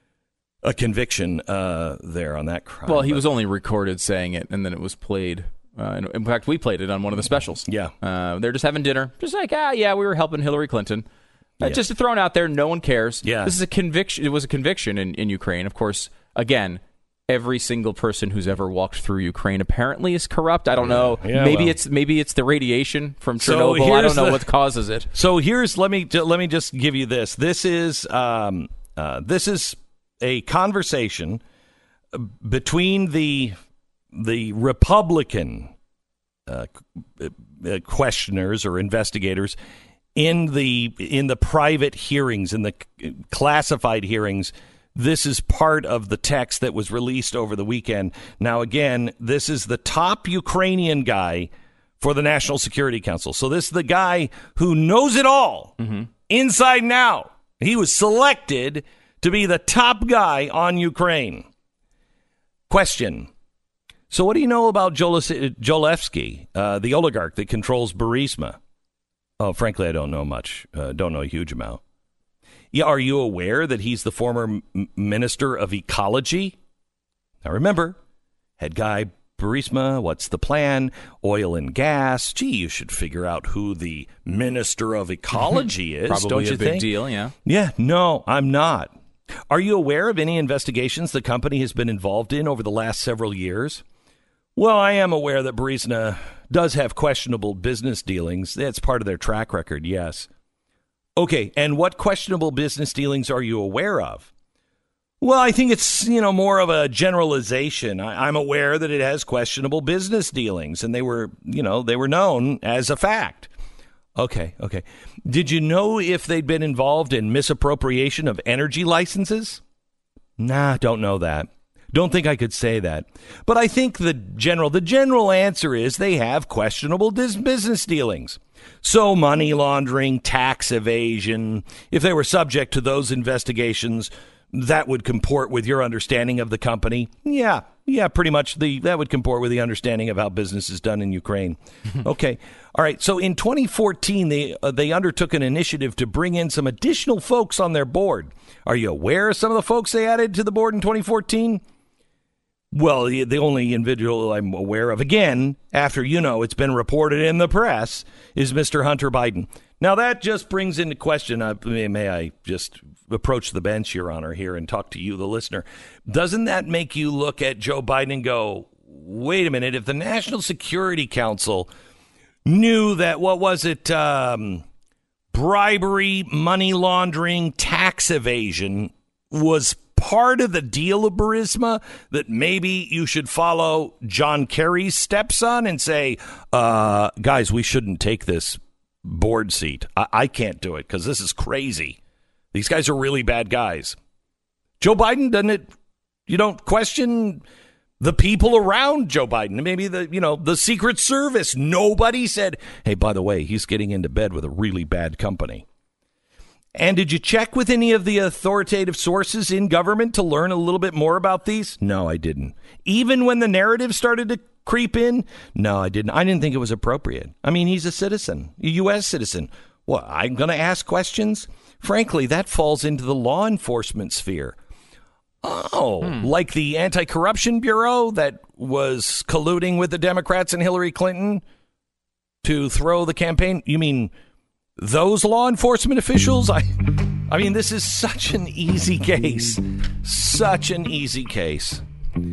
Speaker 1: A conviction uh, there on that crime.
Speaker 2: Well, he
Speaker 1: but,
Speaker 2: was only recorded saying it, and then it was played Uh, in, in fact, we played it on one of the specials.
Speaker 1: Yeah.
Speaker 2: Uh, they're just having dinner. Just like, ah, yeah, we were helping Hillary Clinton. Uh,
Speaker 1: Yeah.
Speaker 2: Just thrown out there. No one cares.
Speaker 1: Yeah.
Speaker 2: This is a conviction. It was a conviction in, in Ukraine. Of course, again, every single person who's ever walked through Ukraine apparently is corrupt. I don't know.
Speaker 1: Yeah,
Speaker 2: maybe
Speaker 1: well.
Speaker 2: it's maybe it's the radiation from
Speaker 1: So
Speaker 2: Chernobyl. I
Speaker 1: here's
Speaker 2: don't know
Speaker 1: the-
Speaker 2: what causes it.
Speaker 1: So here's let me let me just give you this. This is um, uh, this is a conversation between the the Republican uh, uh, questioners or investigators in the in the private hearings, in the classified hearings. This is part of the text that was released over the weekend. Now, again, this is the top Ukrainian guy for the National Security Council. So this is the guy who knows it all, mm-hmm. inside and out. He was selected to be the top guy on Ukraine. Question. So what do you know about Joles- Jolevsky, uh, the oligarch that controls Burisma? Oh, frankly, I don't know much. Uh, don't know a huge amount. Yeah, are you aware that he's the former m- Minister of Ecology? Now remember, head guy, Burisma, what's the plan? Oil and gas. Gee, you should figure out who the Minister of Ecology is,
Speaker 2: Probably
Speaker 1: don't you
Speaker 2: a big
Speaker 1: think?
Speaker 2: deal, yeah.
Speaker 1: Yeah, no, I'm not. Are you aware of any investigations the company has been involved in over the last several years? Well, I am aware that Burisma does have questionable business dealings. That's part of their track record, yes. Okay, and what questionable business dealings are you aware of? Well, I think it's, you know, more of a generalization. I, I'm aware that it has questionable business dealings, and they were, you know, they were known as a fact. Okay, okay. Did you know if they'd been involved in misappropriation of energy licenses? Nah, don't know that. Don't think I could say that. But I think the general, the general answer is they have questionable dis- business dealings. So money laundering, tax evasion, if they were subject to those investigations, that would comport with your understanding of the company. Yeah, yeah, pretty much the that would comport with the understanding of how business is done in Ukraine. Okay. All right. So in twenty fourteen, they uh, they undertook an initiative to bring in some additional folks on their board. Are you aware of some of the folks they added to the board in twenty fourteen? Well, the the only individual I'm aware of, again, after, you know, it's been reported in the press, is Mister Hunter Biden. Now, that just brings into question, uh, may, may I just approach the bench, Your Honor, here and talk to you, the listener. Doesn't that make you look at Joe Biden and go, wait a minute, if the National Security Council knew that, what was it, um, bribery, money laundering, tax evasion was part of the deal of Burisma, that maybe you should follow John Kerry's steps on and say, uh, guys, we shouldn't take this board seat. I, I can't do it because this is crazy. These guys are really bad guys. Joe Biden, doesn't it, you don't question the people around Joe Biden, maybe the, you know, the Secret Service. Nobody said, hey, by the way, he's getting into bed with a really bad company. And did you check with any of the authoritative sources in government to learn a little bit more about these? No, I didn't. Even when the narrative started to creep in? No, I didn't. I didn't think it was appropriate. I mean, he's a citizen, a U S citizen. Well, I'm going to ask questions? Frankly, that falls into the law enforcement sphere. Oh, hmm. Like the Anti-Corruption Bureau that was colluding with the Democrats and Hillary Clinton to throw the campaign? You mean those law enforcement officials? I I mean, this is such an easy case. Such an easy case.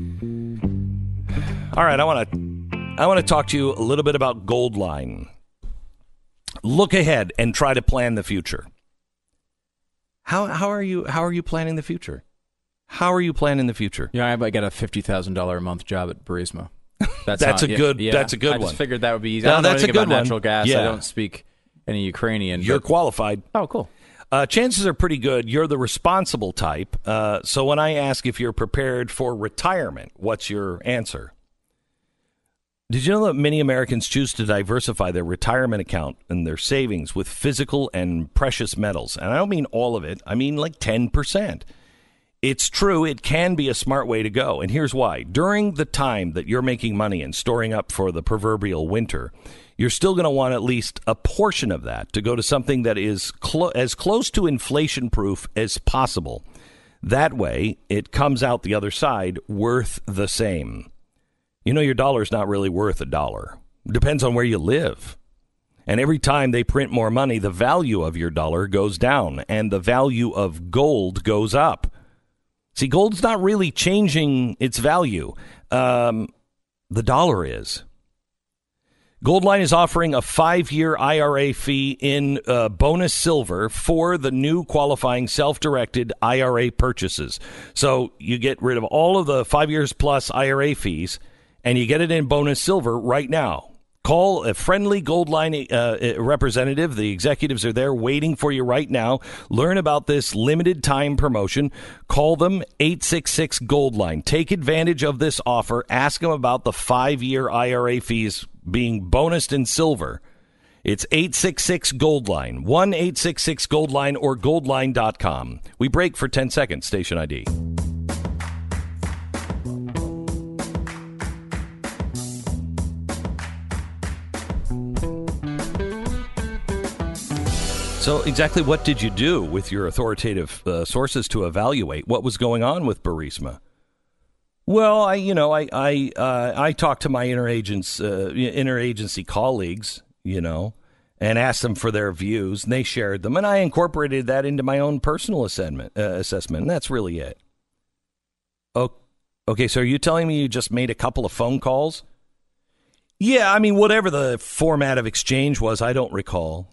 Speaker 1: All right, I want to I want to talk to you a little bit about Goldline. Look ahead and try to plan the future. How how are you how are you planning the future? How are you planning the future?
Speaker 2: Yeah, I got a fifty thousand dollars a month job at Burisma. That's,
Speaker 1: that's
Speaker 2: not,
Speaker 1: a good
Speaker 2: yeah,
Speaker 1: that's a good
Speaker 2: I
Speaker 1: one.
Speaker 2: just figured that would be easy.
Speaker 1: No,
Speaker 2: I don't know
Speaker 1: that's a
Speaker 2: anything
Speaker 1: good
Speaker 2: about
Speaker 1: one.
Speaker 2: natural gas.
Speaker 1: Yeah.
Speaker 2: I don't speak any Ukrainian.
Speaker 1: You're
Speaker 2: but...
Speaker 1: qualified.
Speaker 2: Oh, cool.
Speaker 1: Uh, chances are pretty good you're the responsible type. Uh, so when I ask if you're prepared for retirement, what's your answer? Did you know that many Americans choose to diversify their retirement account and their savings with physical and precious metals? And I don't mean all of it. I mean like ten percent. It's true. It can be a smart way to go. And here's why. During the time that you're making money and storing up for the proverbial winter, you're still going to want at least a portion of that to go to something that is clo- as close to inflation-proof as possible. That way, it comes out the other side worth the same. You know your dollar's not really worth a dollar. Depends on where you live. And every time they print more money, the value of your dollar goes down and the value of gold goes up. See, gold's not really changing its value. Um, the dollar is. Goldline is offering a five-year I R A fee in uh, bonus silver for the new qualifying self-directed I R A purchases. So you get rid of all of the five years plus I R A fees, and you get it in bonus silver right now. Call a friendly Goldline uh, representative. The executives are there waiting for you right now. Learn about this limited time promotion. Call them eight six six Goldline. Take advantage of this offer. Ask them about the five-year I R A fees being bonused in silver. It's eight six six Goldline, one eight six six Goldline or goldline dot com. We break for ten seconds. Station I D. So exactly what did you do with your authoritative uh, sources to evaluate what was going on with Burisma? Well, I, you know, I, I, uh, I talked to my interagents, uh, interagency colleagues, you know, and asked them for their views, and they shared them, and I incorporated that into my own personal assessment. Uh, assessment, and that's really it. Oh, okay. So are you telling me you just made a couple of phone calls? Yeah, I mean, whatever the format of exchange was, I don't recall.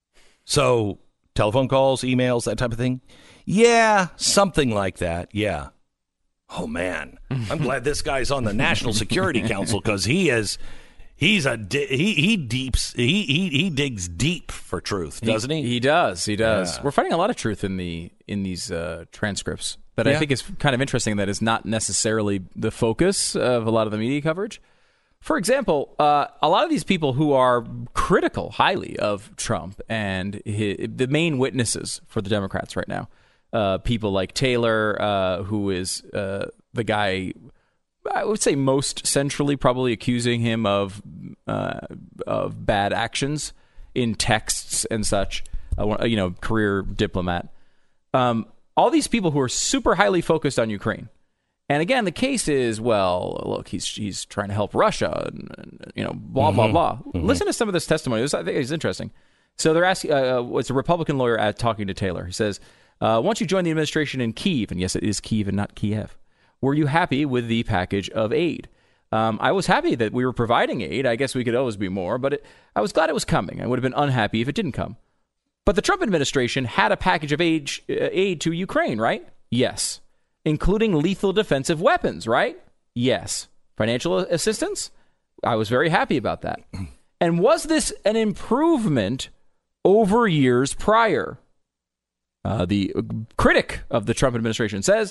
Speaker 1: So telephone calls, emails, that type of thing? Yeah, something like that. Yeah. Oh, man, I'm glad this guy's on the National Security Council because he is he's a he he deeps he he he digs deep for truth, doesn't he?
Speaker 2: He, he does. He does.
Speaker 1: Yeah.
Speaker 2: We're finding a lot of truth in the in these uh, transcripts that
Speaker 1: Yeah.
Speaker 2: I think is kind of interesting. That is not necessarily the focus of a lot of the media coverage. For example, uh, a lot of these people who are critical highly of Trump and his, the main witnesses for the Democrats right now, uh, people like Taylor, uh, who is uh, the guy, I would say most centrally probably accusing him of uh, of bad actions in texts and such, uh, you know, career diplomat. Um, all these people who are super highly focused on Ukraine. And again, the case is, well, look, he's he's trying to help Russia, and, and you know, blah blah
Speaker 1: Mm-hmm.
Speaker 2: blah.
Speaker 1: Mm-hmm.
Speaker 2: Listen to some of this testimony. This, I think it's interesting. So they're asking, uh, it's a Republican lawyer at, talking to Taylor. He says, uh, "Once you joined the administration in Kyiv, and yes, it is Kyiv and not Kiev, were you happy with the package of aid?" Um, I was happy that we were providing aid. I guess we could always be more, but it, I was glad it was coming. I would have been unhappy if it didn't come. But the Trump administration had a package of aid, uh, aid to Ukraine, right? Yes. Including lethal defensive weapons, right? Yes. Financial assistance? I was very happy about that. And was this an improvement over years prior? Uh, the critic of the Trump administration says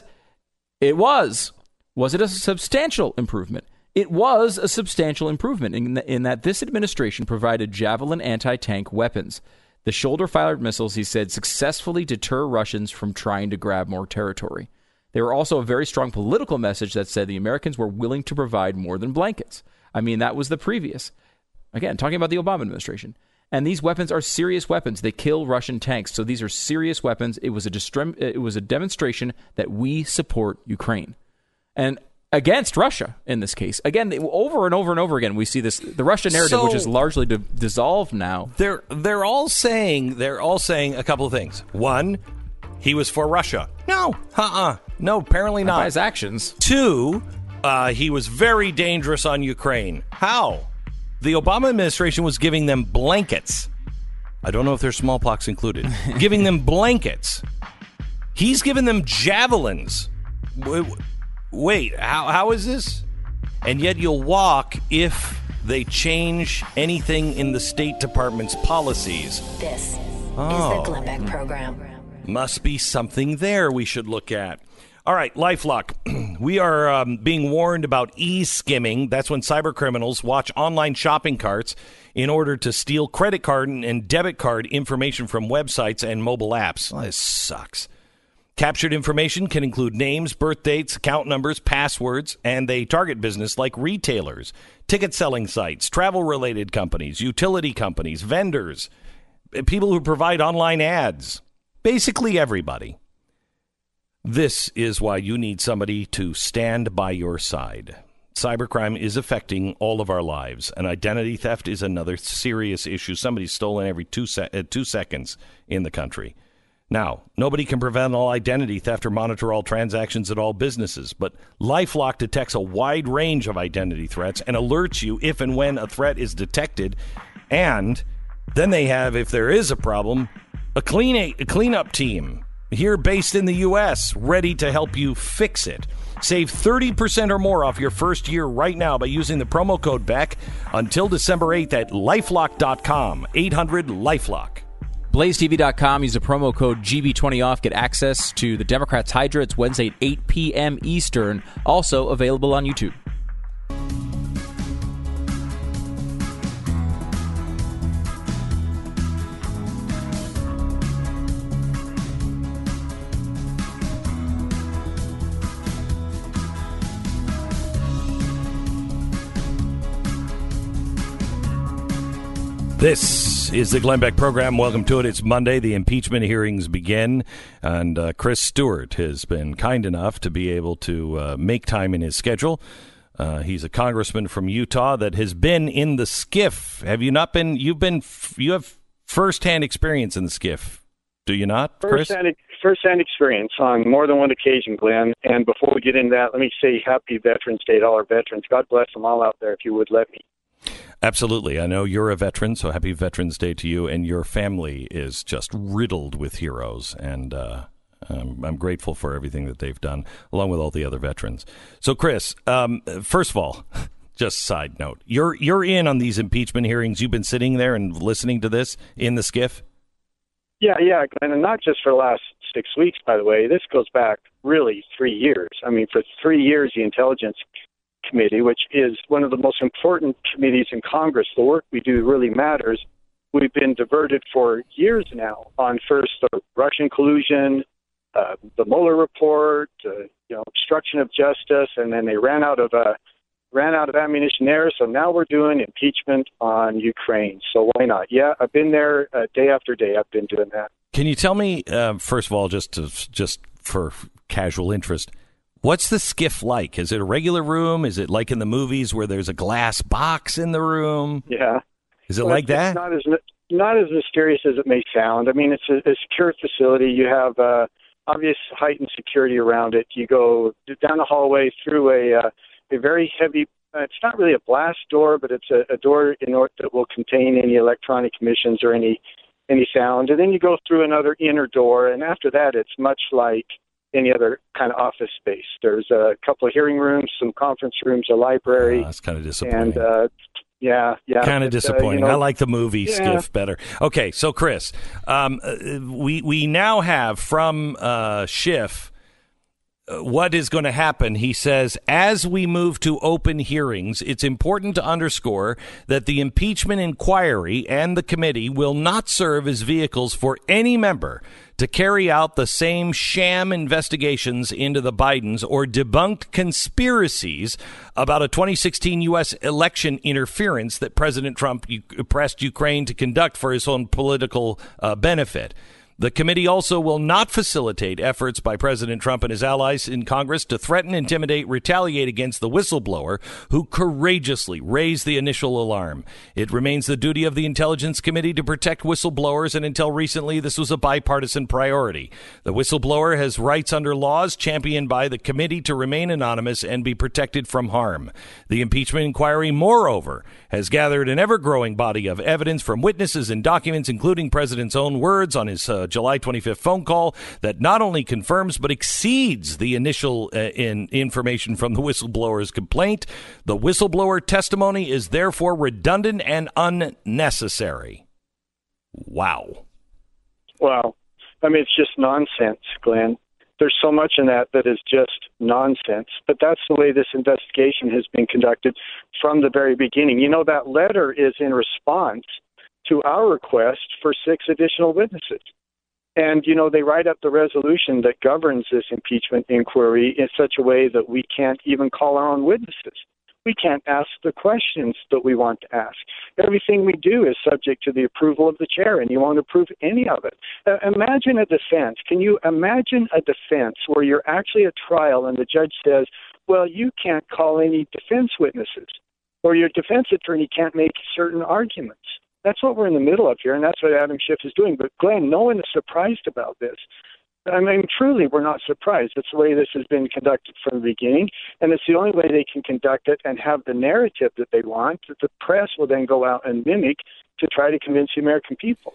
Speaker 2: it was. Was it a substantial improvement? It was a substantial improvement in, the, in that this administration provided Javelin anti-tank weapons. The shoulder-fired missiles, he said, successfully deter Russians from trying to grab more territory. They were also a very strong political message that said the Americans were willing to provide more than blankets. I mean, that was the previous. Again, talking about the Obama administration. And these weapons are serious weapons. They kill Russian tanks. So these are serious weapons. It was a distrem- it was a demonstration that we support Ukraine. And against Russia in this case. Again, over and over and over again, we see this, the Russia narrative,
Speaker 1: So-
Speaker 2: which is largely di- dissolved now.
Speaker 1: They're they're all saying they're all saying a couple of things. One, he was for Russia. No, uh-uh. No, apparently
Speaker 2: By
Speaker 1: not.
Speaker 2: his actions.
Speaker 1: Two, uh, he was very dangerous on Ukraine. How? The Obama administration was giving them blankets. I don't know if there's smallpox included. Giving them blankets. He's given them javelins. W- Wait, how how is this? And yet you'll walk if they change anything in the State Department's policies.
Speaker 3: This
Speaker 1: Oh.
Speaker 3: is the Glenn Beck Program.
Speaker 1: Must be something there we should look at. All right, LifeLock. We are um, being warned about e-skimming. That's when cyber criminals watch online shopping carts in order to steal credit card and debit card information from websites and mobile apps. Oh, this sucks. Captured information can include names, birth dates, account numbers, passwords, and they target business like retailers, ticket selling sites, travel-related companies, utility companies, vendors, people who provide online ads. Basically everybody. This is why you need somebody to stand by your side. cybercrime is affecting all of our lives, and identity theft is another serious issue. Somebody's stolen every two, se- uh, two seconds in the country. Now, nobody can prevent all identity theft or monitor all transactions at all businesses, but LifeLock detects a wide range of identity threats and alerts you if and when a threat is detected. And then they have, if there is a problem, a clean a cleanup team here based in the U S ready to help you fix it. Save thirty percent or more off your first year right now by using the promo code Beck until December eighth at lifelock dot com. eight hundred LifeLock.
Speaker 2: Blaze T V dot com. Use the promo code G B twenty off. Get access to the Democrats Hydra. It's Wednesday at eight p.m. Eastern. Also available on YouTube.
Speaker 1: This is the Glenn Beck program. Welcome to it. It's Monday. The impeachment hearings begin, and uh, Chris Stewart has been kind enough to be able to uh, make time in his schedule. Uh, he's a congressman from Utah that has been in the skiff. Have you not been? You've been. You have firsthand experience in the skiff, do you not, Chris?
Speaker 6: First-hand, first-hand experience on more than one occasion, Glenn. And before we get into that, let me say Happy Veterans Day to all our veterans. God bless them all out there, if you would let me.
Speaker 1: Absolutely. I know you're a veteran, so happy Veterans Day to you. And your family is just riddled with heroes. And uh, um, I'm grateful for everything that they've done, along with all the other veterans. So, Chris, um, first of all, just side note, you're you're in on these impeachment hearings. You've been sitting there and listening to this in the skiff?
Speaker 6: Yeah, yeah, Glenn, and not just for the last six weeks, by the way. This goes back really three years. I mean, for three years, the Intelligence Committee, which is one of the most important committees in Congress, the work we do really matters. We've been diverted for years now on first the Russian collusion, uh, the Mueller report, uh, you know, obstruction of justice, and then they ran out of uh, ran out of ammunition there. So now we're doing impeachment on Ukraine. So why not? Yeah, I've been there uh, day after day. I've been doing that.
Speaker 1: Can you tell me, uh, first of all, just to, just for casual interest, what's the skiff like? Is it a regular room? Is it like in the movies where there's a glass box in the room?
Speaker 6: Yeah.
Speaker 1: Is it
Speaker 6: well,
Speaker 1: like that?
Speaker 6: It's not as not as mysterious as it may sound. I mean, it's a, a secure facility. You have uh, obvious heightened security around it. You go down the hallway through a uh, a very heavy. Uh, it's not really a blast door, but it's a, a door in order that will contain any electronic emissions or any any sound. And then you go through another inner door, and after that, it's much like any other kind of office space. There's a couple of hearing rooms, some conference rooms, a library.
Speaker 1: Oh, that's kind of disappointing.
Speaker 6: And, uh, yeah, yeah.
Speaker 1: Kind of disappointing.
Speaker 6: Uh, you know,
Speaker 1: I like the movie
Speaker 6: yeah.
Speaker 1: Skiff better. Okay, so Chris, um, we we now have from uh, Schiff what is going to happen. He says, as we move to open hearings, it's important to underscore that the impeachment inquiry and the committee will not serve as vehicles for any member to carry out the same sham investigations into the Bidens or debunked conspiracies about a twenty sixteen U S election interference that President Trump pressed Ukraine to conduct for his own political uh, benefit. The committee also will not facilitate efforts by President Trump and his allies in Congress to threaten, intimidate, retaliate against the whistleblower who courageously raised the initial alarm. It remains the duty of the Intelligence Committee to protect whistleblowers, and until recently, this was a bipartisan priority. The whistleblower has rights under laws championed by the committee to remain anonymous and be protected from harm. The impeachment inquiry, moreover, has gathered an ever-growing body of evidence from witnesses and documents, including President's own words on his uh, July twenty-fifth phone call, that not only confirms but exceeds the initial uh, in information from the whistleblower's complaint. The whistleblower testimony is therefore redundant and unnecessary. Wow.
Speaker 6: Wow. I mean, it's just nonsense, Glenn. There's so much in that that is just nonsense. But that's the way this investigation has been conducted from the very beginning. You know, that letter is in response to our request for six additional witnesses. And, you know, they write up the resolution that governs this impeachment inquiry in such a way that we can't even call our own witnesses. We can't ask the questions that we want to ask. Everything we do is subject to the approval of the chair, and you won't approve any of it. Uh, imagine a defense. Can you imagine a defense where you're actually at trial and the judge says, well, you can't call any defense witnesses, or your defense attorney can't make certain arguments. That's what we're in the middle of here, and that's what Adam Schiff is doing. But, Glenn, no one is surprised about this. I mean, truly, we're not surprised. It's the way this has been conducted from the beginning, and it's the only way they can conduct it and have the narrative that they want, that the press will then go out and mimic to try to convince the American people.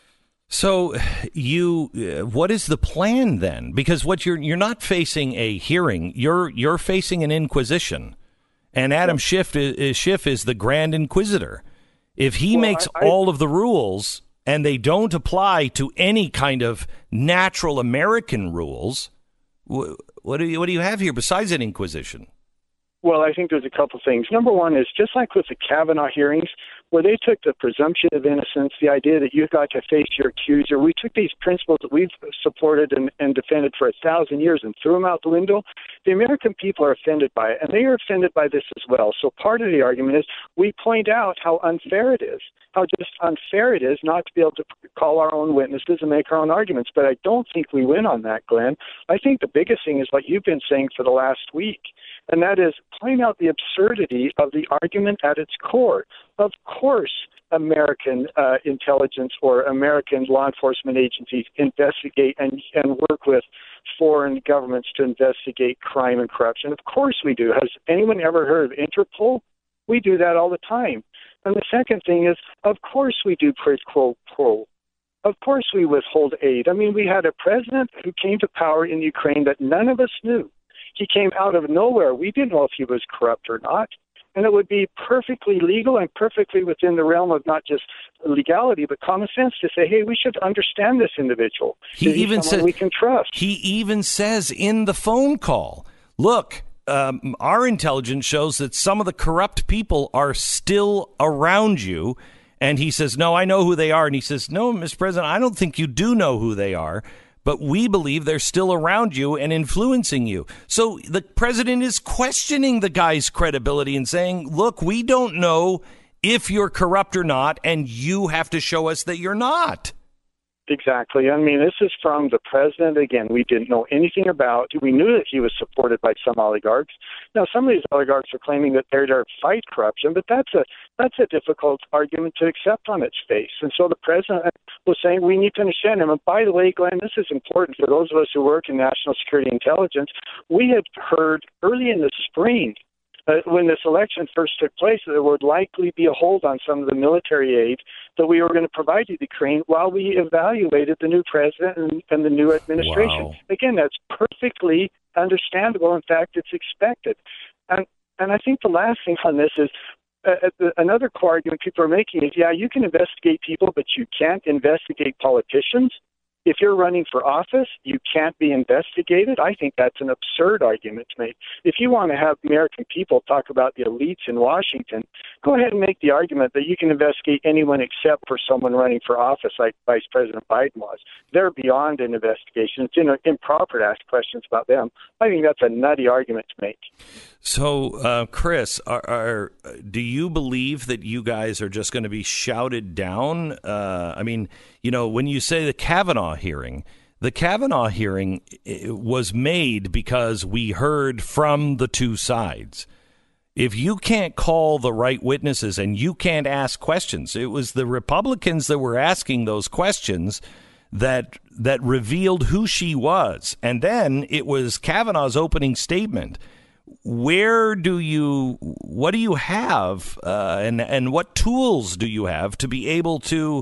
Speaker 1: So, you, uh, what is the plan then? Because what you're you're not facing a hearing, you're you're facing an inquisition, and Adam Schiff is, Schiff is the Grand Inquisitor. If he
Speaker 6: well,
Speaker 1: makes
Speaker 6: I, I,
Speaker 1: all of the rules and they don't apply to any kind of natural American rules, wh- what do you what do you have here besides an inquisition?
Speaker 6: Well, I think there's a couple things. Number one is just like with the Kavanaugh hearings, where they took the presumption of innocence, the idea that you've got to face your accuser. We took these principles that we've supported and, and defended for a thousand years and threw them out the window. The American people are offended by it, and they are offended by this as well. So part of the argument is we point out how unfair it is, how just unfair it is not to be able to call our own witnesses and make our own arguments. But I don't think we win on that, Glenn. I think the biggest thing is what you've been saying for the last week, and that is point out the absurdity of the argument at its core. Of course, American uh, intelligence or American law enforcement agencies investigate and, and work with foreign governments to investigate crime and corruption. Of course we do. Has anyone ever heard of Interpol? We do that all the time. And the second thing is, of course we do quid pro quo. Of course we withhold aid. I mean, we had a president who came to power in Ukraine that none of us knew. He came out of nowhere. We didn't know if he was corrupt or not. And it would be perfectly legal and perfectly within the realm of not just legality, but common sense to say, hey, we should understand this individual.
Speaker 1: He even says
Speaker 6: we can trust.
Speaker 1: He even says in the phone call, look, um, our intelligence shows that some of the corrupt people are still around you. And he says, no, I know who they are. And he says, no, Mister President, I don't think you do know who they are. But we believe they're still around you and influencing you. So the president is questioning the guy's credibility and saying, look, we don't know if you're corrupt or not, and you have to show us that you're not.
Speaker 6: Exactly. I mean, this is from the president. Again, we didn't know anything about. We knew that he was supported by some oligarchs. Now, some of these oligarchs are claiming that they're there to fight corruption, but that's a that's a difficult argument to accept on its face. And so the president was saying we need to understand him. And by the way, Glenn, this is important for those of us who work in national security intelligence. We had heard early in the spring, Uh, when this election first took place, there would likely be a hold on some of the military aid that we were going to provide to Ukraine while we evaluated the new president and, and the new administration.
Speaker 1: Wow.
Speaker 6: Again, that's perfectly understandable. In fact, it's expected. And and I think the last thing on this is uh, the, another core argument people are making is, yeah, you can investigate people, but you can't investigate politicians. If you're running for office, you can't be investigated. I think that's an absurd argument to make. If you want to have American people talk about the elites in Washington, go ahead and make the argument that you can investigate anyone except for someone running for office like Vice President Biden was. They're beyond an investigation. It's in, improper to ask questions about them. I think that's a nutty argument to make.
Speaker 1: So, uh, Chris, are, are, do you believe that you guys are just going to be shouted down? Uh, I mean, you know, when you say the Kavanaugh hearing, the Kavanaugh hearing was made because we heard from the two sides. If you can't call the right witnesses and you can't ask questions, it was the Republicans that were asking those questions that that revealed who she was. And then it was Kavanaugh's opening statement. Where do you, what do you have, uh, and, and what tools do you have to be able to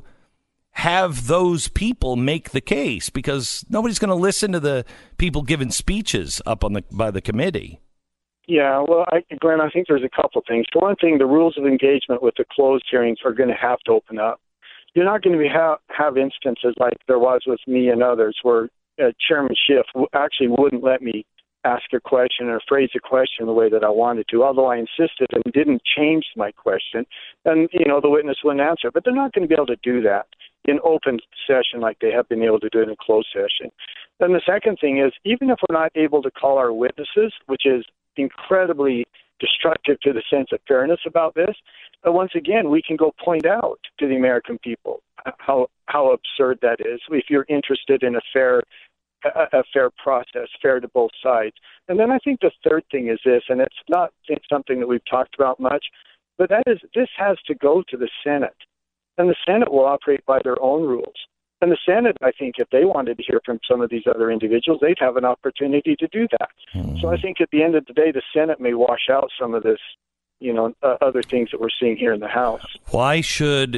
Speaker 1: have those people make the case? Because nobody's going to listen to the people giving speeches up on the by the committee.
Speaker 6: Yeah, well, I, Glenn, I think there's a couple of things. For one thing, the rules of engagement with the closed hearings are going to have to open up. You're not going to be ha- have instances like there was with me and others where uh, Chairman Schiff w- actually wouldn't let me ask a question or phrase a question the way that I wanted to, although I insisted and didn't change my question. And, you know, the witness wouldn't answer. But they're not going to be able to do that in open session like they have been able to do it in closed session. Then the second thing is, even if we're not able to call our witnesses, which is incredibly destructive to the sense of fairness about this, but once again, we can go point out to the American people how how absurd that is. If you're interested in a fair a, a fair process, fair to both sides. And then I think the third thing is this, and it's not it's something that we've talked about much, but that is this has to go to the Senate. And the Senate will operate by their own rules. And the Senate, I think, if they wanted to hear from some of these other individuals, they'd have an opportunity to do that. Mm-hmm. So I think at the end of the day, the Senate may wash out some of this, you know, uh, other things that we're seeing here in the House.
Speaker 1: Why should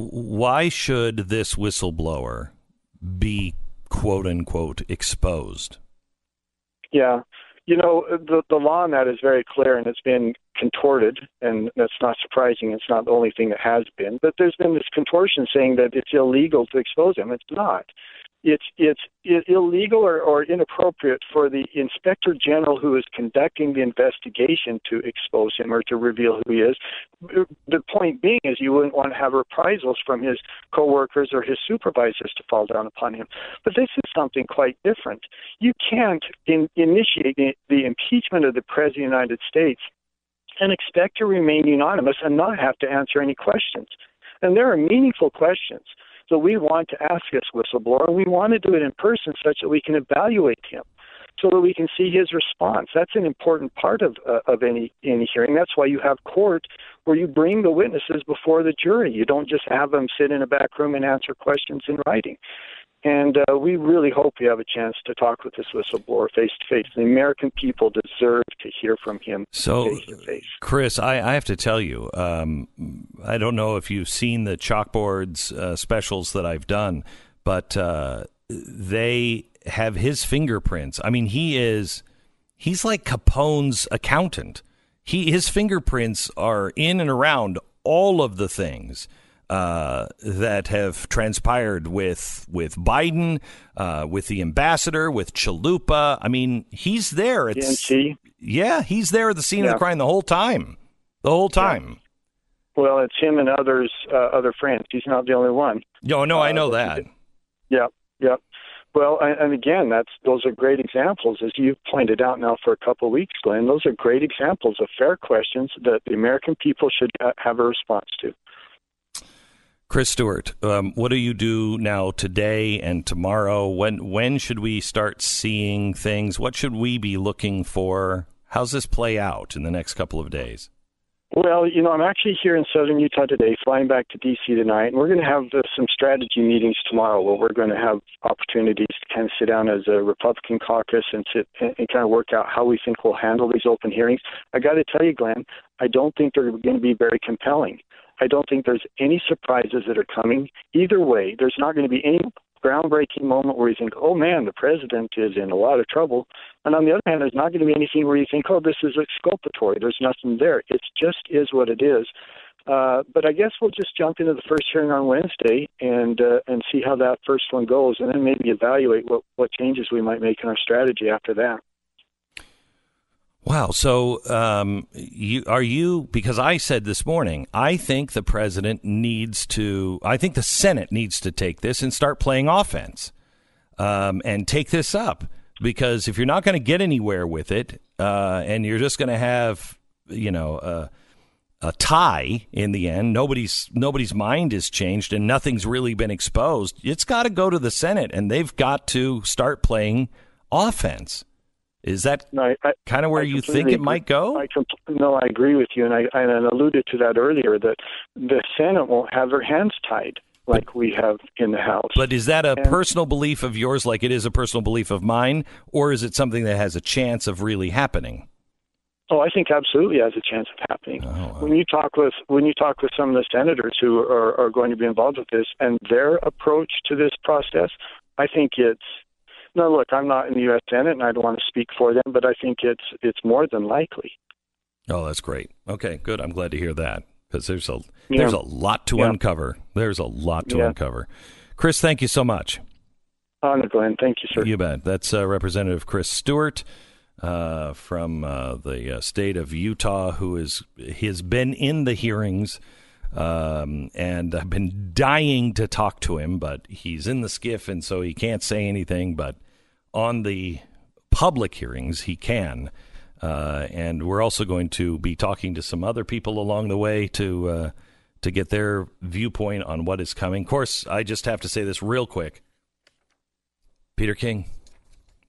Speaker 1: why should this whistleblower be, quote unquote, exposed?
Speaker 6: Yeah. You know, the the law on that is very clear, and it's been contorted, and that's not surprising. It's not the only thing that has been. But there's been this contortion saying that it's illegal to expose him. It's not. It's it's illegal or, or inappropriate for the Inspector General who is conducting the investigation to expose him or to reveal who he is. The point being is you wouldn't want to have reprisals from his coworkers or his supervisors to fall down upon him. But this is something quite different. You can't in, initiate the, the impeachment of the President of the United States and expect to remain unanimous and not have to answer any questions. And there are meaningful questions. So we want to ask this whistleblower, and we want to do it in person such that we can evaluate him, so that we can see his response. That's an important part of uh, of any any hearing. That's why you have court, where you bring the witnesses before the jury. You don't just have them sit in a back room and answer questions in writing. And uh, we really hope we have a chance to talk with this whistleblower face to face. The American people deserve to hear from him
Speaker 1: so,
Speaker 6: face to face.
Speaker 1: Chris, I, I have to tell you, um, I don't know if you've seen the Chalkboards uh, specials that I've done, but uh, they have his fingerprints. I mean, he is he's like Capone's accountant. He his fingerprints are in and around all of the things Uh, that have transpired with with Biden, uh, with the ambassador, with Chalupa. I mean, he's there. It's, yeah, he's there at the scene
Speaker 6: yeah.
Speaker 1: of the crime the whole time. The whole time.
Speaker 6: Yeah. Well, it's him and others, uh, other friends. He's not the only one.
Speaker 1: No, no,
Speaker 6: uh,
Speaker 1: I know that.
Speaker 6: Yeah, yeah. Well, and, and again, that's those are great examples, as you've pointed out now for a couple of weeks, Glenn. Those are great examples of fair questions that the American people should uh, have a response to.
Speaker 1: Chris Stewart, um, what do you do now today and tomorrow? When when should we start seeing things? What should we be looking for? How's this play out in the next couple of days?
Speaker 6: Well, you know, I'm actually here in southern Utah today, flying back to D C tonight, and we're going to have uh, some strategy meetings tomorrow where we're going to have opportunities to kind of sit down as a Republican caucus and sit and, and kind of work out how we think we'll handle these open hearings. I got to tell you, Glenn, I don't think they're going to be very compelling. I don't think there's any surprises that are coming. Either way, there's not going to be any groundbreaking moment where you think, oh, man, the president is in a lot of trouble. And on the other hand, there's not going to be anything where you think, oh, this is exculpatory. There's nothing there. It just is what it is. Uh, but I guess we'll just jump into the first hearing on Wednesday and uh, and see how that first one goes, and then maybe evaluate what, what changes we might make in our strategy after that.
Speaker 1: Wow. So um, you are you, because I said this morning, I think the president needs to, I think the Senate needs to take this and start playing offense um, and take this up, because if you're not going to get anywhere with it uh, and you're just going to have, you know, uh, a tie in the end, nobody's nobody's mind is changed and nothing's really been exposed. It's got to go to the Senate, and they've got to start playing offense. Is that no, I, kind of where I you think it
Speaker 6: agree.
Speaker 1: might go?
Speaker 6: I compl- no, I agree with you, and I, I alluded to that earlier, that the Senate won't have their hands tied like but, we have in the House.
Speaker 1: But is that a
Speaker 6: and,
Speaker 1: personal belief of yours, like it is a personal belief of mine, or is it something that has a chance of really happening?
Speaker 6: Oh, I think absolutely has a chance of happening.
Speaker 1: Oh, wow.
Speaker 6: When you talk with when you talk with some of the senators who are, are going to be involved with this and their approach to this process, I think it's. No, look, I'm not in the U S Senate, and I don't want to speak for them, but I think it's it's more than likely.
Speaker 1: Oh, that's great. Okay, good. I'm glad to hear that, because there's a
Speaker 6: yeah.
Speaker 1: there's a lot to
Speaker 6: yeah.
Speaker 1: uncover. There's a lot to
Speaker 6: yeah.
Speaker 1: uncover. Chris, thank you so much.
Speaker 6: Honor, Glenn. Thank you, sir.
Speaker 1: You bet. That's uh, Representative Chris Stewart uh, from uh, the uh, state of Utah, who is has been in the hearings. Um, and I've been dying to talk to him, but he's in the skiff, and so he can't say anything. But on the public hearings, he can. Uh, and we're also going to be talking to some other people along the way to uh, to get their viewpoint on what is coming. Of course, I just have to say this real quick. Peter King,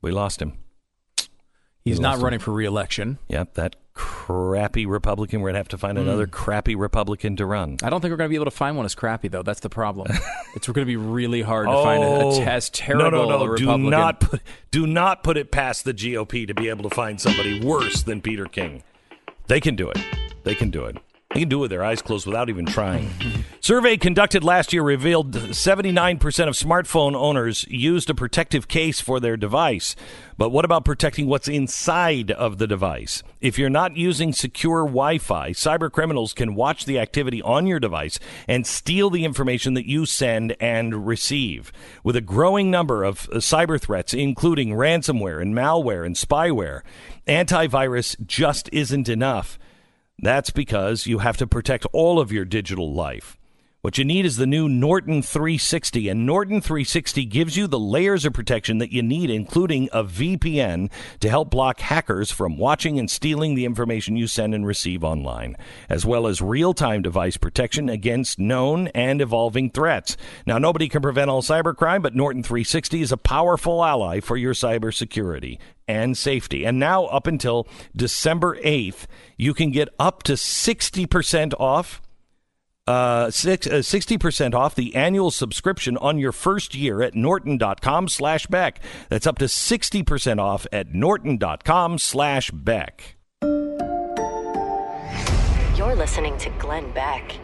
Speaker 1: We lost him.
Speaker 2: He's
Speaker 1: We
Speaker 2: not
Speaker 1: lost him.
Speaker 2: running for re-election.
Speaker 1: Yep, that crappy Republican. We're going to have to find another crappy Republican to run.
Speaker 2: I don't think we're going to be able to find one as crappy, though. That's the problem. It's going to be really hard to find a, a as terrible
Speaker 1: no, no, no.
Speaker 2: Republican.
Speaker 1: Do not put, do not put it past the G O P to be able to find somebody worse than Peter King. They can do it. They can do it. They can do it with their eyes closed without even trying. Survey conducted last year revealed seventy-nine percent of smartphone owners used a protective case for their device. But what about protecting what's inside of the device? If you're not using secure Wi-Fi, cyber criminals can watch the activity on your device and steal the information that you send and receive. With a growing number of uh, cyber threats, including ransomware and malware and spyware, antivirus just isn't enough. That's because you have to protect all of your digital life. What you need is the new Norton three sixty, and Norton three sixty gives you the layers of protection that you need, including a V P N to help block hackers from watching and stealing the information you send and receive online, as well as real-time device protection against known and evolving threats. Now, nobody can prevent all cybercrime, but Norton three sixty is a powerful ally for your cybersecurity and safety. And now, up until December eighth, you can get up to sixty percent off Uh, six, uh, sixty percent off the annual subscription on your first year at norton.com slash Beck. That's up to sixty percent off at norton.com slash Beck.
Speaker 3: You're listening to Glenn Beck.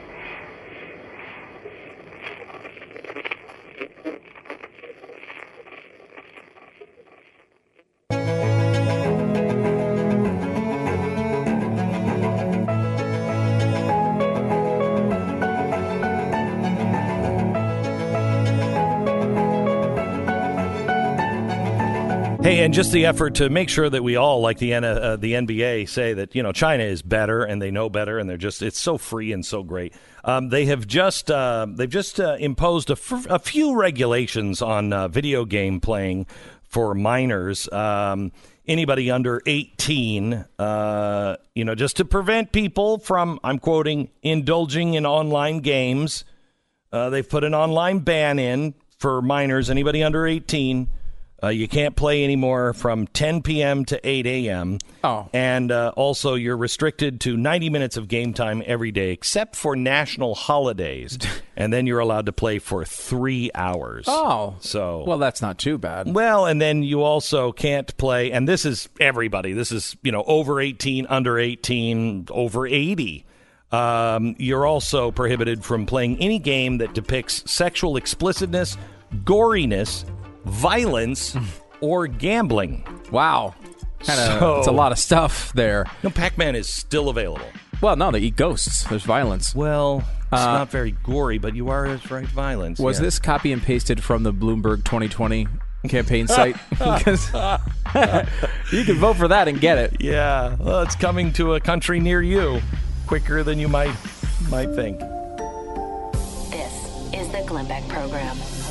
Speaker 1: Hey, and just the effort to make sure that we all, like the N- uh, the N B A, say that, you know, China is better and they know better and they're just, it's so free and so great. Um, they have just, uh, they've just uh, imposed a, f- a few regulations on uh, video game playing for minors. Um, anybody under eighteen, uh, you know, just to prevent people from, I'm quoting, indulging in online games. Uh, they've put an online ban in for minors, anybody under eighteen. Uh, you can't play anymore from ten p.m. to eight a.m.
Speaker 2: Oh.
Speaker 1: And uh, also you're restricted to ninety minutes of game time every day, except for national holidays. And then you're allowed to play for three hours.
Speaker 2: Oh.
Speaker 1: So,
Speaker 2: well, that's not too bad.
Speaker 1: well, and then you also can't play, and this is everybody. This is, you know, over eighteen, under eighteen, over eighty. Um, you're also prohibited from playing any game that depicts sexual explicitness, goriness, violence, or gambling.
Speaker 2: Wow. Kind of,
Speaker 1: So-
Speaker 2: it's a lot of stuff there.
Speaker 1: No, Pac-Man is still available.
Speaker 2: Well, no, they eat ghosts. There's violence.
Speaker 1: Well, it's
Speaker 2: Uh,
Speaker 1: not very gory, but you are right, violence.
Speaker 2: Was
Speaker 1: yeah.
Speaker 2: this copy and pasted from the Bloomberg twenty twenty campaign site? Because you can vote for that and get it.
Speaker 1: Yeah, well, it's coming to a country near you quicker than you might might think.
Speaker 3: This is the Glenn Beck Program.